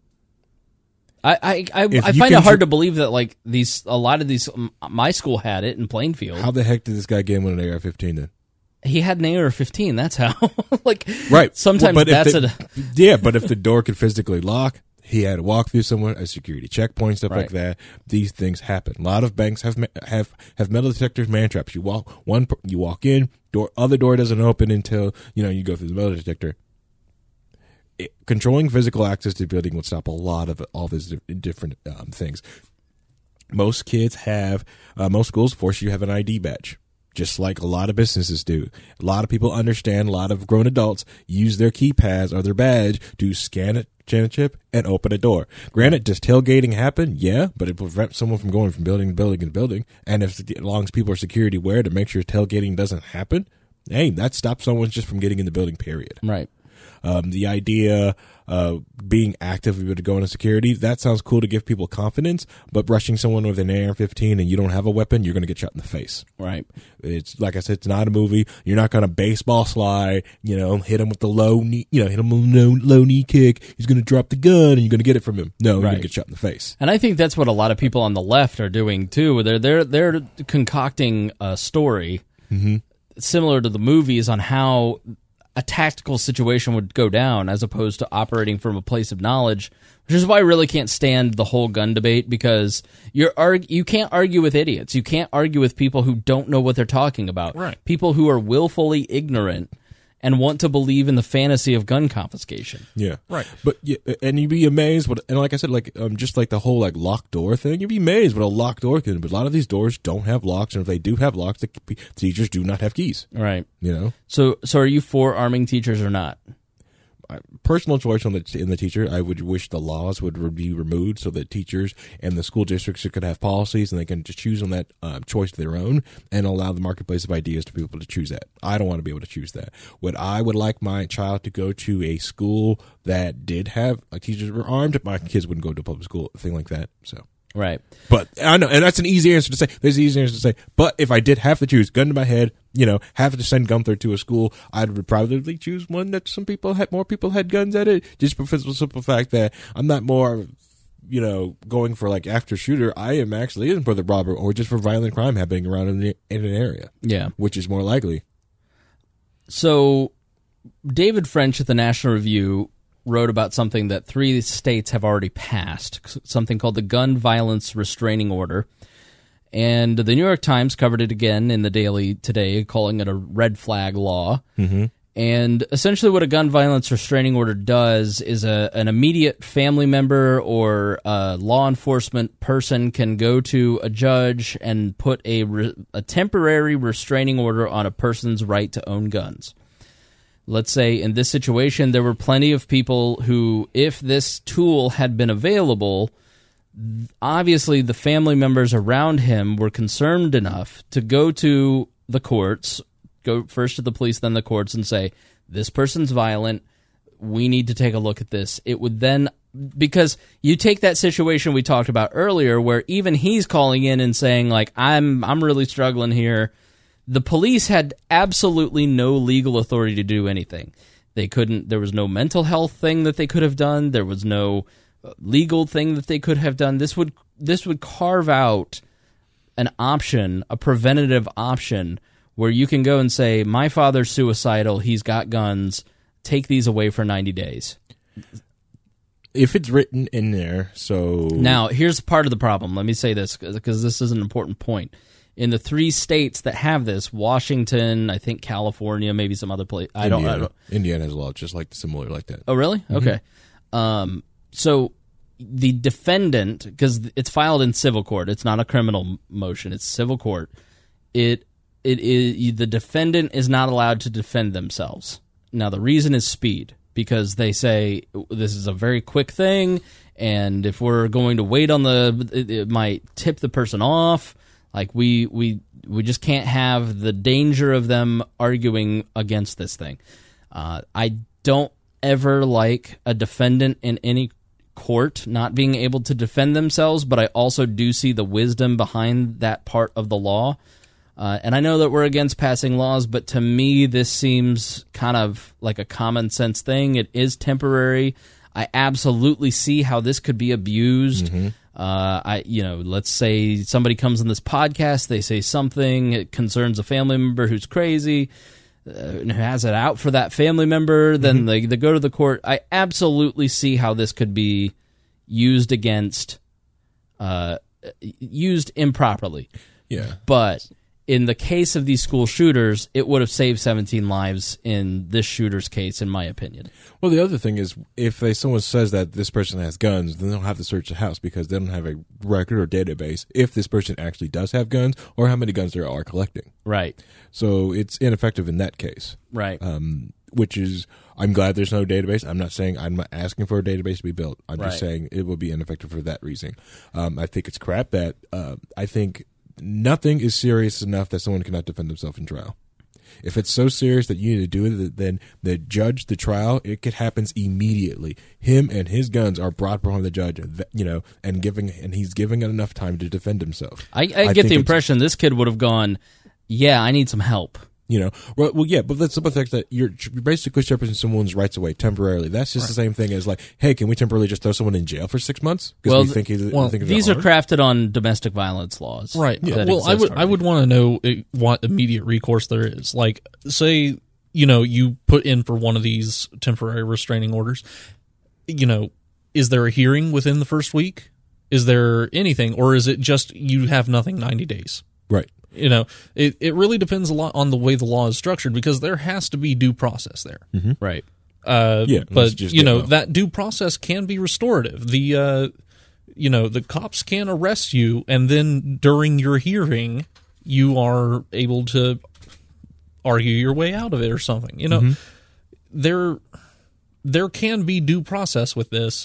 I I, I, If I you find can it hard dr- to believe that like these a lot of these um, my school had it in Plainfield. How the heck did this guy get in with an A R fifteen then? He had an A R fifteen. That's how. like Right. Sometimes Well, but if that's the- a yeah, but if the door could physically lock, he had to walk through somewhere, a security checkpoint, stuff Right. like that. These things happen. A lot of banks have ma- have have metal detectors, man traps. You walk one, per- you walk in, door other door doesn't open until you know you go through the metal detector. It, controlling physical access to the building would stop a lot of all these di- different um, things. Most kids have, uh, most schools force you to have an I D badge. Just like a lot of businesses do. A lot of people understand, a lot of grown adults use their keypads or their badge to scan it, scan a chip, and open a door. Granted, does tailgating happen? Yeah, but it prevents someone from going from building to building to building. And if as long as people are security aware to make sure tailgating doesn't happen, hey, that stops someone just from getting in the building, period. right. Um, the idea of being active able to go into security, that sounds cool to give people confidence, but rushing someone with an A R fifteen and you don't have a weapon, you're going to get shot in the face. Right. It's like I said, it's not a movie. You're not going to baseball slide, you know, hit him with the low knee, you know, hit him with a low, low knee kick. He's going to drop the gun and you're going to get it from him. No, you're Right. going to get shot in the face. And I think that's what a lot of people on the left are doing too. They're they're they're concocting a story similar to the movies on how a tactical situation would go down as opposed to operating from a place of knowledge, which is why I really can't stand the whole gun debate because you're arg- you can't argue with idiots. You can't argue with people who don't know what they're talking about. Right. People who are willfully ignorant and want to believe in the fantasy of gun confiscation. Yeah. Right. But, yeah, and you'd be amazed what, and like I said, like, um, just like the whole, like, locked door thing, you'd be amazed what a locked door can, but a lot of these doors don't have locks, and if they do have locks, the p- teachers do not have keys, Right. you know? So so are you for arming teachers or not? Personal choice on the in the teacher. I would wish the laws would re- be removed so that teachers and the school districts could have policies and they can just choose on that uh, choice of their own and allow the marketplace of ideas to be able to choose that. I don't want to be able to choose that. What I would like my child to go to a school that did have like teachers were armed. My kids wouldn't go to a public school, a thing like that. So. Right. But I know, and that's an easy answer to say. There's an easy answer to say. But if I did have to choose, gun to my head, you know, have to send Gunther to a school, I would probably choose one that some people had, more people had guns at it, just for the simple fact that I'm not more, you know, going for like after shooter. I am actually in for the robber or just for violent crime happening around in, the, in an area. Yeah. Which is more likely. So David French at the National Review wrote about something that three states have already passed, something called the Gun Violence Restraining Order. And the New York Times covered it again in the Daily today, calling it a red flag law. Mm-hmm. And essentially what a gun violence restraining order does is a, an immediate family member or a law enforcement person can go to a judge and put a, re, a temporary restraining order on a person's right to own guns. Let's say in this situation, there were plenty of people who, if this tool had been available, obviously the family members around him were concerned enough to go to the courts, go first to the police, then the courts, and say, this person's violent, we need to take a look at this. It would then, because you take that situation we talked about earlier, where even he's calling in and saying, like, I'm I'm really struggling here. The police had absolutely no legal authority to do anything. They couldn't, there was no mental health thing that they could have done. There was no legal thing that they could have done. This would this would carve out an option, a preventative option, where you can go and say, my father's suicidal, he's got guns, take these away for ninety days. If it's written in there, so... Now, here's part of the problem. Let me say this, because this is an important point. In the three states that have this, Washington, I think California, maybe some other place. I don't, Indiana. I don't. Indiana has a law just like similar like that. Oh, really? Mm-hmm. Okay. Um, so the defendant, because it's filed in civil court, it's not a criminal motion, it's civil court. It it is the defendant is not allowed to defend themselves. Now, the reason is speed, because they say this is a very quick thing, and if we're going to wait on the, it, it might tip the person off. Like, we, we we just can't have the danger of them arguing against this thing. Uh, I don't ever like a defendant in any court not being able to defend themselves, but I also do see the wisdom behind that part of the law. Uh, and I know that we're against passing laws, but to me, this seems kind of like a common sense thing. It is temporary. I absolutely see how this could be abused. Mm-hmm. Uh, I, you know, let's say somebody comes on this podcast, they say something, it concerns a family member who's crazy, uh, and has it out for that family member, then mm-hmm. they, they go to the court. I absolutely see how this could be used against, uh, used improperly. Yeah. But in the case of these school shooters, it would have saved seventeen lives in this shooter's case, in my opinion. Well, the other thing is, if they, someone says that this person has guns, then they don't have to search the house because they don't have a record or database if this person actually does have guns or how many guns there are collecting. Right. So it's ineffective in that case. Right. Um, which is, I'm glad there's no database. I'm not saying, I'm not asking for a database to be built. I'm right. just saying it will be ineffective for that reason. Um, I think it's crap that, uh, I think nothing is serious enough that someone cannot defend themselves in trial. If it's so serious that you need to do it, then the judge, the trial, it happens immediately. Him and his guns are brought before the judge, you know, and giving, and he's giving it enough time to defend himself. I, I, I get the impression this kid would have gone, yeah, I need some help. You know, well, well, yeah, but that's the fact that you're basically stripping someone's rights away temporarily. That's just right. the same thing as like, hey, can we temporarily just throw someone in jail for six months? Well, we think he's, well we think these are crafted on domestic violence laws, right? Yeah. Well, I would already. I would want to know what immediate recourse there is. Like, say, you know, you put in for one of these temporary restraining orders. You know, is there a hearing within the first week? Is there anything, or is it just you have nothing ninety days? Right. You know, it, it really depends a lot on the way the law is structured because there has to be due process there. Mm-hmm. Right. Uh, yeah, but, you know, that due process can be restorative. The, uh, you know, the cops can arrest you, and then during your hearing, you are able to argue your way out of it or something. You know, mm-hmm. there, there can be due process with this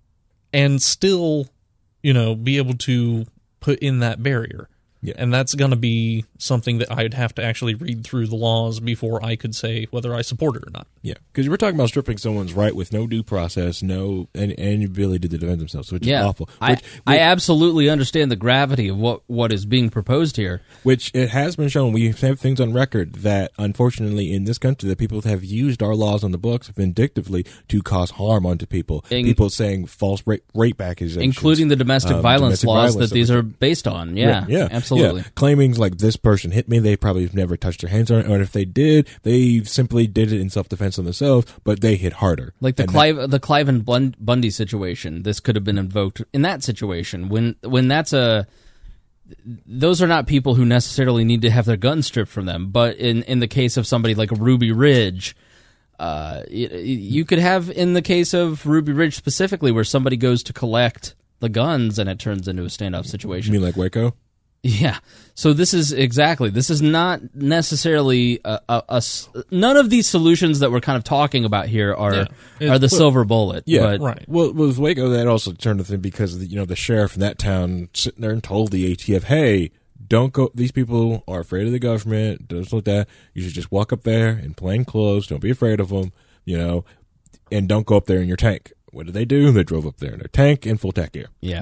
and still, you know, be able to put in that barrier. Yeah. And that's going to be something that I'd have to actually read through the laws before I could say whether I support it or not. Yeah, because we're talking about stripping someone's right with no due process, no any, any ability to defend themselves, which yeah. is awful. Which, I, which, I absolutely understand the gravity of what, what is being proposed here. Which it has been shown. We have things on record that, unfortunately, in this country, that people have used our laws on the books vindictively to cause harm onto people. In, people saying false rape, rape accusations. Including the domestic um, violence domestic laws violence that these are based on. Yeah, right. yeah. absolutely. Absolutely. Yeah. Claiming like this person hit me, they probably have never touched their hands on it, or if they did, they simply did it in self-defense on themselves, but they hit harder. Like the and Clive, that, the Clive and Bundy situation, this could have been invoked in that situation. When when that's a, those are not people who necessarily need to have their guns stripped from them, but in, in the case of somebody like Ruby Ridge, uh, it, you could have in the case of Ruby Ridge specifically, where somebody goes to collect the guns and it turns into a standoff situation. You mean like Waco? Yeah. So this is exactly, this is not necessarily a, a, a none of these solutions that we're kind of talking about here are yeah. are the well, silver bullet. Yeah, but, right. Well, with Waco, that also turned the thing because, you know, the sheriff in that town sitting there and told the A T F, hey, don't go, these people are afraid of the government, don't like that. You should just walk up there in plain clothes, don't be afraid of them, you know, and don't go up there in your tank. What did they do? They drove up there in their tank and full tack gear. Yeah.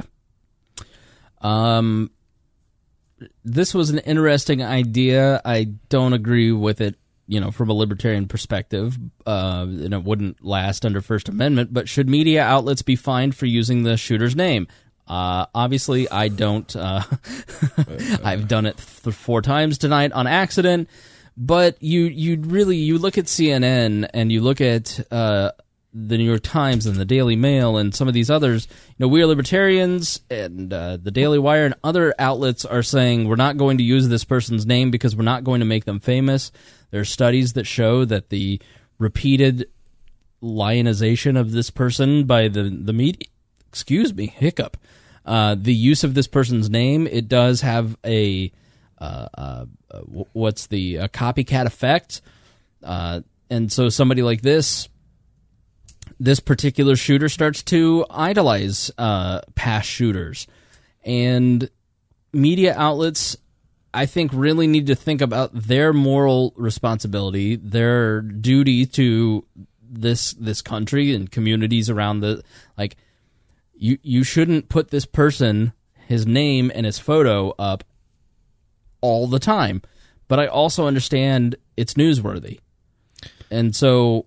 Um... This was an interesting idea. I don't agree with it, you know, from a libertarian perspective, uh, and it wouldn't last under First Amendment, but should media outlets be fined for using the shooter's name? Uh, obviously, I don't. Uh, I've done it th- four times tonight on accident, but you you really, you look at C N N and you look at uh, the New York Times and the Daily Mail and some of these others, you know, We Are Libertarians and uh, the Daily Wire and other outlets are saying we're not going to use this person's name because we're not going to make them famous. There are studies that show that the repeated lionization of this person by the, the media, excuse me, hiccup, uh, the use of this person's name, it does have a, uh, uh, what's the a copycat effect. Uh, and so somebody like this, this particular shooter starts to idolize uh, past shooters. And media outlets, I think, really need to think about their moral responsibility, their duty to this this country and communities around the like. You you shouldn't put this person, his name and his photo up all the time. But I also understand it's newsworthy. And so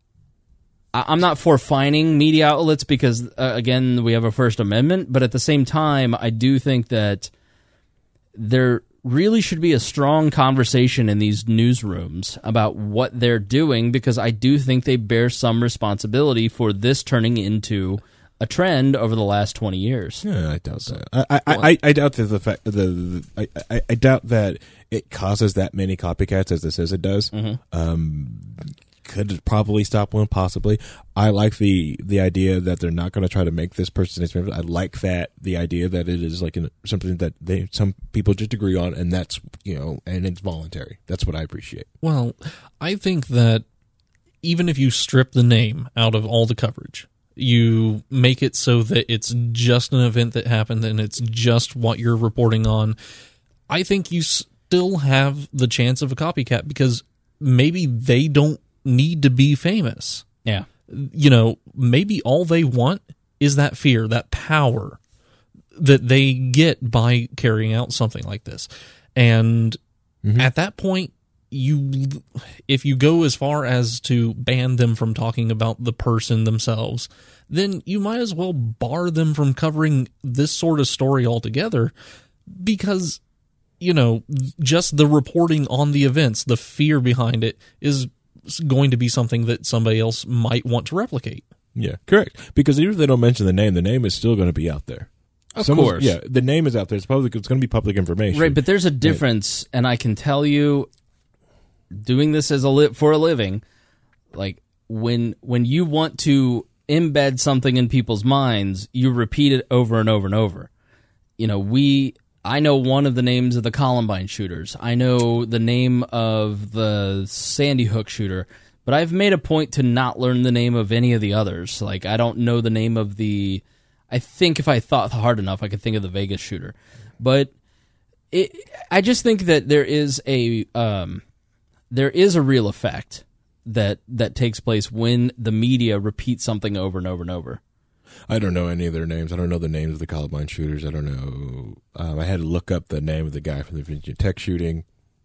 I, I'm not for fining media outlets because, uh, again, we have a First Amendment. But at the same time, I do think that there really should be a strong conversation in these newsrooms about what they're doing, because I do think they bear some responsibility for this turning into a trend over the last twenty years. Yeah, I doubt that. I I, I, I doubt that the fact the, the I, I I doubt that it causes that many copycats as it says it does. Mm-hmm. Um, could it probably stop one? Possibly. I like the the idea that they're not going to try to make this person famous. I like that the idea that it is like an, something that they some people just agree on, and that's you know, and it's voluntary. That's what I appreciate. Well, I think that even if you strip the name out of all the coverage, you make it so that it's just an event that happened and it's just what you're reporting on, I think you still have the chance of a copycat, because maybe they don't need to be famous. Yeah. You know, maybe all they want is that fear, that power that they get by carrying out something like this. And mm-hmm. at that point, you, if you go as far as to ban them from talking about the person themselves, then you might as well bar them from covering this sort of story altogether, because, you know, just the reporting on the events, the fear behind it, is going to be something that somebody else might want to replicate. Yeah, correct. Because even if they don't mention the name, the name is still going to be out there. Of Someone's, course. Yeah, the name is out there. It's public. It's going to be public information. Right, but there's a difference, and I can tell you, doing this as a li- for a living, like when when you want to embed something in people's minds, you repeat it over and over and over. You know, we I know one of the names of the Columbine shooters. I know the name of the Sandy Hook shooter, but I've made a point to not learn the name of any of the others. Like, I don't know the name of the I think if I thought hard enough, I could think of the Vegas shooter. But it, I just think that there is a um, there is a real effect that that takes place when the media repeats something over and over and over. I don't know any of their names. I don't know the names of the Columbine shooters. I don't know. Um, I had to look up the name of the guy from the Virginia Tech shooting.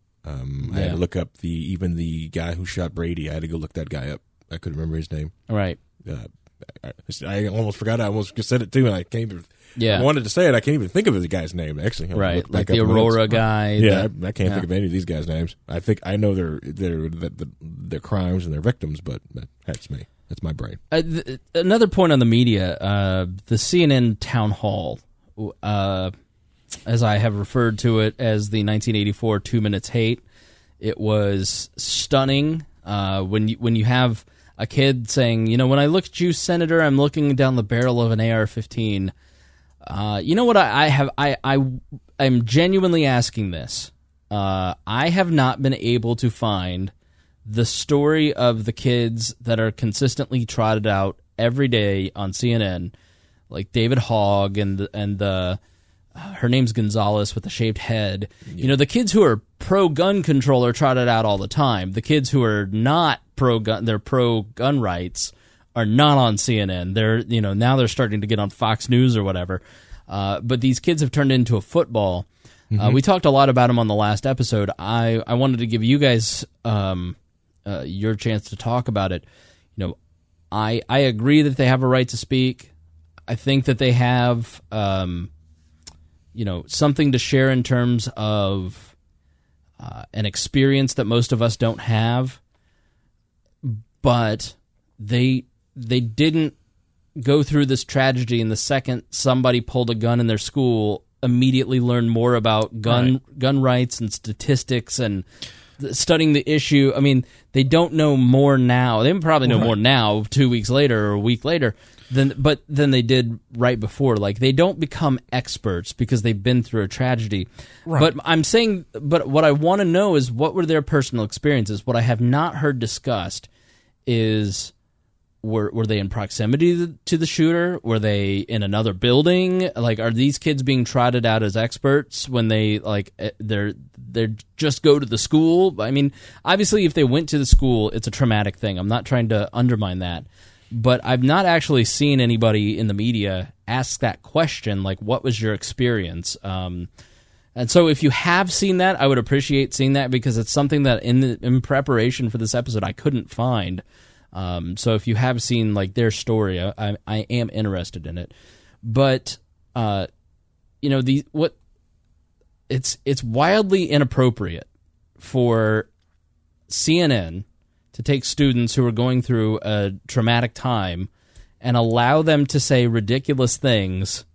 Um, I Yeah. had to look up the even the guy who shot Brady. I had to go look that guy up. I couldn't remember his name. Right. Uh, I, I almost forgot. I almost said it too, and I can't even. Yeah. I wanted to say it. I can't even think of the guy's name. Actually, I Right. looked Like back the up my notes. Aurora guy. Yeah, the- I, I can't yeah. think of any of these guys' names. I think I know their their their, their, their crimes and their victims, but that's me. That's my brain. Uh, th- another point on the media, uh, the C N N town hall, uh, as I have referred to it as the nineteen eighty-four Two Minutes Hate, it was stunning. Uh, when you, when you have a kid saying, you know, when I look at you, Senator, I'm looking down the barrel of an A R fifteen. Uh, you know what? I, I have I I I'm genuinely asking this. Uh, I have not been able to find the story of the kids that are consistently trotted out every day on C N N, like David Hogg and and the uh, her name's Gonzalez with the shaved head. Yeah. You know, the kids who are pro gun control are trotted out all the time. The kids who are not pro gun, they're pro gun rights, are not on C N N. They're you know now they're starting to get on Fox News or whatever. Uh, but these kids have turned into a football. Mm-hmm. Uh, we talked a lot about them on the last episode. I I wanted to give you guys. Um, Uh, your chance to talk about it. You know, I I agree that they have a right to speak. I think that they have, um, you know, something to share in terms of uh, an experience that most of us don't have. But they they didn't go through this tragedy, and the second somebody pulled a gun in their school, immediately learn more about gun right. gun rights and statistics and studying the issue. I mean, they don't know more now. They probably know right. more now, two weeks later or a week later, than but than they did right before. Like, they don't become experts because they've been through a tragedy. Right. But I'm saying, but what I want to know is what were their personal experiences. What I have not heard discussed is were were they in proximity to the, to the shooter? Were they in another building? Like, are these kids being trotted out as experts when they like they're they're just go to the school? I mean, obviously, if they went to the school, it's a traumatic thing. I'm not trying to undermine that, but I've not actually seen anybody in the media ask that question. Like, what was your experience? Um, And so if you have seen that, I would appreciate seeing that, because it's something that in the, in preparation for this episode I couldn't find. Um, so if you have seen like their story, I, I am interested in it. But uh, you know, the what it's it's wildly inappropriate for C N N to take students who are going through a traumatic time and allow them to say ridiculous things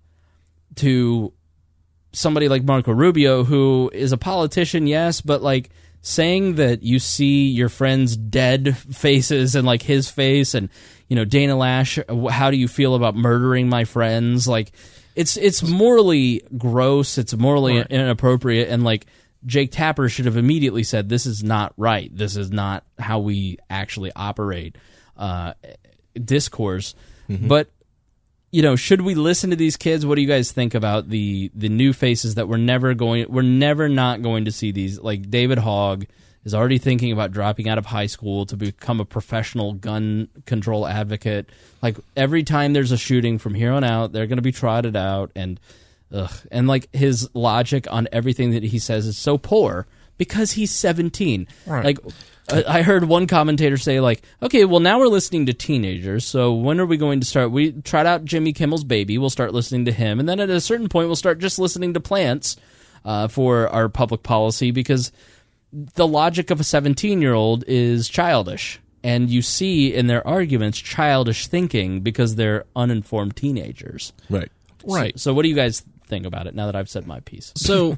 to somebody like Marco Rubio, who is a politician, yes, but like saying that you see your friends' dead faces and like his face, and you know, Dana Lash, how do you feel about murdering my friends? Like, it's it's morally gross, it's morally right. inappropriate, and like Jake Tapper should have immediately said, "This is not right. This is not how we actually operate uh, discourse." Mm-hmm. But you know, should we listen to these kids? What do you guys think about the the new faces that we're never going, we're never not going to see these? Like David Hogg is already thinking about dropping out of high school to become a professional gun control advocate. Like every time there's a shooting from here on out, they're going to be trotted out, and ugh, and like his logic on everything that he says is so poor because he's seventeen. Right. Like, I heard one commentator say, like, okay, well, now we're listening to teenagers, so when are we going to start? We tried out Jimmy Kimmel's Baby, we'll start listening to him, and then at a certain point, we'll start just listening to Plants uh, for our public policy, because the logic of a seventeen-year-old is childish, and you see in their arguments childish thinking because they're uninformed teenagers. Right. Right. So, so what do you guys think about it now that I've said my piece? So,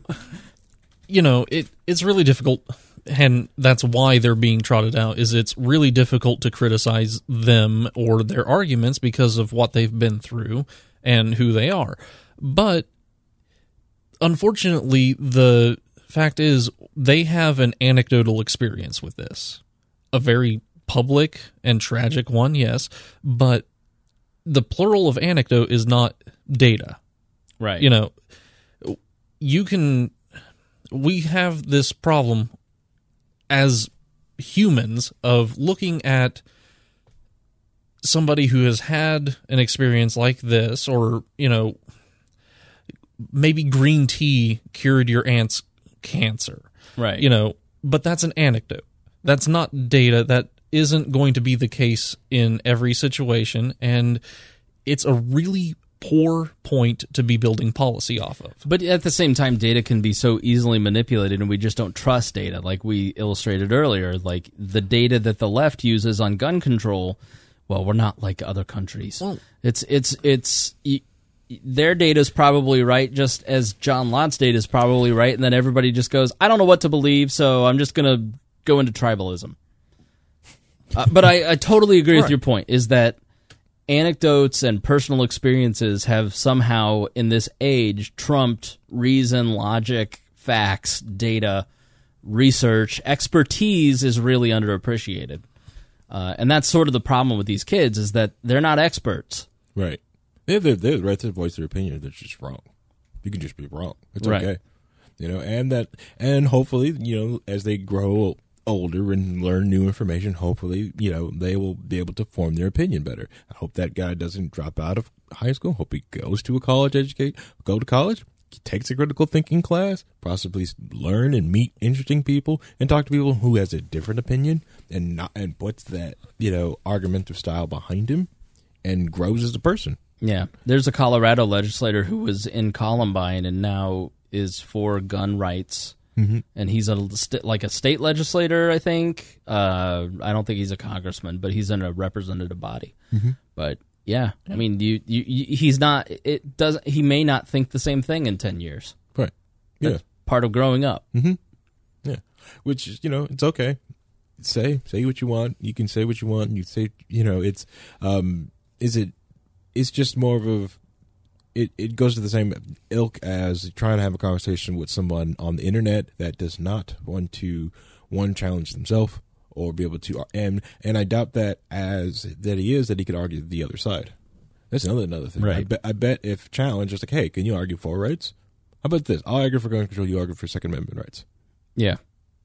you know, it it's really difficult. And that's why they're being trotted out, is it's really difficult to criticize them or their arguments because of what they've been through and who they are. But unfortunately, the fact is they have an anecdotal experience with this. A very public and tragic one, yes, but the plural of anecdote is not data. Right. You know, you can... We have this problem as humans of looking at somebody who has had an experience like this, or, you know, maybe green tea cured your aunt's cancer. Right. You know, but that's an anecdote. That's not data. That isn't going to be the case in every situation, and it's a really poor point to be building policy off of. But at the same time, data can be so easily manipulated, and we just don't trust data, like we illustrated earlier. Like the data that the left uses on gun control, well, we're not like other countries. Well, it's it's it's their data is probably right, just as John Lott's data is probably right, and then everybody just goes, I don't know what to believe, so I'm just going to go into tribalism. Uh, but I, I totally agree right. with your point, is that anecdotes and personal experiences have somehow, in this age, trumped reason, logic, facts, data, research. Expertise is really underappreciated. Uh, and that's sort of the problem with these kids, is that they're not experts. Right. They have the, they have the right to voice their opinion. That's just wrong. You can just be wrong. It's right. okay. You know, and that, and hopefully, you know, as they grow older and learn new information, hopefully, you know, they will be able to form their opinion better. I hope that guy doesn't drop out of high school. Hope he goes to a college educate, go to college, takes a critical thinking class, possibly learn and meet interesting people and talk to people who has a different opinion, and not and puts that, you know, argumentative style behind him and grows as a person. Yeah. There's a Colorado legislator who was in Columbine and now is for gun rights. Mm-hmm. And he's a st- like a state legislator, I think. Uh, I don't think he's a congressman, but he's in a representative body. Mm-hmm. But yeah, I mean, you, you, you, he's not. It does. He may not think the same thing in ten years. Right. Yeah. That's part of growing up. Mm-hmm. Yeah. Which is, you know, it's okay. Say say what you want. You can say what you want. You say, you know, it's um, is it? It's just more of a. It, it goes to the same ilk as trying to have a conversation with someone on the internet that does not want to, one, challenge themselves, or be able to, and and I doubt that as that he is that he could argue the other side. That's another another thing. Right. I bet I bet if challenged, just like, hey, can you argue for rights? How about this? I'll argue for gun control. You argue for Second Amendment rights. Yeah.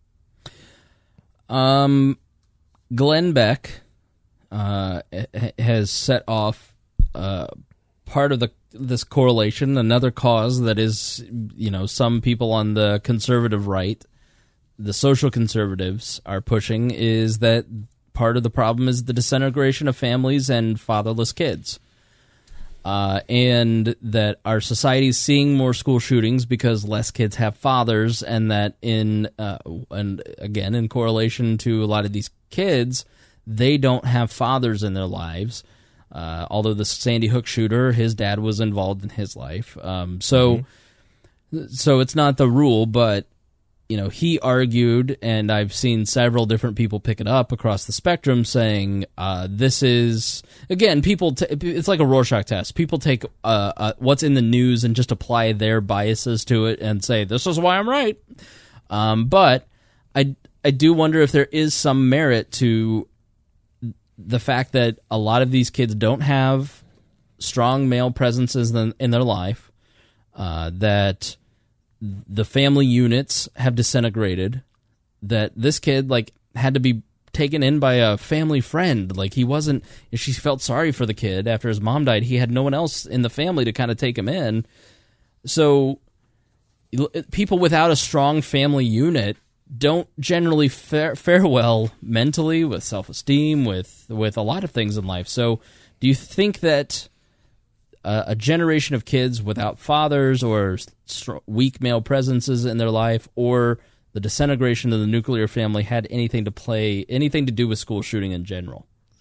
Um, Glenn Beck uh, has set off uh, part of the this correlation. Another cause that is, you know, some people on the conservative right, the social conservatives, are pushing is that part of the problem is the disintegration of families and fatherless kids. Uh, and that our society is seeing more school shootings because less kids have fathers, and that in uh, and again in correlation to a lot of these kids, they don't have fathers in their lives. Uh, although the Sandy Hook shooter, his dad was involved in his life, um, so mm-hmm. so it's not the rule, but. You know, he argued, and I've seen several different people pick it up across the spectrum, saying uh, this is, again, people. T- it's like a Rorschach test. People take uh, uh, what's in the news and just apply their biases to it and say, this is why I'm right. Um, but I, I do wonder if there is some merit to the fact that a lot of these kids don't have strong male presences in, in their life, uh, that... the family units have disintegrated, that this kid like had to be taken in by a family friend. Like he wasn't, she felt sorry for the kid after his mom died. He had no one else in the family to kind of take him in. So people without a strong family unit don't generally fare, fare well mentally, with self-esteem, with, with a lot of things in life. So do you think that Uh, a generation of kids without fathers or st- weak male presences in their life, or the disintegration of the nuclear family, had anything to play, anything to do with school shooting in general?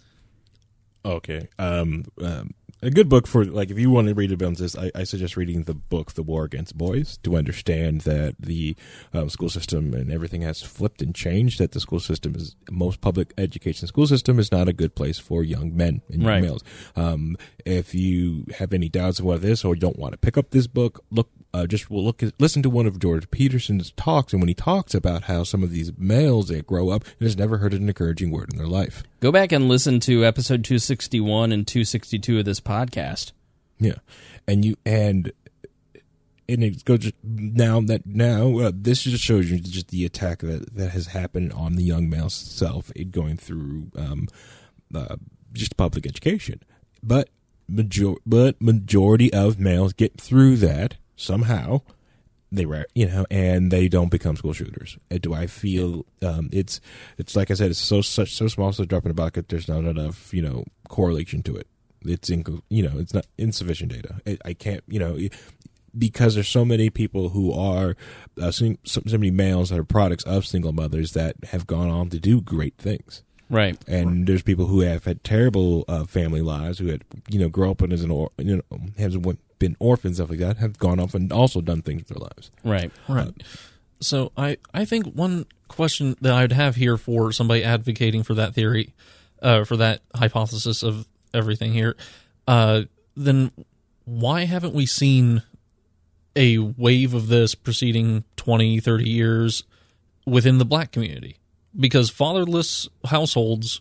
Okay. Um, um, a good book for, like, if you want to read about this, I, I suggest reading the book The War Against Boys to understand that the um, school system and everything has flipped and changed, that the school system is, most public education school system is not a good place for young men and young right. males. Um, if you have any doubts of what this, or you don't want to pick up this book, look, uh, just we'll look at, listen to one of George Peterson's talks, and when he talks about how some of these males that grow up and has never heard an encouraging word in their life. Go back and listen to episode two sixty-one and two sixty-two of this podcast. Yeah, and you and and it goes now that now uh, this just shows you just the attack that that has happened on the young male self, it going through um, uh, just public education, but major but majority of males get through that somehow. They rare, you know, and they don't become school shooters. And do I feel um, it's it's like I said, it's so such so small, so drop in a bucket. There's not enough, you know, correlation to it. It's in, you know, it's not insufficient data. I, I can't, you know, because there's so many people who are uh, so, so many males that are products of single mothers that have gone on to do great things. Right. And right. there's people who have had terrible uh, family lives, who had, you know, grow up as an or you know has been orphans, stuff like that, have gone off and also done things with their lives. Right. Right. Uh, so I I think one question that I'd have here for somebody advocating for that theory, uh, for that hypothesis of everything here, uh, then why haven't we seen a wave of this preceding twenty, thirty years within the black community? Because fatherless households,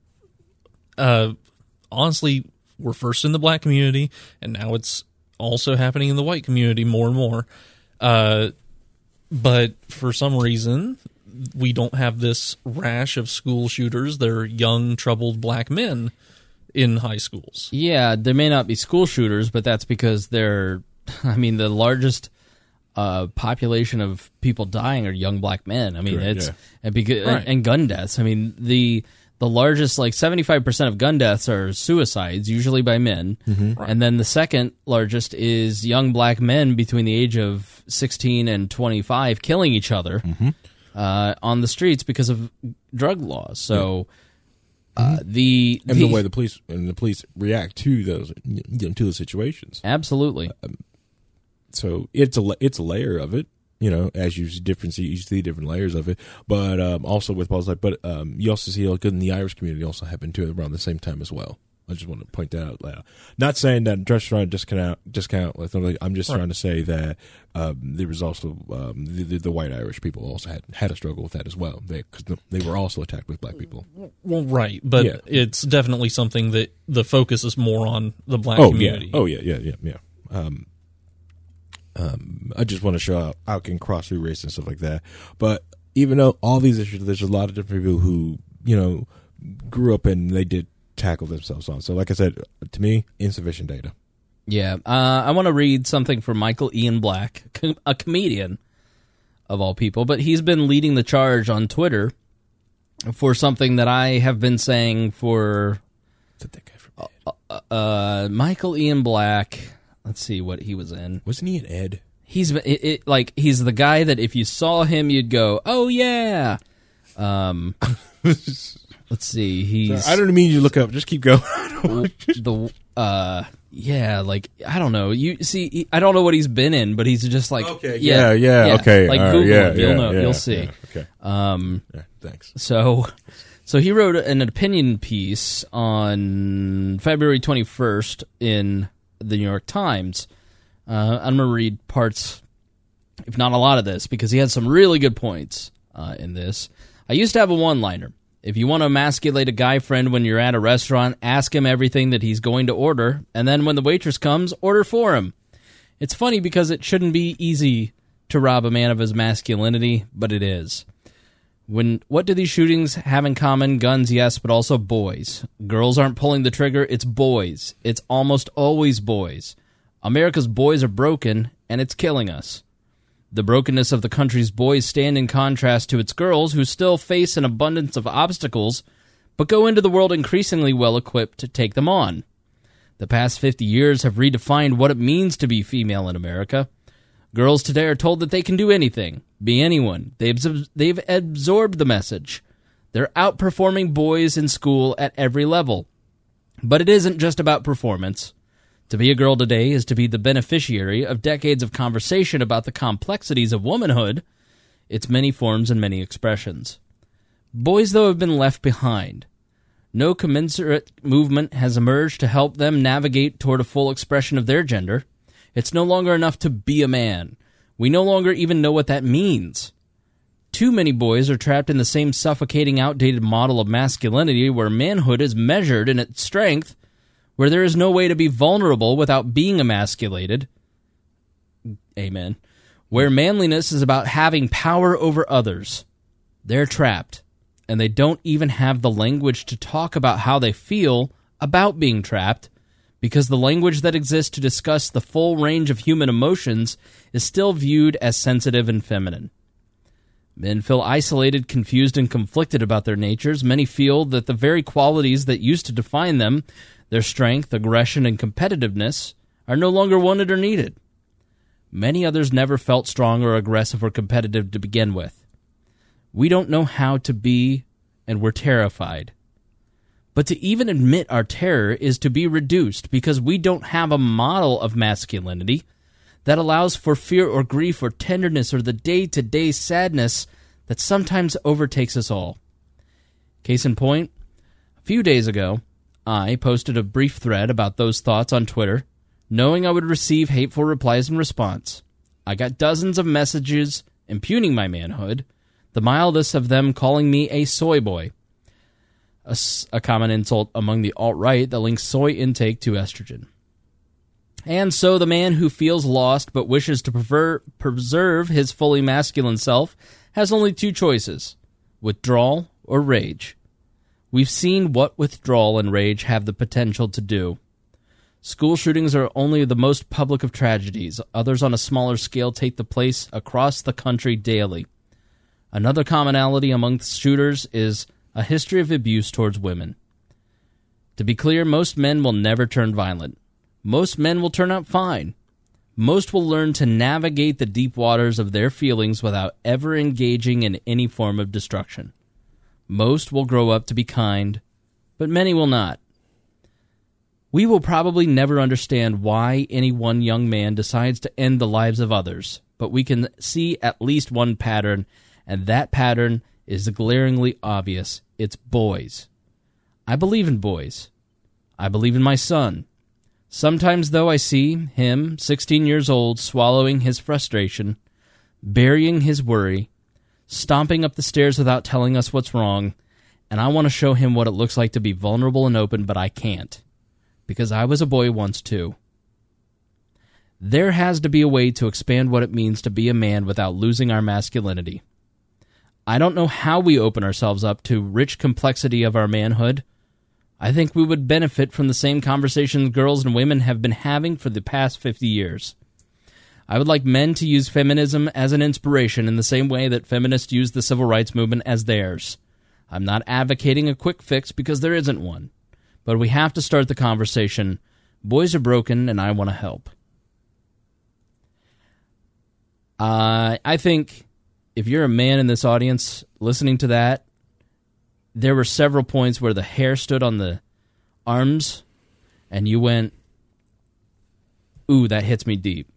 uh, honestly, were first in the black community, and now it's also happening in the white community more and more. Uh, but for some reason, we don't have this rash of school shooters. They're young, troubled black men in high schools. Yeah, there may not be school shooters, but that's because they're, I mean, the largest uh, population of people dying are young black men. I mean, Correct, it's yeah. and, because, Right. and, and gun deaths. I mean, the the largest, like seventy-five percent of gun deaths are suicides, usually by men. Mm-hmm. Right. And then the second largest is young black men between the age of sixteen and twenty-five killing each other Mm-hmm. uh, on the streets because of drug laws. So uh, the, And the way the police and the police react to those, you know, to those situations. absolutely. So it's a la- it's a layer of it, you know, as you see different you see different layers of it. But um, also with Paul's like, but um, you also see like in the Irish community also happened to around the same time as well. I just want to point that out loud. Not saying that I'm just trying to discount, discount with somebody. I'm just Right. trying to say that um, there was also um, the, the, the white Irish people also had, had a struggle with that as well. They, cause they were also attacked with black people. Well, right, but Yeah. it's definitely something that the focus is more on the black Oh community. yeah, oh yeah, yeah, yeah, yeah. Um, um, I just want to show out I can cross through race and stuff like that. But even though all these issues, there's a lot of different people who you know grew up and they did tackle themselves on. So, like I said, to me, insufficient data. Yeah, uh, I want to read something from Michael Ian Black, com- a comedian of all people, but he's been leading the charge on Twitter for something that I have been saying for That that guy from Ed. uh, Michael Ian Black. Let's see what he was in. Wasn't he an Ed? He's it, it, like he's the guy that if you saw him, you'd go, "Oh yeah." Um, let's see. He's I don't mean you to look up. Just keep going. the uh yeah like I don't know you see he, I don't know what he's been in, but he's just like Okay. Yeah. Yeah. Okay. like all right, Google yeah, him, you'll yeah, know yeah, you'll see yeah, okay. um Yeah, thanks. so so he wrote an opinion piece on February twenty-first in the New York Times. uh, I'm gonna read parts, if not a lot of this, because he had some really good points uh, in this. I used to have a one-liner. If you want to emasculate a guy friend when you're at a restaurant, ask him everything that he's going to order, and then when the waitress comes, order for him. It's funny because it shouldn't be easy to rob a man of his masculinity, but it is. When what do these shootings have in common? Guns, yes, but also boys. Girls aren't pulling the trigger, it's boys. It's almost always boys. America's boys are broken, and it's killing us. The brokenness of the country's boys stand in contrast to its girls, who still face an abundance of obstacles, but go into the world increasingly well-equipped to take them on. The past fifty years have redefined what it means to be female in America. Girls today are told that they can do anything, be anyone. They've, they've absorbed the message. They're outperforming boys in school at every level. But it isn't just about performance. To be a girl today is to be the beneficiary of decades of conversation about the complexities of womanhood, its many forms and many expressions. Boys, though, have been left behind. No commensurate movement has emerged to help them navigate toward a full expression of their gender. It's no longer enough to be a man. We no longer even know what that means. Too many boys are trapped in the same suffocating, outdated model of masculinity where manhood is measured in its strength, where there is no way to be vulnerable without being emasculated. Amen. Where manliness is about having power over others. They're trapped, and they don't even have the language to talk about how they feel about being trapped, because the language that exists to discuss the full range of human emotions is still viewed as sensitive and feminine. Men feel isolated, confused, and conflicted about their natures. Many feel that the very qualities that used to define them, their strength, aggression, and competitiveness, are no longer wanted or needed. Many others never felt strong or aggressive or competitive to begin with. We don't know how to be, and we're terrified. But to even admit our terror is to be reduced because we don't have a model of masculinity that allows for fear or grief or tenderness or the day-to-day sadness that sometimes overtakes us all. Case in point, a few days ago, I posted a brief thread about those thoughts on Twitter, knowing I would receive hateful replies in response. I got dozens of messages impugning my manhood, the mildest of them calling me a soy boy, a, a common insult among the alt-right that links soy intake to estrogen. And so the man who feels lost but wishes to prefer, preserve his fully masculine self has only two choices, withdrawal or rage. We've seen what withdrawal and rage have the potential to do. School shootings are only the most public of tragedies. Others on a smaller scale take the place across the country daily. Another commonality among shooters is a history of abuse towards women. To be clear, most men will never turn violent. Most men will turn out fine. Most will learn to navigate the deep waters of their feelings without ever engaging in any form of destruction. Most will grow up to be kind, but many will not. We will probably never understand why any one young man decides to end the lives of others, but we can see at least one pattern, and that pattern is glaringly obvious. It's boys. I believe in boys. I believe in my son. Sometimes, though, I see him, sixteen years old, swallowing his frustration, burying his worry, stomping up the stairs without telling us what's wrong, and I want to show him what it looks like to be vulnerable and open, but I can't. Because I was a boy once, too. There has to be a way to expand what it means to be a man without losing our masculinity. I don't know how we open ourselves up to rich complexity of our manhood. I think we would benefit from the same conversations girls and women have been having for the past fifty years. I would like men to use feminism as an inspiration in the same way that feminists use the civil rights movement as theirs. I'm not advocating a quick fix because there isn't one. But we have to start the conversation. Boys are broken and I want to help. Uh, I think if you're a man in this audience listening to that, there were several points where the hair stood on the arms and you went, ooh, that hits me deep.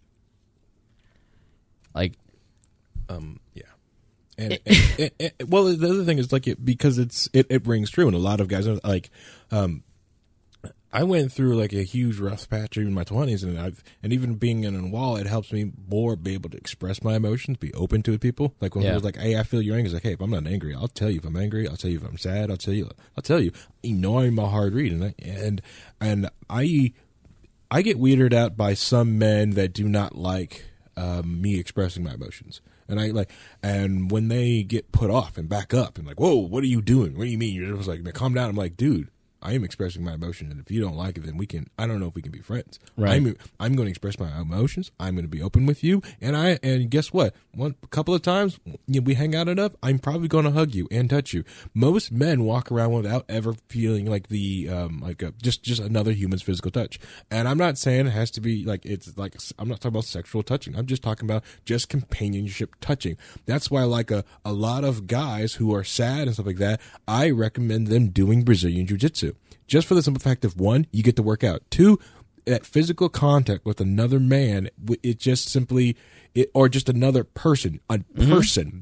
Like, um, yeah. And, and, and, and well, the other thing is like it because it's it, it rings true, and a lot of guys are like, um, I went through like a huge rough patch in my twenties, and I've and even being in a wall, it helps me more be able to express my emotions, be open to people. Like when yeah. I was like, "Hey, I feel your anger." It's like, "Hey, if I'm not angry, I'll tell you if I'm angry. I'll tell you if I'm sad. I'll tell you. I'll tell you." You know, I'm a hard read, and I, and and I I get weirded out by some men that do not like um, me expressing my emotions. And I like, and when they get put off and back up and like, whoa, what are you doing? What do you mean? You're just like, calm down. I'm like, dude, I am expressing my emotions, and if you don't like it, then we can. I don't know if we can be friends. Right. I'm, I'm going to express my emotions. I'm going to be open with you, and I and guess what? One a couple of times you know, we hang out enough, I'm probably going to hug you and touch you. Most men walk around without ever feeling like the um like a, just just another human's physical touch. And I'm not saying it has to be like it's like I'm not talking about sexual touching. I'm just talking about just companionship touching. That's why like a a lot of guys who are sad and stuff like that, I recommend them doing Brazilian Jiu-Jitsu. Just for the simple fact of, one, you get to work out. Two, that physical contact with another man, it just simply, it, or just another person, a Mm-hmm. person,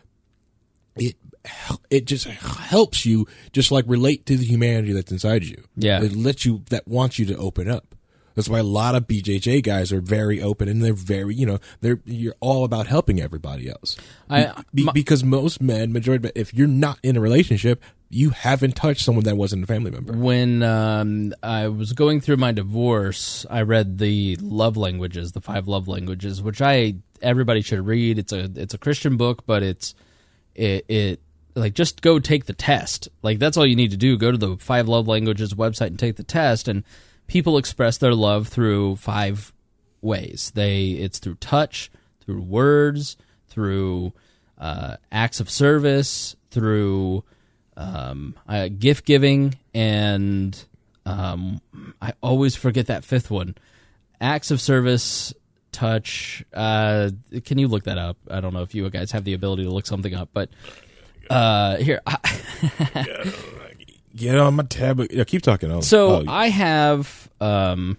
it it just helps you just like relate to the humanity that's inside you. Yeah. It lets you, that wants you to open up. That's why a lot of B J J guys are very open, and they're very, you know, they're you're all about helping everybody else. I, Be, my, because most men, majority, if you're not in a relationship, you haven't touched someone that wasn't a family member. when um, I was going through my divorce, I read the love languages, the five love languages, which I everybody should read. It's a it's a Christian book, but it's it, it like just go take the test. Like that's all you need to do. Go to the five love languages website and take the test. And people express their love through five ways. They it's through touch, through words, through uh, acts of service, through um, uh, gift giving, and um, I always forget that fifth one. Acts of service, touch. Uh, can you look that up? I don't know if you guys have the ability to look something up, but uh, here. I Get on my tab. Yeah, keep talking. I'll, so I'll, I have. Um,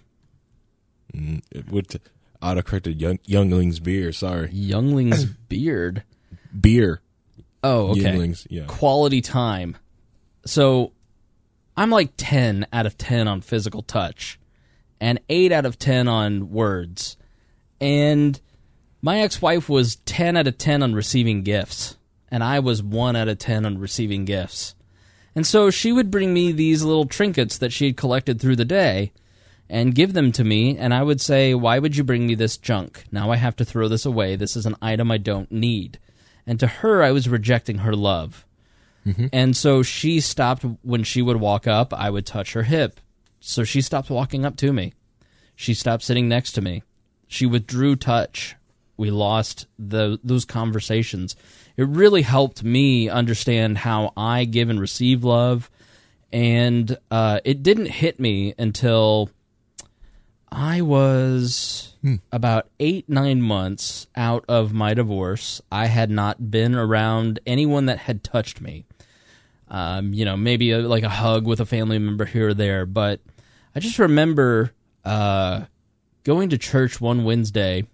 with autocorrected young, younglings beer. Sorry, Youngling's beard. beer. Oh, okay. Younglings, yeah. Quality time. So I'm like ten out of ten on physical touch and eight out of ten on words. And my ex-wife was ten out of ten on receiving gifts, and I was one out of ten on receiving gifts. And so she would bring me these little trinkets that she had collected through the day and give them to me, and I would say, why would you bring me this junk? Now I have to throw this away. This is an item I don't need. And to her, I was rejecting her love. Mm-hmm. And so she stopped. When she would walk up, I would touch her hip. So she stopped walking up to me. She stopped sitting next to me. She withdrew touch. We lost the those conversations. It really helped me understand how I give and receive love. And uh, it didn't hit me until I was hmm. about eight, nine months out of my divorce. I had not been around anyone that had touched me. Um, you know, maybe a, like a hug with a family member here or there. But I just remember uh, going to church one Wednesday,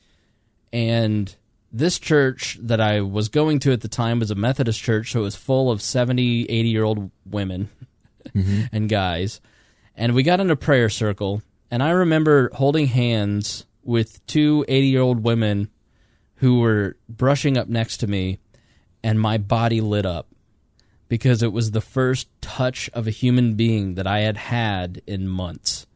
and this church that I was going to at the time was a Methodist church, so it was full of seventy, eighty-year-old women mm-hmm. and guys. And we got in a prayer circle, and I remember holding hands with two eighty-year-old women who were brushing up next to me, and my body lit up because it was the first touch of a human being that I had had in months.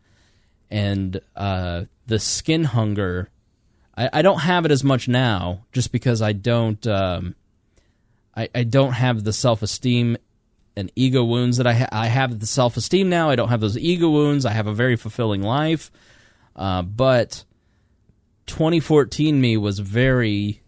And uh, the skin hunger, I, I don't have it as much now just because I don't, um, I, I don't have the self-esteem and ego wounds that I, ha- I have the self-esteem now. I don't have those ego wounds. I have a very fulfilling life. Uh, but twenty fourteen me was very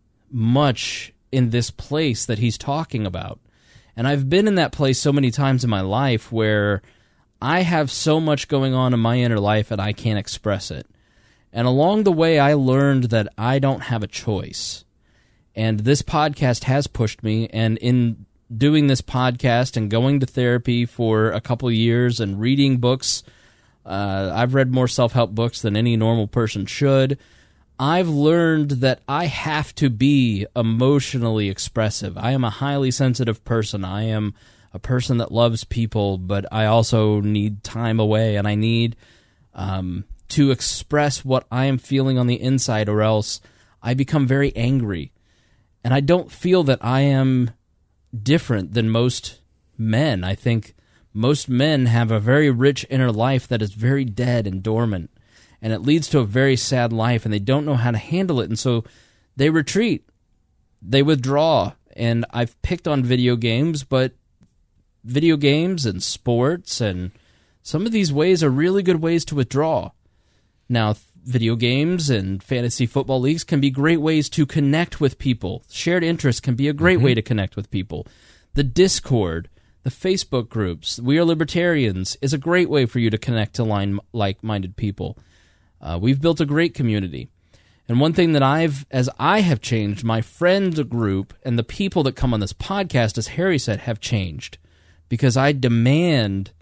much in this place that he's talking about. And I've been in that place so many times in my life where I have so much going on in my inner life and I can't express it. And along the way, I learned that I don't have a choice. And this podcast has pushed me, and in doing this podcast and going to therapy for a couple of years and reading books, uh, I've read more self-help books than any normal person should. I've learned that I have to be emotionally expressive. I am a highly sensitive person. I am a person that loves people, but I also need time away, and I need um, to express what I am feeling on the inside, or else I become very angry. And I don't feel that I am different than most men. I think most men have a very rich inner life that is very dead and dormant, and it leads to a very sad life, and they don't know how to handle it, and so they retreat, they withdraw. And I've picked on video games, but video games and sports and some of these ways are really good ways to withdraw. Now, video games and fantasy football leagues can be great ways to connect with people. Shared interests can be a great mm-hmm. way to connect with people. The Discord, the Facebook groups, We Are Libertarians, is a great way for you to connect to line, like-minded people. Uh, we've built a great community. And one thing that I've, as I have changed, my friend group and the people that come on this podcast, as Harry said, have changed. Because I demand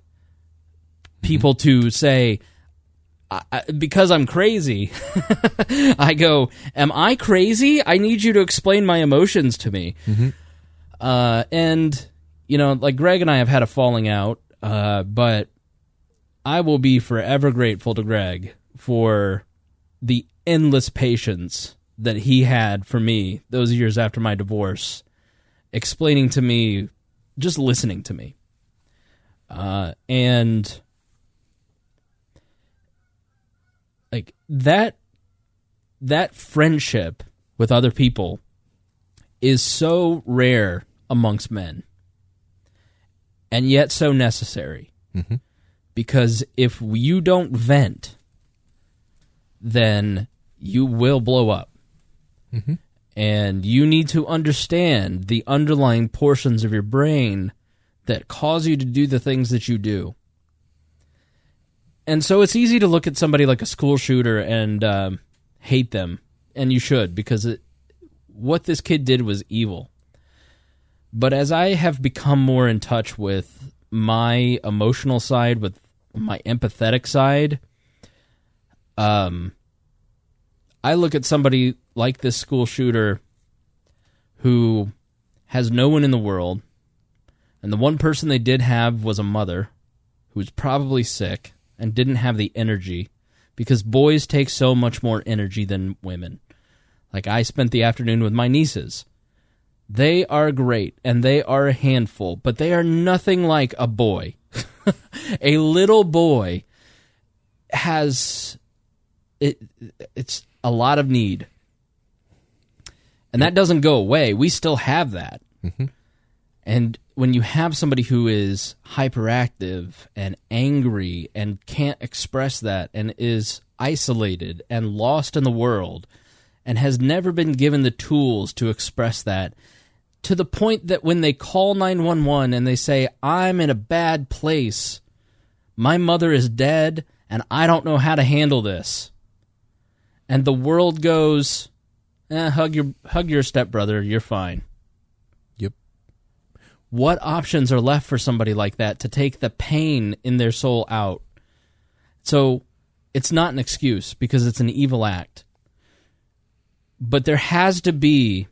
people mm-hmm. to say, I, because I'm crazy, I go, am I crazy? I need you to explain my emotions to me. Mm-hmm. Uh, and, you know, like Greg and I have had a falling out, uh, but I will be forever grateful to Greg for the endless patience that he had for me those years after my divorce, explaining to me, just listening to me. Uh, and... Like, that that friendship with other people is so rare amongst men, and yet so necessary. Mm-hmm. Because if you don't vent, then you will blow up. Mm-hmm. And you need to understand the underlying portions of your brain that cause you to do the things that you do. And so it's easy to look at somebody like a school shooter and um, hate them, and you should, because it, what this kid did was evil. But as I have become more in touch with my emotional side, with my empathetic side, um, I look at somebody like this school shooter who has no one in the world, and the one person they did have was a mother who was probably sick and didn't have the energy, because boys take so much more energy than women. Like, I spent the afternoon with my nieces. They are great, and they are a handful, but they are nothing like a boy. A little boy has... it. It's a lot of need. And that doesn't go away. We still have that. Mm-hmm. And when you have somebody who is hyperactive and angry and can't express that and is isolated and lost in the world and has never been given the tools to express that, to the point that when they call nine one one and they say, I'm in a bad place, my mother is dead, and I don't know how to handle this. And the world goes, eh, hug your hug your stepbrother, you're fine. Yep. What options are left for somebody like that to take the pain in their soul out? So it's not an excuse, because it's an evil act. But there has to be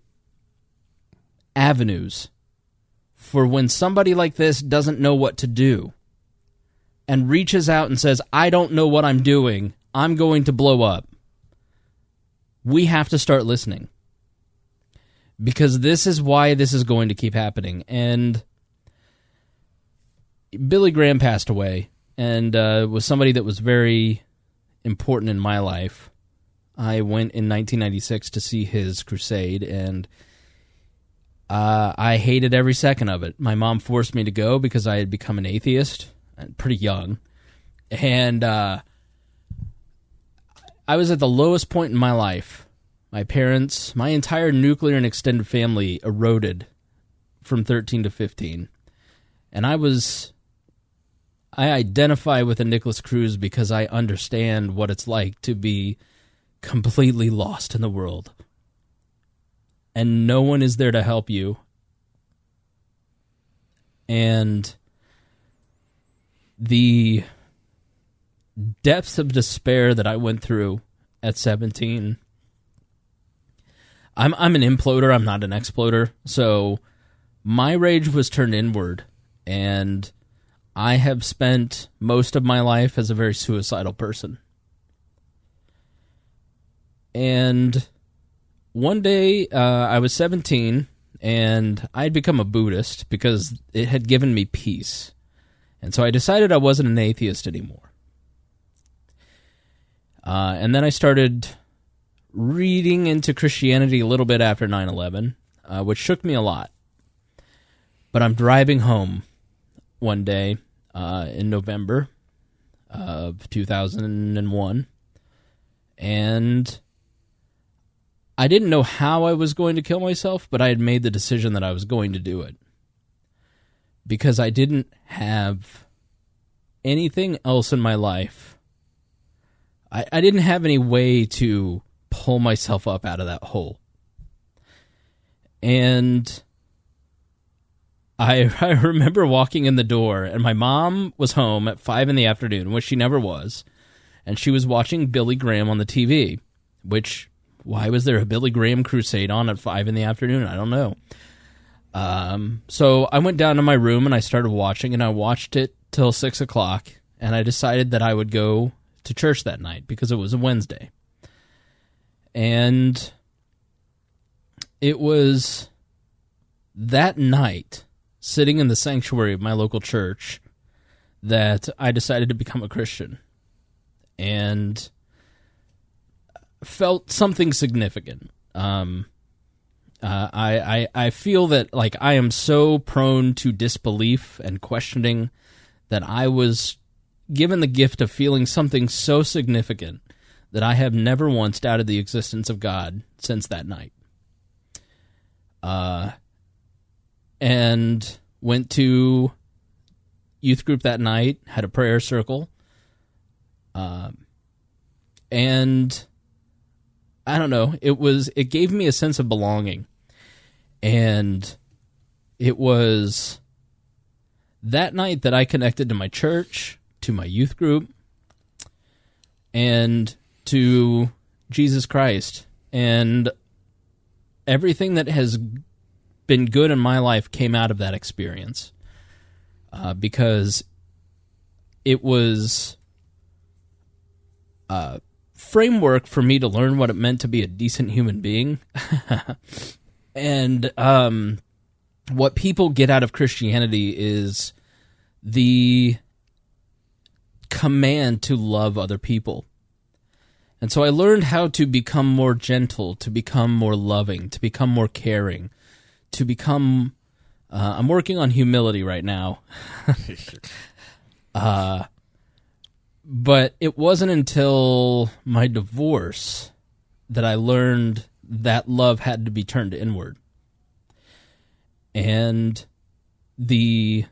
avenues for when somebody like this doesn't know what to do. and reaches out and says, I don't know what I'm doing, I'm going to blow up, we have to start listening. Because this is why this is going to keep happening. And Billy Graham passed away, and uh, was somebody that was very important in my life. I went in nineteen ninety-six to see his crusade, and uh, I hated every second of it. My mom forced me to go because I had become an atheist, pretty young. And uh, I was at the lowest point in my life. My parents, my entire nuclear and extended family eroded from thirteen to fifteen. And I was, I identify with a Nicholas Cruz because I understand what it's like to be completely lost in the world. And no one is there to help you. And the depths of despair that I went through at seventeen, I'm I'm an imploder, I'm not an exploder, so my rage was turned inward, and I have spent most of my life as a very suicidal person. And one day, uh, I was seventeen, and I had become a Buddhist because it had given me peace. And so I decided I wasn't an atheist anymore. Uh, and then I started reading into Christianity a little bit after nine eleven, uh, which shook me a lot. But I'm driving home one day uh, in November of two thousand one, and I didn't know how I was going to kill myself, but I had made the decision that I was going to do it. Because I didn't have anything else in my life. I, I didn't have any way to pull myself up out of that hole. And I, I remember walking in the door, and my mom was home at five in the afternoon, which she never was, and she was watching Billy Graham on the T V, which, why was there a Billy Graham crusade on at five in the afternoon? I don't know. Um, so I went down to my room, and I started watching, and I watched it till six o'clock, and I decided that I would go to church that night, because it was a Wednesday. And it was that night, sitting in the sanctuary of my local church, that I decided to become a Christian. And felt something significant. Um, uh, I, I, I feel that, like, I am so prone to disbelief and questioning that I was given the gift of feeling something so significant that I have never once doubted the existence of God since that night. Uh, and went to youth group that night, had a prayer circle, um, and I don't know, it was, it gave me a sense of belonging, and it was that night that I connected to my church, to my youth group, and to Jesus Christ, and everything that has been good in my life came out of that experience, uh, because it was a framework for me to learn what it meant to be a decent human being, and um, what people get out of Christianity is the command to love other people. And so I learned how to become more gentle, to become more loving, to become more caring, to become... Uh, I'm working on humility right now. uh, but it wasn't until my divorce that I learned that love had to be turned inward. And the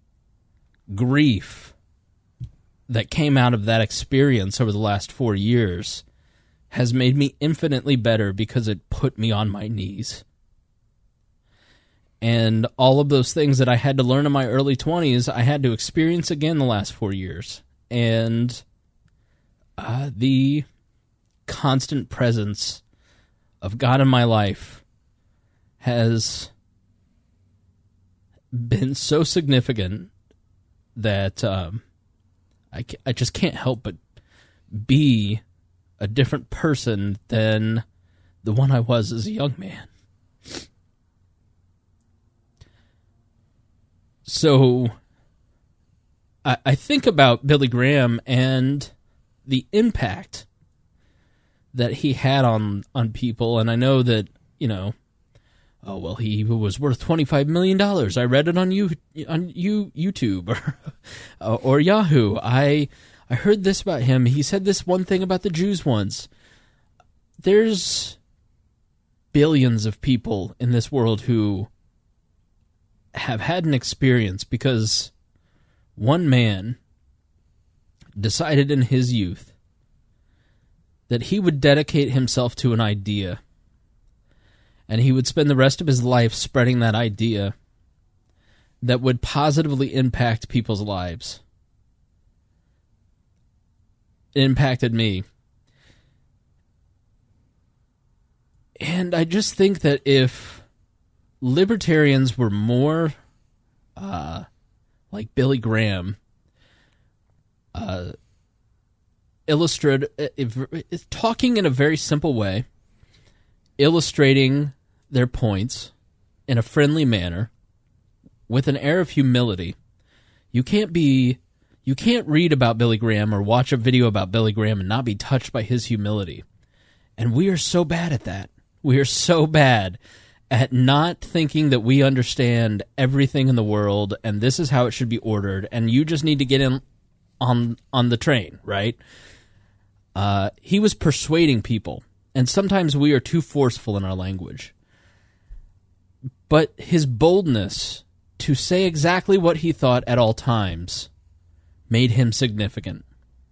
grief that came out of that experience over the last four years has made me infinitely better because it put me on my knees. And all of those things that I had to learn in my early twenties, I had to experience again the last four years. And uh, the constant presence of God in my life has been so significant that... Um, I, ca- I just can't help but be a different person than the one I was as a young man. So I, I think about Billy Graham and the impact that he had on, on people, and I know that, you know, oh, well, he was worth twenty-five million dollars. I read it on you on you YouTube or or Yahoo. I I heard this about him. He said this one thing about the Jews once. There's billions of people in this world who have had an experience because one man decided in his youth that he would dedicate himself to an idea, and he would spend the rest of his life spreading that idea that would positively impact people's lives. It impacted me. And I just think that if libertarians were more uh, like Billy Graham, uh, illustrate, if, if, talking in a very simple way, illustrating their points in a friendly manner, with an air of humility. You can't be, you can't read about Billy Graham or watch a video about Billy Graham and not be touched by his humility. And we are so bad at that. We are so bad at not thinking that we understand everything in the world and this is how it should be ordered, and you just need to get in on on the train, right? Uh, he was persuading people, and sometimes we are too forceful in our language. But his boldness to say exactly what he thought at all times made him significant.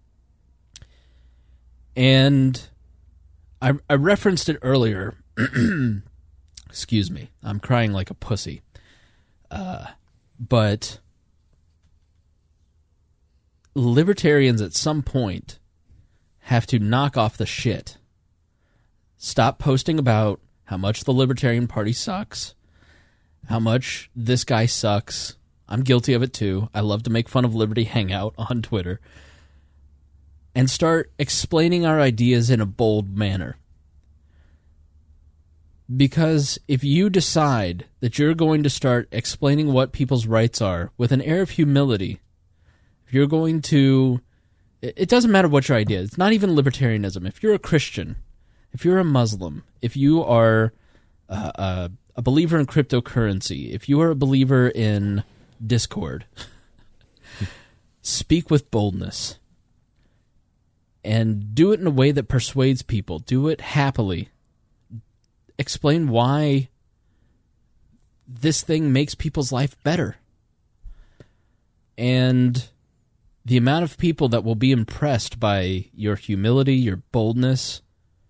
And I, I referenced it earlier. Excuse me. I'm crying like a pussy. Uh, but libertarians at some point have to knock off the shit. Stop posting about how much the Libertarian Party sucks, how much this guy sucks. I'm guilty of it too. I love to make fun of Liberty Hangout on Twitter. And start explaining our ideas in a bold manner. Because if you decide that you're going to start explaining what people's rights are with an air of humility, if you're going to... It doesn't matter what your idea is. It's not even libertarianism. If you're a Christian, if you're a Muslim, if you are uh, a, a believer in cryptocurrency, if you are a believer in Discord, speak with boldness. And do it in a way that persuades people. Do it happily. Explain why this thing makes people's life better. And the amount of people that will be impressed by your humility, your boldness.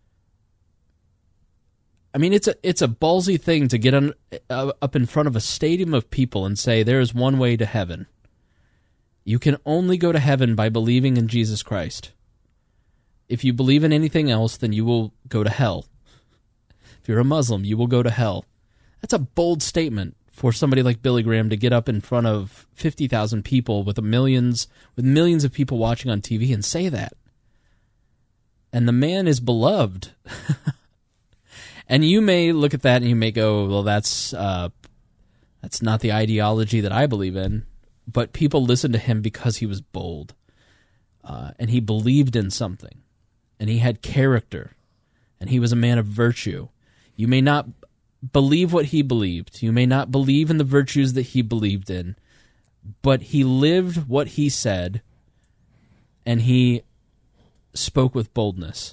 I mean, it's a it's a ballsy thing to get on, uh, up in front of a stadium of people and say, there is one way to heaven. You can only go to heaven by believing in Jesus Christ. If you believe in anything else, then you will go to hell. If you're a Muslim, you will go to hell. That's a bold statement for somebody like Billy Graham to get up in front of fifty thousand people with a millions with millions of people watching on T V and say that. And the man is beloved. And you may look at that and you may go, well, that's uh, that's not the ideology that I believe in. But people listened to him because he was bold. Uh, and he believed in something. And he had character. And he was a man of virtue. You may not believe what he believed. You may not believe in the virtues that he believed in. But he lived what he said. And he spoke with boldness.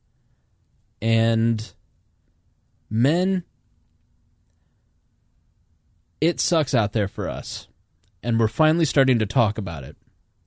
And men, it sucks out there for us. And we're finally starting to talk about it.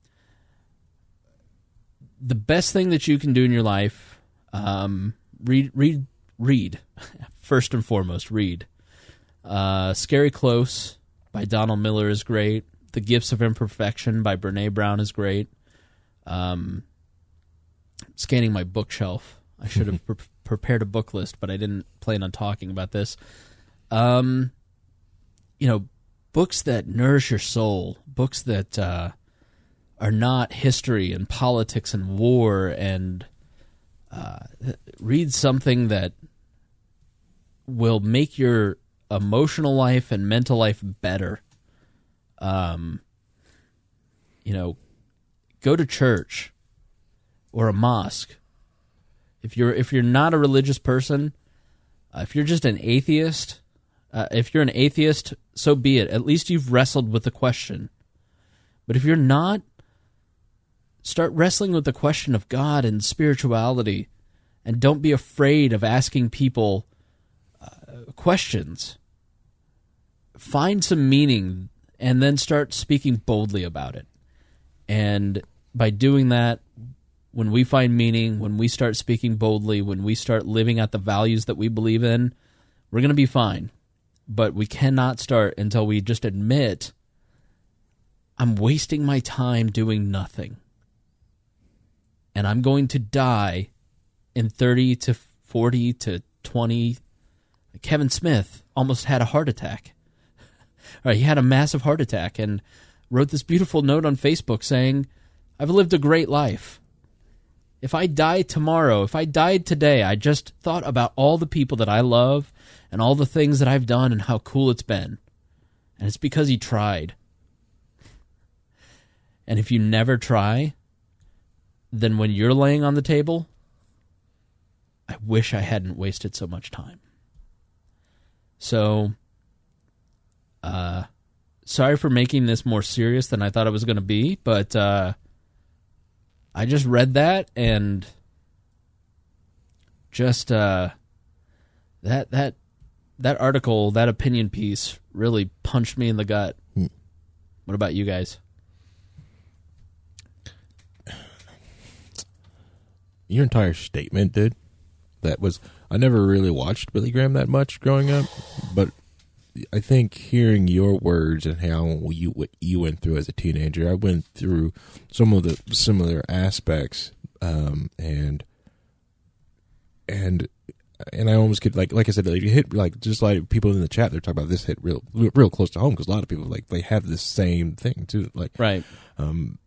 The best thing that you can do in your life, um, read, read, read. First and foremost, read. Uh, Scary Close by Donald Miller is great. The Gifts of Imperfection by Brene Brown is great. Um, scanning my bookshelf. I should have pre- prepared a book list, but I didn't plan on talking about this. Um, you know, books that nourish your soul, books that uh, are not history and politics and war, and uh, read something that will make your emotional life and mental life better. Um, you know, go to church or a mosque. If you're if you're not a religious person, uh, if you're just an atheist, uh, if you're an atheist, so be it. At least you've wrestled with the question. But if you're not, start wrestling with the question of God and spirituality, and don't be afraid of asking people uh, questions. Find some meaning, and then start speaking boldly about it. And by doing that, when we find meaning, when we start speaking boldly, when we start living out the values that we believe in, we're going to be fine. But we cannot start until we just admit, I'm wasting my time doing nothing. And I'm going to die in thirty to forty to twenty. Kevin Smith almost had a heart attack. Right, he had a massive heart attack and wrote this beautiful note on Facebook saying, I've lived a great life. If I died tomorrow, if I died today, I just thought about all the people that I love and all the things that I've done and how cool it's been. And it's because he tried. And if you never try, then when you're laying on the table, I wish I hadn't wasted so much time. So, uh, sorry for making this more serious than I thought it was going to be, but uh, I just read that and just uh, that that that article, that opinion piece, really punched me in the gut. Hmm. What about you guys? Your entire statement, dude. That was, I never really watched Billy Graham that much growing up, but I think hearing your words and how you what you went through as a teenager, I went through some of the similar aspects, um, and and and I almost get like like I said, like you hit like just like people in the chat, they're talking about this hit real real close to home because a lot of people like they have this same thing too, like right, um,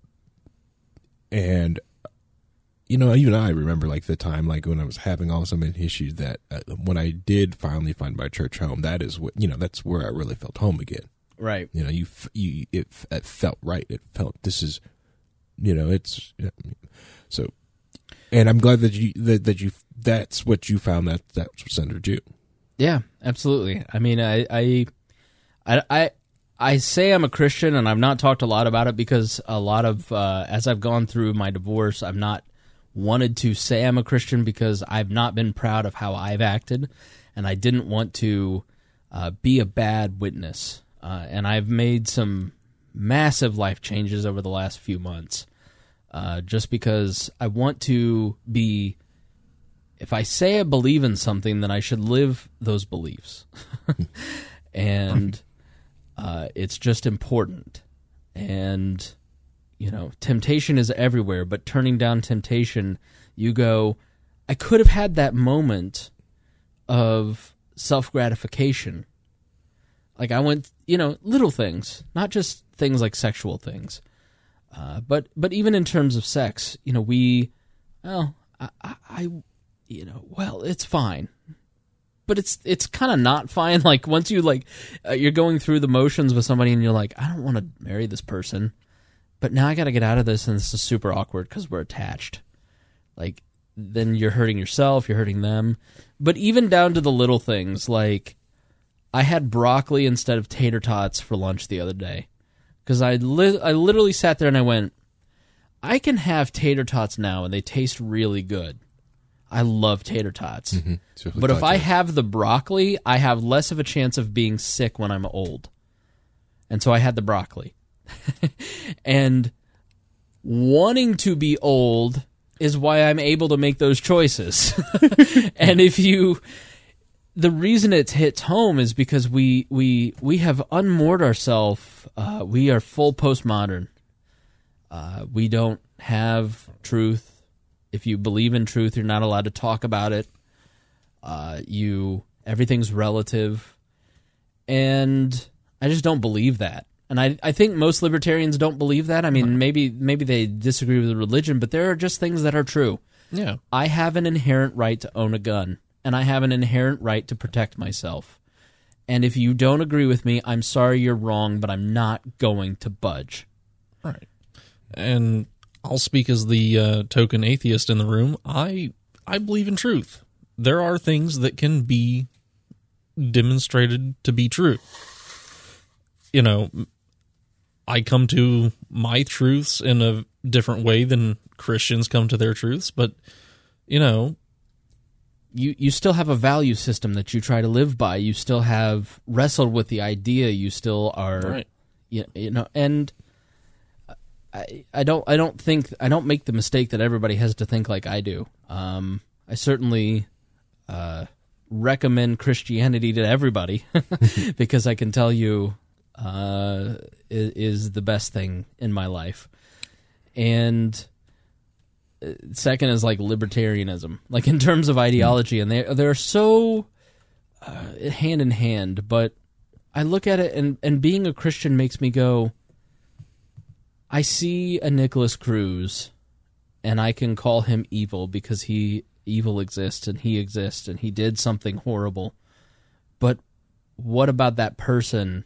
and. You know, even I remember like the time, like when I was having all some issues that uh, when I did finally find my church home, that is what, you know, that's where I really felt home again. Right. You know, you, you, it, it felt right. It felt, this is, you know, it's, you know, so, and I'm glad that you, that, that you, that's what you found that, that's what centered you. Yeah, absolutely. I mean, I, I, I, I, I say I'm a Christian and I've not talked a lot about it because a lot of, uh, as I've gone through my divorce, I'm not, wanted to say I'm a Christian because I've not been proud of how I've acted, and I didn't want to uh, be a bad witness. Uh, and I've made some massive life changes over the last few months, uh, just because I want to be. If I say I believe in something, then I should live those beliefs, and uh, it's just important. And you know, temptation is everywhere, but turning down temptation, you go, I could have had that moment of self-gratification. Like I went, you know, little things, not just things like sexual things. Uh, but but even in terms of sex, you know, we, well, I, I, I you know, well, it's fine. But it's it's kind of not fine. Like once you like, uh, you're going through the motions with somebody and you're like, I don't want to marry this person. But now I got to get out of this, and this is super awkward because we're attached. Like, then you're hurting yourself, you're hurting them. But even down to the little things, like, I had broccoli instead of tater tots for lunch the other day. Because I, li- I literally sat there and I went, I can have tater tots now, and they taste really good. I love tater tots. Mm-hmm. So but if I have the broccoli, I have less of a chance of being sick when I'm old. And so I had the broccoli. And wanting to be old is why I'm able to make those choices. And if you, the reason it hits home is because we we we have unmoored ourselves. Uh, we are full postmodern. Uh, we don't have truth. If you believe in truth, you're not allowed to talk about it. Uh, you everything's relative, and I just don't believe that. And I, I think most libertarians don't believe that. I mean, maybe maybe they disagree with religion, but there are just things that are true. Yeah. I have an inherent right to own a gun, and I have an inherent right to protect myself. And if you don't agree with me, I'm sorry you're wrong, but I'm not going to budge. Right. And I'll speak as the uh, token atheist in the room. I I believe in truth. There are things that can be demonstrated to be true. You know, I come to my truths in a different way than Christians come to their truths, but, you know... You you still have a value system that you try to live by. You still have wrestled with the idea. You still are... Right. You, you know, and I I don't I don't think... I don't make the mistake that everybody has to think like I do. Um, I certainly uh, recommend Christianity to everybody because I can tell you... Uh, is, is the best thing in my life. And second is like libertarianism, like in terms of ideology, and they they're so uh, hand in hand. But I look at it, and and being a Christian makes me go, I see a Nicholas Cruz, and I can call him evil because he evil exists and he exists and he did something horrible. But what about that person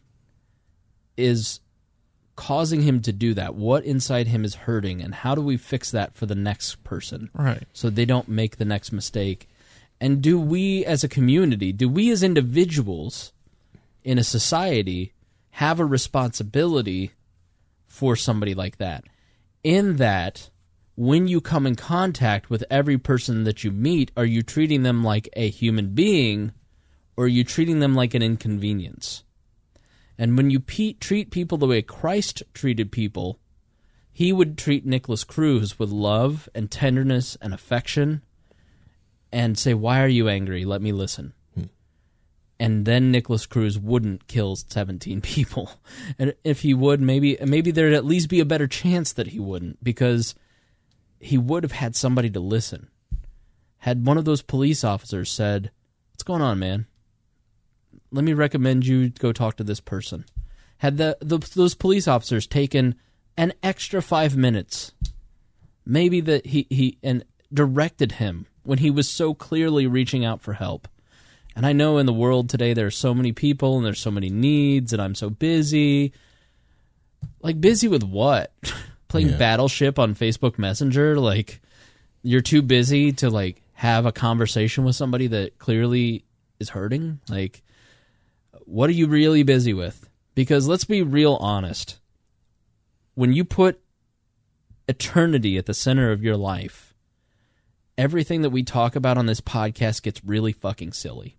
is causing him to do that? What inside him is hurting, and how do we fix that for the next person? Right. So they don't make the next mistake. And do we as a community, do we as individuals in a society have a responsibility for somebody like that? In that, when you come in contact with every person that you meet, are you treating them like a human being, or are you treating them like an inconvenience? And when you pe- treat people the way Christ treated people, he would treat Nicholas Cruz with love and tenderness and affection and say, why are you angry? Let me listen. Hmm. And then Nicholas Cruz wouldn't kill seventeen people. And if he would, maybe maybe there'd at least be a better chance that he wouldn't, because he would have had somebody to listen. Had one of those police officers said, what's going on, man? Let me recommend you go talk to this person. Had the, the those police officers taken an extra five minutes, maybe that he, he and directed him when he was so clearly reaching out for help. And I know in the world today there are so many people and there's so many needs, and I'm so busy. Like, busy with what? Playing yeah. Battleship on Facebook Messenger? Like, you're too busy to, like, have a conversation with somebody that clearly is hurting? Like, what are you really busy with? Because let's be real honest. When you put eternity at the center of your life, everything that we talk about on this podcast gets really fucking silly.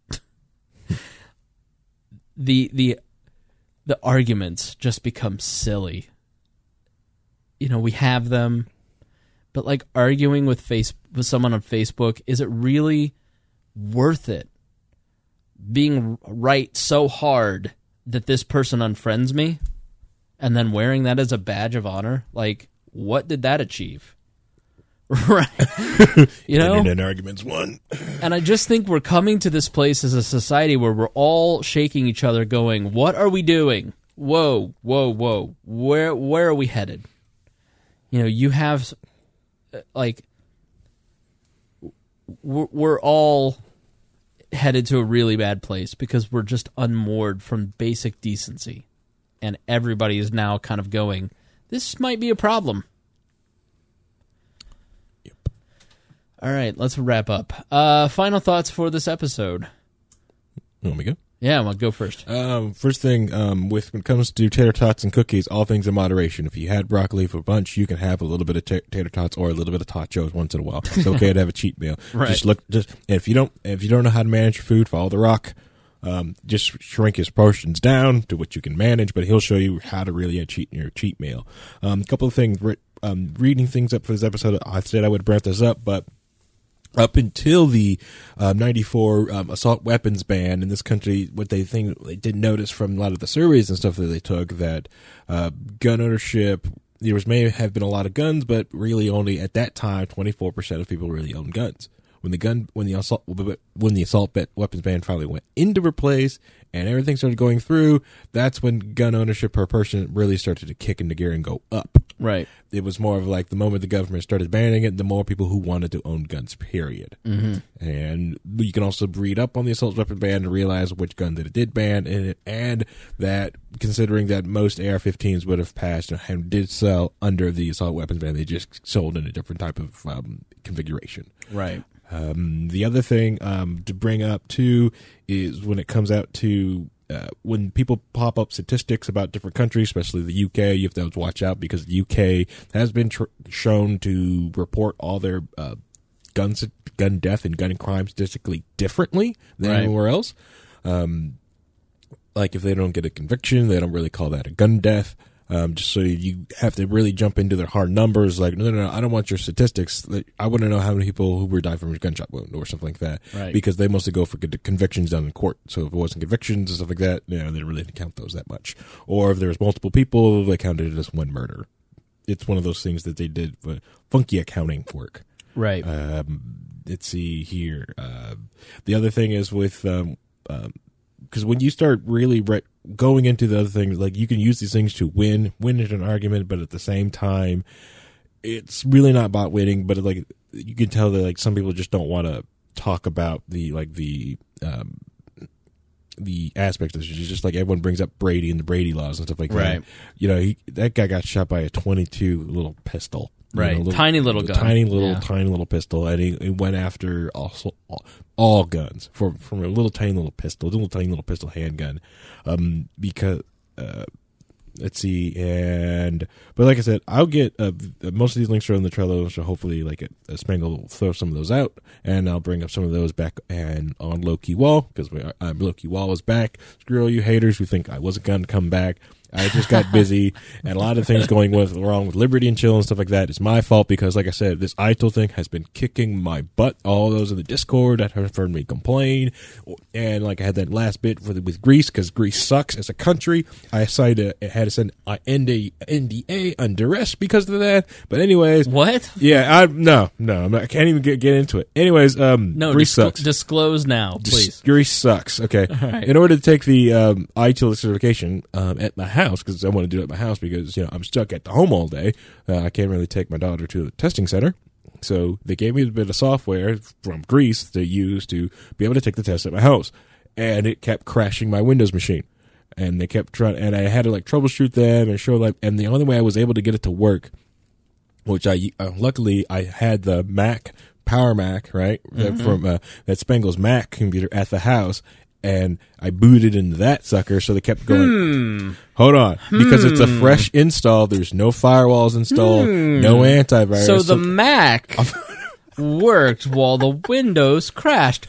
the the the arguments just become silly. You know, we have them, but like arguing with face with someone on Facebook, is it really worth it? Being right so hard that this person unfriends me, and then wearing that as a badge of honor, like, what did that achieve? Right. You know? Internet arguments won. And I just think we're coming to this place as a society where we're all shaking each other going, what are we doing? Whoa, whoa, whoa. Where where are we headed? You know, you have, like, we're, we're all headed to a really bad place because we're just unmoored from basic decency. And everybody is now kind of going, this might be a problem. Yep. All right, let's wrap up. Uh, final thoughts for this episode. You want me to go? Yeah, well, go first. Um, first thing, um, with when it comes to tater tots and cookies, all things in moderation. If you had broccoli for lunch, you can have a little bit of t- tater tots or a little bit of tachos once in a while. It's okay to have a cheat meal. Right. Just look, just and if you don't, if you don't know how to manage your food, follow The Rock. Um, just shrink his portions down to what you can manage, but he'll show you how to really cheat in your cheat meal. Um, a couple of things. Um, reading things up for this episode, I said I would bring this up, but up until the uh, ninety-four um, assault weapons ban in this country, what they think they did notice from a lot of the surveys and stuff that they took, that uh, gun ownership, there was may have been a lot of guns, but really only at that time twenty-four percent of people really owned guns, when the gun when the assault when the assault weapons ban finally went into place and everything started going through, that's when gun ownership per person really started to kick into gear and go up. Right. It was more of like the moment the government started banning it, the more people who wanted to own guns, period. Mm-hmm. And you can also read up on the assault weapon ban and realize which gun that it did ban, and, and that considering that most A R fifteens would have passed and did sell under the assault weapons ban, they just sold in a different type of um, configuration. Right. Um, the other thing um, to bring up, too, is when it comes out to uh, when people pop up statistics about different countries, especially the U K, you have to watch out because the U K has been tr- shown to report all their uh, guns, gun death and gun crime statistically differently than right. anywhere else. Um, like if they don't get a conviction, they don't really call that a gun death. Um, just so you have to really jump into their hard numbers. Like, no, no, no, I don't want your statistics. I want to know how many people who were died from a gunshot wound or something like that. Right. Because they mostly go for convictions done in court. So if it wasn't convictions and stuff like that, you know, they really didn't count those that much. Or if there was multiple people, they counted it as one murder. It's one of those things that they did for funky accounting work. Right. Um, let's see here. Uh, the other thing is with, um, um, because when you start really re- going into the other things, like you can use these things to win, win in an argument, but at the same time, it's really not about winning. But like you can tell that like some people just don't want to talk about the like the um, the aspects of this. It's just like everyone brings up Brady and the Brady laws and stuff like right. that. You know, he, that guy got shot by a twenty-two little pistol. Right, you know, little, tiny little gun, tiny little, yeah. tiny little pistol, and he, he went after also all, all guns from from a little tiny little pistol, little tiny little pistol handgun, um, because uh, let's see, and but like I said, I'll get uh, most of these links are in the Trello, so hopefully, like a, a Spangle will throw some of those out, and I'll bring up some of those back and on Low Key Wall because uh, Low Key Wall is back. Screw all you haters who think I wasn't going to come back. I just got busy, and a lot of things going with, wrong with Liberty and Chill and stuff like that. It's my fault because, like I said, this I T I L thing has been kicking my butt. All those in the Discord that have heard me complain, and like I had that last bit for the, with Greece because Greece sucks as a country. I decided I had to send an N D A under duress because of that. But anyways, what? Yeah, I no no I'm not, I can't even get, get into it. Anyways, um, no, Greece disclo- sucks. Disclose now, please. Dis- Greece sucks. Okay, right. In order to take the um, I T I L certification um, at my house, because I want to do it at my house because you know I'm stuck at the home all day. Uh, I can't really take my daughter to the testing center, so they gave me a bit of software from Greece to use to be able to take the test at my house, and it kept crashing my Windows machine, and they kept trying, and I had to like troubleshoot them and show like, and the only way I was able to get it to work, which I uh, luckily I had the Mac Power Mac right mm-hmm. from uh, that Spangle's Mac computer at the house. And I booted into that sucker, so they kept going, hmm. hold on, because hmm. it's a fresh install. There's no firewalls installed, hmm. no antivirus. So the Mac worked while the Windows crashed.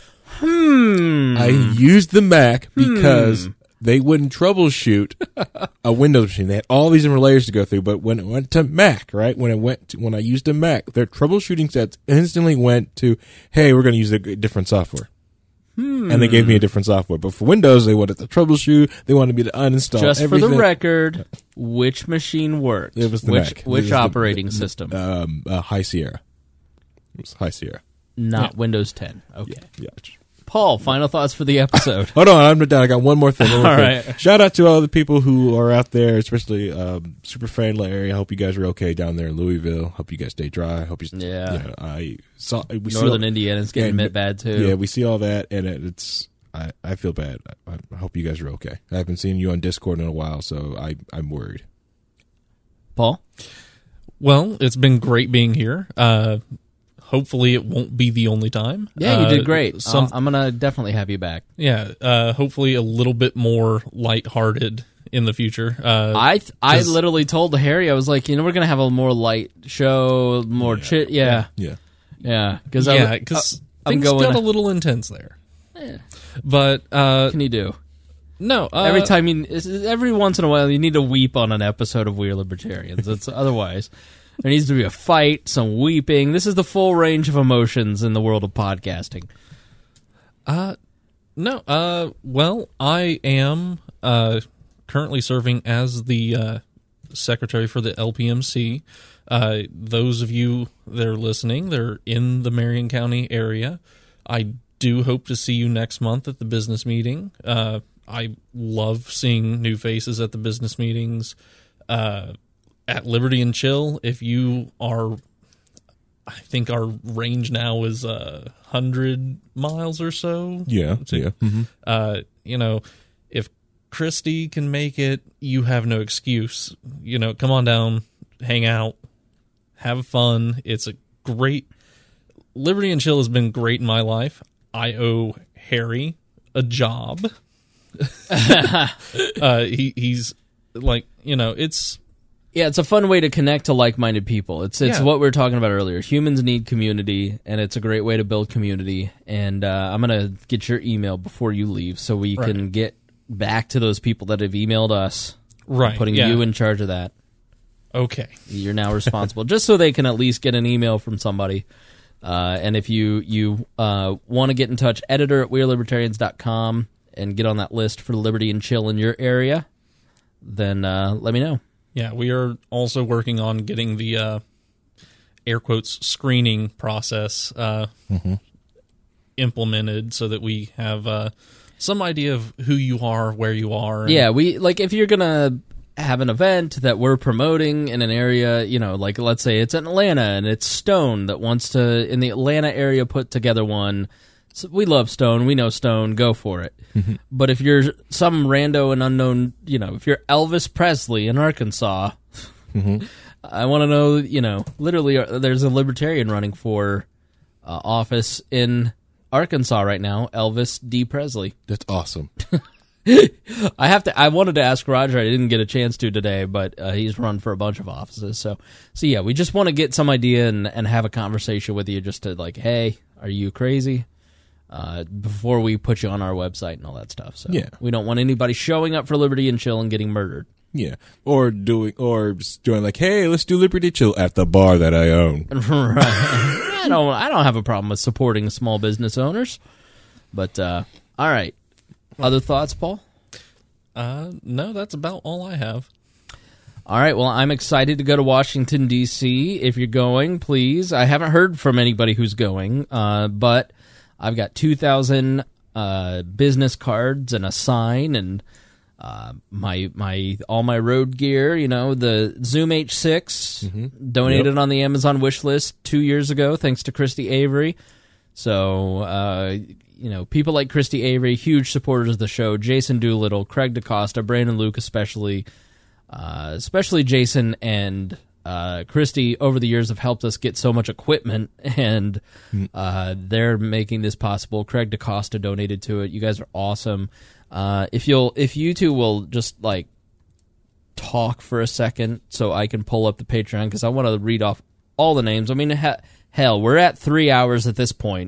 Hmm. I used the Mac because hmm. they wouldn't troubleshoot a Windows machine. They had all these different layers to go through, but when it went to Mac, right, when it went to, when I used a Mac, their troubleshooting sets instantly went to, hey, we're going to use a different software. Hmm. And they gave me a different software. But for Windows, they wanted to troubleshoot. They wanted me to uninstall Just everything. for the record, which machine worked? It was the which, Mac. Which the, operating the, system? Um, uh, High Sierra. It was High Sierra. Not yeah. Windows ten. Okay. Yeah. yeah. Paul, final thoughts for the episode. Hold on, I'm not done. I got one more thing. One more all thing. right. Shout out to all the people who are out there, especially um, Superfan Larry. I hope you guys are okay down there in Louisville. Hope you guys stay dry. I hope you. Yeah. You know, I saw we Northern see, Indiana's getting yeah, bit bad too. Yeah, we see all that, and it, it's. I, I feel bad. I, I hope you guys are okay. I haven't seen you on Discord in a while, so I I'm worried. Paul? Well, it's been great being here. Uh, hopefully, it won't be the only time. Yeah, you uh, did great. Some, I'm gonna definitely have you back. Yeah, uh, hopefully a little bit more lighthearted in the future. Uh, I th- I literally told Harry, I was like, you know, we're gonna have a more light show, more yeah. chit. Yeah, yeah, yeah, because yeah, because things going, got a little intense there. Yeah. But uh, what can you do? No, uh, every time you, every once in a while, you need to weep on an episode of We're Libertarians. It's otherwise. There needs to be a fight, some weeping. This is the full range of emotions in the world of podcasting. Uh, no. Uh, well, I am uh, currently serving as the uh, secretary for the L P M C. Uh, those of you that are listening, they're in the Marion County area. I do hope to see you next month at the business meeting. Uh, I love seeing new faces at the business meetings. Uh, at Liberty and Chill, if you are, I think our range now is uh, one hundred miles or so. Yeah, to, yeah. Mm-hmm. Uh, you know, if Christy can make it, you have no excuse. You know, come on down, hang out, have fun. It's a great... Liberty and Chill has been great in my life. I owe Harry a job. uh, he, he's like, you know, it's... Yeah, it's a fun way to connect to like-minded people. It's it's Yeah. what we were talking about earlier. Humans need community, and it's a great way to build community. And uh, I'm going to get your email before you leave so we Right. can get back to those people that have emailed us. Right, I'm putting yeah. you in charge of that. Okay. You're now responsible, just so they can at least get an email from somebody. Uh, and if you, you uh, want to get in touch, editor at we're libertarians dot com and get on that list for Liberty and Chill in your area, then uh, let me know. Yeah, we are also working on getting the uh, air quotes screening process uh, Mm-hmm. implemented so that we have uh, some idea of who you are, where you are. and- Yeah, we like if you're gonna have an event that we're promoting in an area, you know, like let's say it's in Atlanta and it's Stone that wants to in the Atlanta area put together one. So we love Stone, we know Stone, go for it. But if you're some rando and unknown, you know, if you're Elvis Presley in Arkansas, I want to know, you know, literally uh, there's a libertarian running for uh, office in Arkansas right now, Elvis D. Presley. That's awesome. I have to. I wanted to ask Roger. I didn't get a chance to today, but uh, he's run for a bunch of offices. So, so yeah, we just want to get some idea and, and have a conversation with you, just to like, hey, are you crazy? Uh, before we put you on our website and all that stuff. So Yeah. we don't want anybody showing up for Liberty and Chill and getting murdered. Yeah, or doing, or just doing like, hey, let's do Liberty Chill at the bar that I own. Right. I don't. I don't have a problem with supporting small business owners. But uh, all right. Other thoughts, Paul? Uh, no, that's about all I have. All right, well, I'm excited to go to Washington, D C If you're going, please. I haven't heard from anybody who's going, uh, but I've got two thousand uh, business cards and a sign and uh, my my all my road gear, you know, the Zoom H six, donated Yep. on the Amazon wish list two years ago, thanks to Christy Avery. So, uh, you know, people like Christy Avery, huge supporters of the show, Jason Doolittle, Craig DaCosta, Brandon Luke especially, uh, especially Jason and uh, Christy over the years have helped us get so much equipment, and uh, they're making this possible. Craig DaCosta donated to it. You guys are awesome. Uh, if you'll, if you two will just like talk for a second, so I can pull up the Patreon because I want to read off all the names. I mean, he- hell, we're at three hours at this point.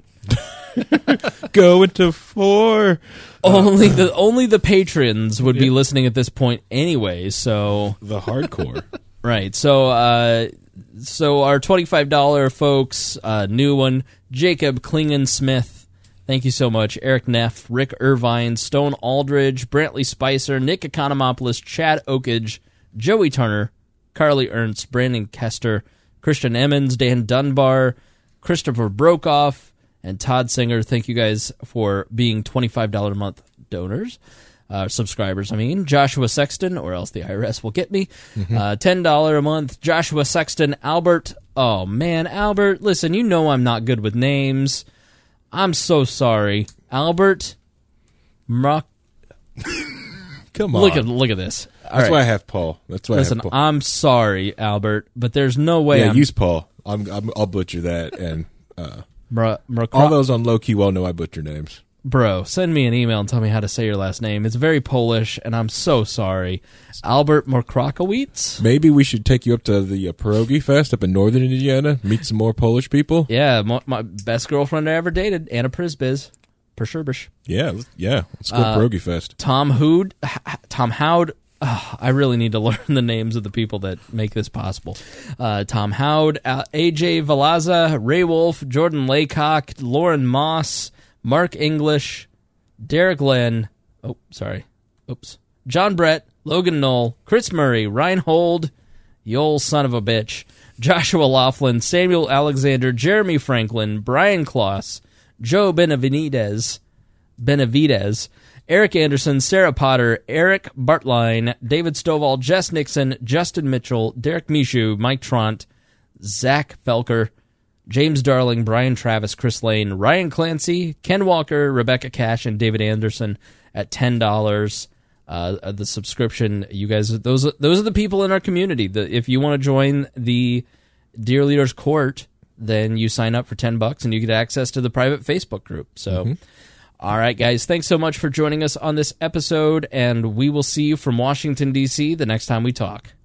Going to four. only the only the patrons would be listening at this point anyway. So The hardcore. right, so uh, so our twenty-five dollars folks, uh, new one, Jacob Klingen Smith. Thank you so much. Eric Neff, Rick Irvine, Stone Aldridge, Brantley Spicer, Nick Economopoulos, Chad Oakage, Joey Turner, Carly Ernst, Brandon Kester, Christian Emmons, Dan Dunbar, Christopher Brokoff, and Todd Singer. Thank you guys for being twenty-five dollars a month donors. Uh, subscribers, I mean. Joshua Sexton, or else the I R S will get me. Uh, ten dollars a month. Joshua Sexton. Albert. Oh, man, Albert. Listen, you know I'm not good with names. I'm so sorry. Albert. Muck. Come on. Look at look at this. All That's right. why I have Paul. That's why Listen, I have Paul. I'm sorry, Albert, but there's no way yeah, I'm... use Paul. I'm, I'm, I'll butcher that. And uh, Bro, bro, all those on low key well know I butcher names. bro, send me an email and tell me how to say your last name. It's very Polish, and I'm so sorry. Albert Morkrakowicz? Maybe we should take you up to the uh, Pierogi Fest up in northern Indiana, meet some more Polish people. Yeah, my, my best girlfriend I ever dated, Anna Prisbiz. Persherbish. Yeah, let's- yeah. Let's go Uh, Pierogi Fest. Tom Hood, H- Tom Howd. Ugh, I really need to learn the names of the people that make this possible. Uh, Tom Howd, uh, A J Valaza, Ray Wolf, Jordan Laycock, Lauren Moss, Mark English, Derek Glenn. Oh, sorry. Oops. John Brett, Logan Knoll, Chris Murray, Reinhold, you old son of a bitch, Joshua Laughlin, Samuel Alexander, Jeremy Franklin, Brian Kloss, Joe Benavides, Benavides, Eric Anderson, Sarah Potter, Eric Bartline, David Stovall, Jess Nixon, Justin Mitchell, Derek Mishu, Mike Tront, Zach Felker, James Darling, Brian Travis, Chris Lane, Ryan Clancy, Ken Walker, Rebecca Cash, and David Anderson at ten dollars. Uh, the subscription, you guys, those those are the people in our community. The, if you want to join the Dear Leaders Court, then you sign up for ten bucks and you get access to the private Facebook group. So, mm-hmm. All right, guys, thanks so much for joining us on this episode, and we will see you from Washington, D C the next time we talk.